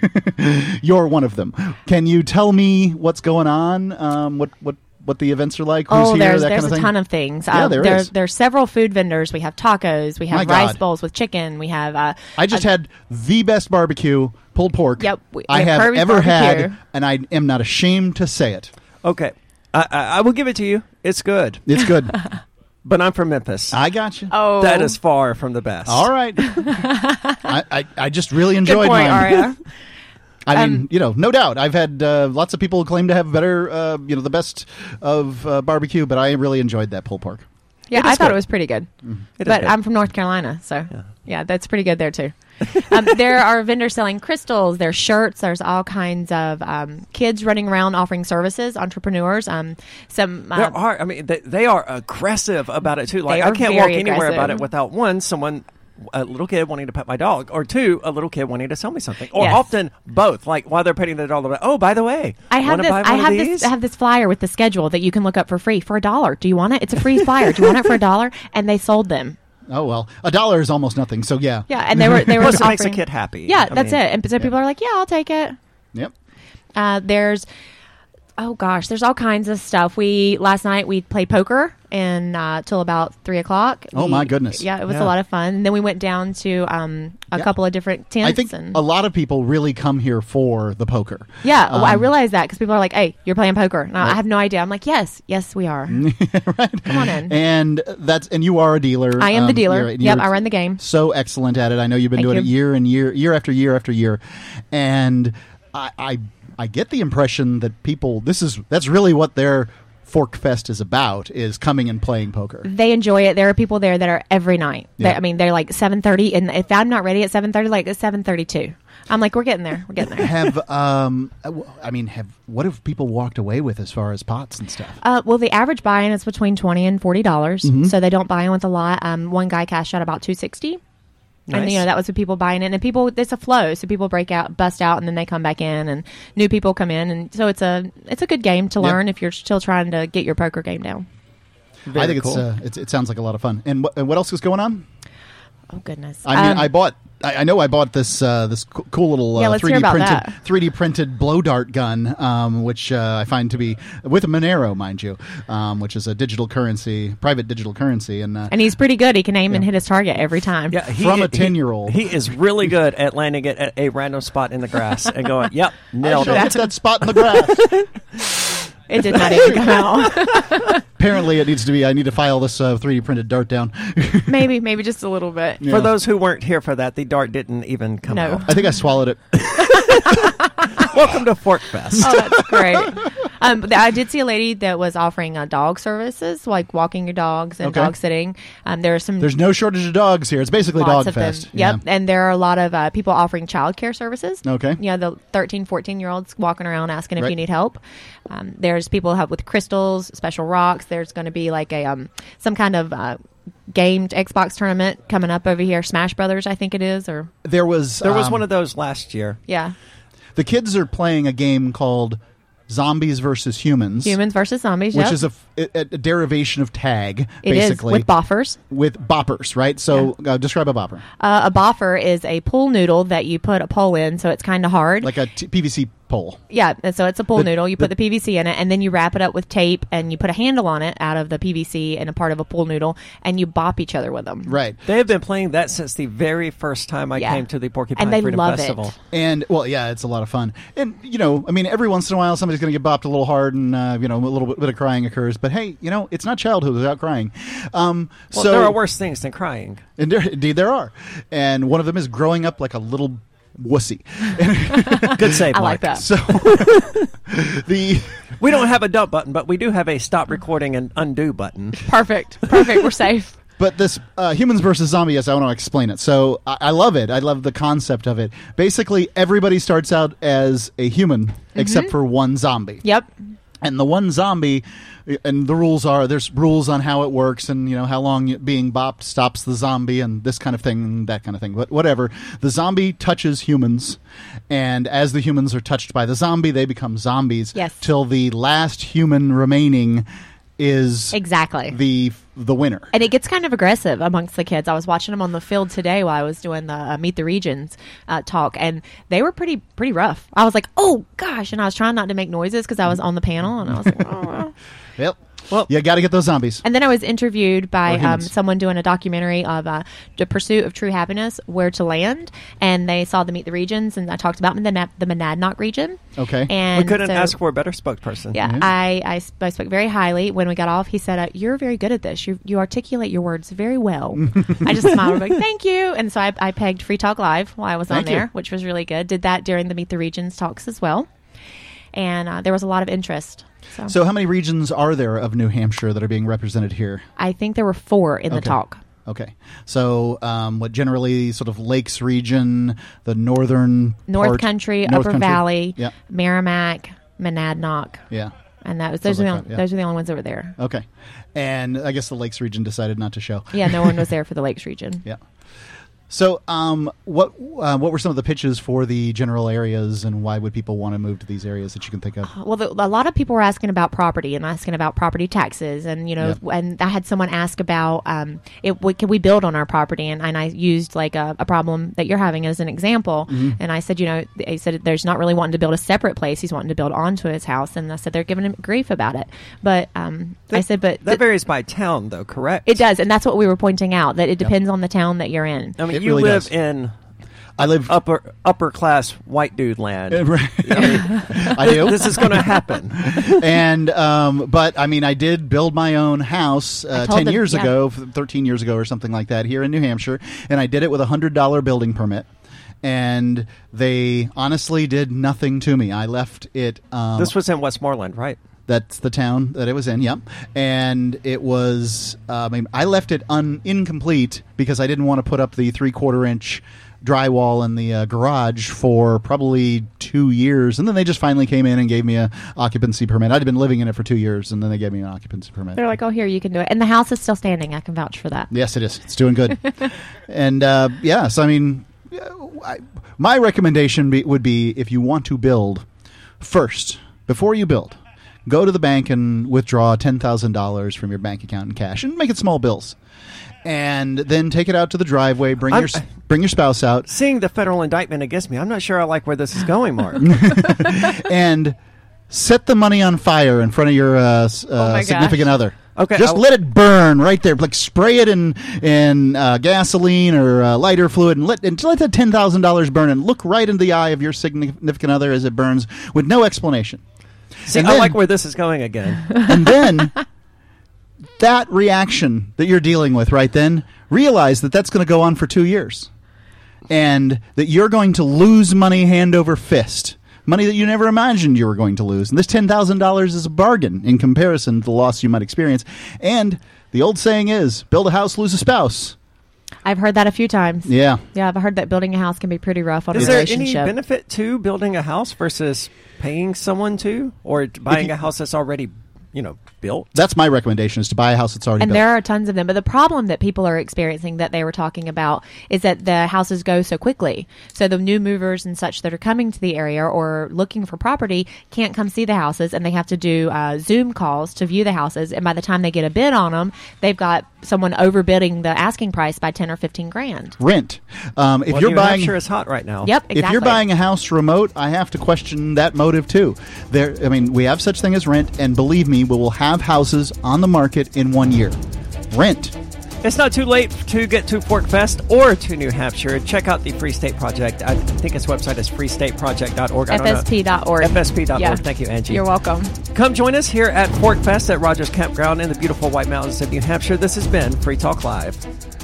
you're one of them. Can you tell me what's going on? Um, what what what the events are like? Who's Oh, here? there's that there's kind of a thing? ton of things. Yeah, Uh, there there is. There's several food vendors. We have tacos. We have My rice God. bowls with chicken. We have. Uh, I just uh, had the best barbecue, pulled pork, Yep, we- I we have have Kirby's ever barbecue. had, and I am not ashamed to say it. Okay. I, I, I will give it to you. It's good. It's good. But I'm from Memphis. I got you. Oh, That is far from the best. All right. I, I, I just really enjoyed Good point, mine. Aria. I mean, Um, you know, no doubt. I've had uh, lots of people claim to have better, uh, you know, the best of uh, barbecue, but I really enjoyed that pulled pork. Yeah, It I is thought good. it was pretty good. Mm-hmm. It is But good. I'm from North Carolina, so yeah, that's pretty good there too. um, there are vendors selling crystals. There's shirts. There's all kinds of um, kids running around offering services. Entrepreneurs. Um, some. Uh, There are. I mean, they, they are aggressive about it too. Like They I are can't walk very anywhere about aggressive. it without one, someone, a little kid wanting to pet my dog, or two, a little kid wanting to sell me something, or Yes. often both. Like while they're petting the dog, they're like, oh, by the way, I have wanna this. buy I one of have these? this. I have this flyer with the schedule that you can look up for free for a dollar. Do you want it? It's a free flyer. Do you want it for a dollar? And they sold them. Oh, well, a dollar is almost nothing, so yeah. Yeah, and they were they were Plus, it makes a offering- kid happy. Yeah, I that's mean, it. And so people are like, yeah, I'll take it. Yep. Uh, there's, oh gosh, there's all kinds of stuff. We last night we played poker and uh, till about three o'clock. Oh, We- my goodness. Yeah, it was Yeah. a lot of fun. And then we went down to um, a Yeah. couple of different tents. I think and a lot of people really come here for the poker. yeah, well, I Um, realized that because people are like, "Hey, you're playing poker." And I- I Right. have no idea. I'm like, "Yes, yes, we are." Come on in. And that's and you are a dealer. I am the Um, dealer. you're- Yep, you're I run the game. So excellent at it. I know you've been Thank doing it you. year and year, year after year after year, and I, I I get the impression that people this is that's really what their Fork Fest is about, is coming and playing poker. They enjoy it. There are people there that are every night. They- Yeah. I mean, they're like seven thirty, and if I'm not ready at seven thirty, like it's seven thirty-two. I'm like, we're getting there. We're getting there. Have um, I mean, have what have people walked away with as far as pots and stuff? Uh, well, the average buy-in is between twenty and forty dollars, Mhm. so they don't buy in with a lot. Um, one guy cashed out about two sixty. And Nice. you know that was with people buying in, and people it's a flow. So people break out, bust out, and then they come back in, and new people come in, and so it's a it's a good game to Yeah. learn if you're still trying to get your poker game down. I think it's, uh, it's it sounds like a lot of fun. And what, and what else is going on? Oh goodness! I mean, Um, I bought. I, I know I bought this uh, this co- cool little Yeah, uh, let's three D hear about printed that. three D printed blow dart gun, um, which uh, I find to be with a Monero, mind you, um, which is a digital currency, private digital currency, and uh, and he's pretty good. He can aim and hit his target every time. Yeah, he- from a he- ten-year-old. He is really good at landing it at a random spot in the grass and going, "Yep, nailed I it." hit that spot in the grass. It did not even come out. Apparently, it needs to be. I need to file this uh, three D printed dart down. maybe, maybe just a little bit. Yeah. For those who weren't here for that, the dart didn't even come No. out. I think I swallowed it. Welcome to Fork Fest. Oh, that's great. Um, but I did see a lady that was offering uh, dog services, like walking your dogs and Okay. dog sitting. Um, there are some There's no shortage of dogs here. It's basically lots dog of fest. them. Yep, and there are a lot of uh, people offering childcare services. Okay. You know, the thirteen, fourteen year olds walking around asking if Right. you need help. Um, there's people who help with crystals, special rocks. There's going to be like a um, some kind of uh, gamed Xbox tournament coming up over here. Smash Brothers, I think it is, or There was There was um, one of those last year. yeah, the kids are playing a game called Zombies versus Humans. humans versus zombies. Which yep. is a, a, a derivation of tag, It is, basically. with boffers. With boppers, right? So uh, describe a bopper. Uh, a boffer is a pool noodle that you put a pole in, so it's kind of hard. Like a t- P V C pole. Yeah, and so it's a pool The- noodle. You put the- the P V C in it, and then you wrap it up with tape, and you put a handle on it out of the P V C and a part of a pool noodle, and you bop each other with them. Right. They have been playing that since the very first time I Yeah. came to the Porcupine And they Freedom love it. Festival. And, well, yeah, it's a lot of fun. And, you know, I mean, every once in a while somebody's going to get bopped a little hard and, uh, you know, a little bit, bit of crying occurs. But, hey, you know, it's not childhood without crying. Um, Well, so, there are worse things than crying. And there, indeed there are. And one of them is growing up like a little wussy. Good save, I Mark. like that. So, the... We don't have a dump button, but we do have a stop recording and undo button. Perfect. Perfect. We're safe. But this uh, humans versus zombies, yes, I want to explain it. So I, I love it. I love the concept of it. Basically, everybody starts out as a human except for one zombie. Yep. And the one zombie, and the rules are there's rules on how it works, and you know how long being bopped stops the zombie, and this kind of thing, and that kind of thing. But whatever, the zombie touches humans, and as the humans are touched by the zombie, they become zombies. Yes. Till the last human remaining is Exactly. the the winner. And it gets kind of aggressive amongst the kids. I was watching them on the field today while I was doing the uh, Meet the Regions uh, talk, and they were pretty pretty rough. I was like, oh, gosh. And I was trying not to make noises because I was on the panel, and I was like, oh. Yep. Well, you got to get those zombies. And then I was interviewed by Or um, humans. someone doing a documentary of uh, The Pursuit of True Happiness, Where to Land, and they saw the Meet the Regions, and I talked about the, Na- the Monadnock region. Okay. And we couldn't so- ask for a better spokesperson. Yeah, I, I, sp- I spoke very highly. When we got off, he said, uh, you're very good at this. You you articulate your words very well. I just smiled. I was like, thank you. And so I, I pegged Free Talk Live while I was Thank on you. there, which was really good. Did that during the Meet the Regions talks as well. And uh, there was a lot of interest. So, So, how many regions are there of New Hampshire that are being represented here? I think there were four in the Okay. talk. Okay. So, um, what generally sort of Lakes region, the northern North part- Country, North Upper Country? Valley, Yeah. Merrimack, Monadnock. Yeah. And that was Sounds those are the like only, that, yeah. those are the only ones that were there. Okay. And I guess the Lakes region decided not to show. Yeah, no one was there for the Lakes region. Yeah. So, um, what uh, what were some of the pitches for the general areas, and why would people want to move to these areas that you can think of? Well, the, a lot of people were asking about property and asking about property taxes, and you know, Yeah. and I had someone ask about, um, it, what, can we build on our property? And, and I used like a, a problem that you're having as an example, Mhm. and I said, you know, I said there's not really wanting to build a separate place; he's wanting to build onto his house, and I said they're giving him grief about it. But um, I said, but That varies by town, though, correct? it does, and that's what we were pointing out, that it depends on the town that you're in. I mean, It you really live does. in I live upper upper class white dude land. Uh, right. I, mean, I do. This is going to happen. and um, but I mean, I did build my own house uh, told ten them- years yeah. ago, thirteen years ago, or something like that, here in New Hampshire, and I did it with a hundred dollar building permit. And they honestly did nothing to me. I left it. Um, This was in Westmoreland, right? That's the town that it was in, yep. And it was, uh, I mean, I left it un- incomplete because I didn't want to put up the three-quarter inch drywall in the uh, garage for probably two years. And then they just finally came in and gave me a occupancy permit. I'd been living in it for two years, and then they gave me an occupancy permit. They're like, oh, here, you can do it. And the house is still standing. I can vouch for that. Yes, it is. It's doing good. and, uh, yeah, so, I mean, I, my recommendation be, would be, if you want to build, first, before you build, go to the bank and withdraw ten thousand dollars from your bank account in cash, and make it small bills. And then take it out to the driveway, bring I'm- your bring your spouse out, Seeing the federal indictment against me, I'm not sure I like where this is going, Mark. and set the money on fire in front of your uh, s- uh, my significant gosh. other. Okay, Just I'll- let it burn right there. Like, spray it in in uh, gasoline or uh, lighter fluid, and let and let that ten thousand dollars burn, and look right into the eye of your significant other as it burns with no explanation. See, And I then- like where this is going again. And then that reaction that you're dealing with right then, realize that that's going to go on for two years. And that you're going to lose money hand over fist. Money that you never imagined you were going to lose. And this ten thousand dollars is a bargain in comparison to the loss you might experience. And the old saying is, build a house, lose a spouse. I've heard that a few times. Yeah. Yeah, I've heard that building a house can be pretty rough on Is a there any relationship. benefit to building a house versus paying someone to, or buying you- a house that's already, you know, built? That's my recommendation, is to buy a house that's already And built. there are tons of them. But the problem that people are experiencing that they were talking about is that the houses go so quickly. So the new movers and such that are coming to the area or looking for property can't come see the houses, and they have to do uh, Zoom calls to view the houses. And by the time they get a bid on them, they've got someone overbidding the asking price by ten or fifteen grand. Rent. Um, if well, you're New buying, Hampshire is hot right now. Yep, exactly. If you're buying a house remote, I have to question that motive too. There, I mean, we have such thing as rent, and believe me, we will have houses on the market in one year. Rent. It's not too late to get to Fork Fest or to New Hampshire. Check out the Free State Project. I think its website is free state project dot org. I F don't know. S P dot org. F S P dot org. Yeah. Thank you, Angie. You're welcome. Come join us here at Fork Fest at Rogers Campground in the beautiful White Mountains of New Hampshire. This has been Free Talk Live.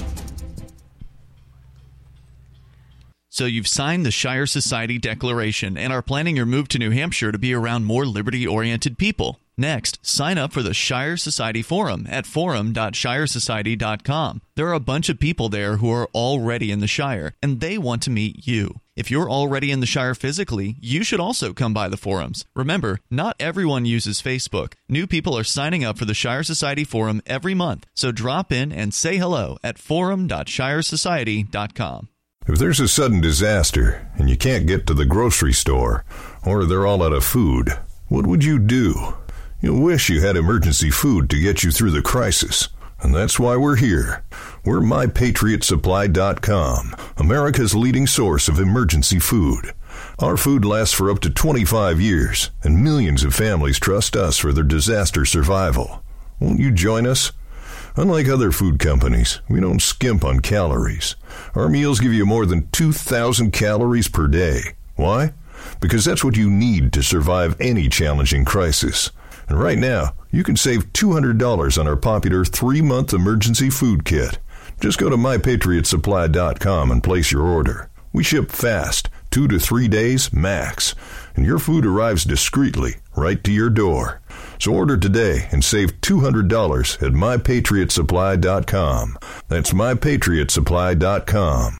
So you've signed the Shire Society Declaration and are planning your move to New Hampshire to be around more liberty-oriented people. Next, sign up for the Shire Society Forum at forum dot shire society dot com. There are a bunch of people there who are already in the Shire, and they want to meet you. If you're already in the Shire physically, you should also come by the forums. Remember, not everyone uses Facebook. New people are signing up for the Shire Society Forum every month, so drop in and say hello at forum dot shire society dot com. If there's a sudden disaster and you can't get to the grocery store, or they're all out of food, what would you do? You'll wish you had emergency food to get you through the crisis. And that's why we're here. We're my patriot supply dot com, America's leading source of emergency food. Our food lasts for up to twenty-five years, and millions of families trust us for their disaster survival. Won't you join us? Unlike other food companies, we don't skimp on calories. Our meals give you more than two thousand calories per day. Why? Because that's what you need to survive any challenging crisis. And right now, you can save two hundred dollars on our popular three-month emergency food kit. Just go to my patriot supply dot com and place your order. We ship fast, two to three days max, and your food arrives discreetly right to your door. So order today and save two hundred dollars at my patriot supply dot com. That's my patriot supply dot com.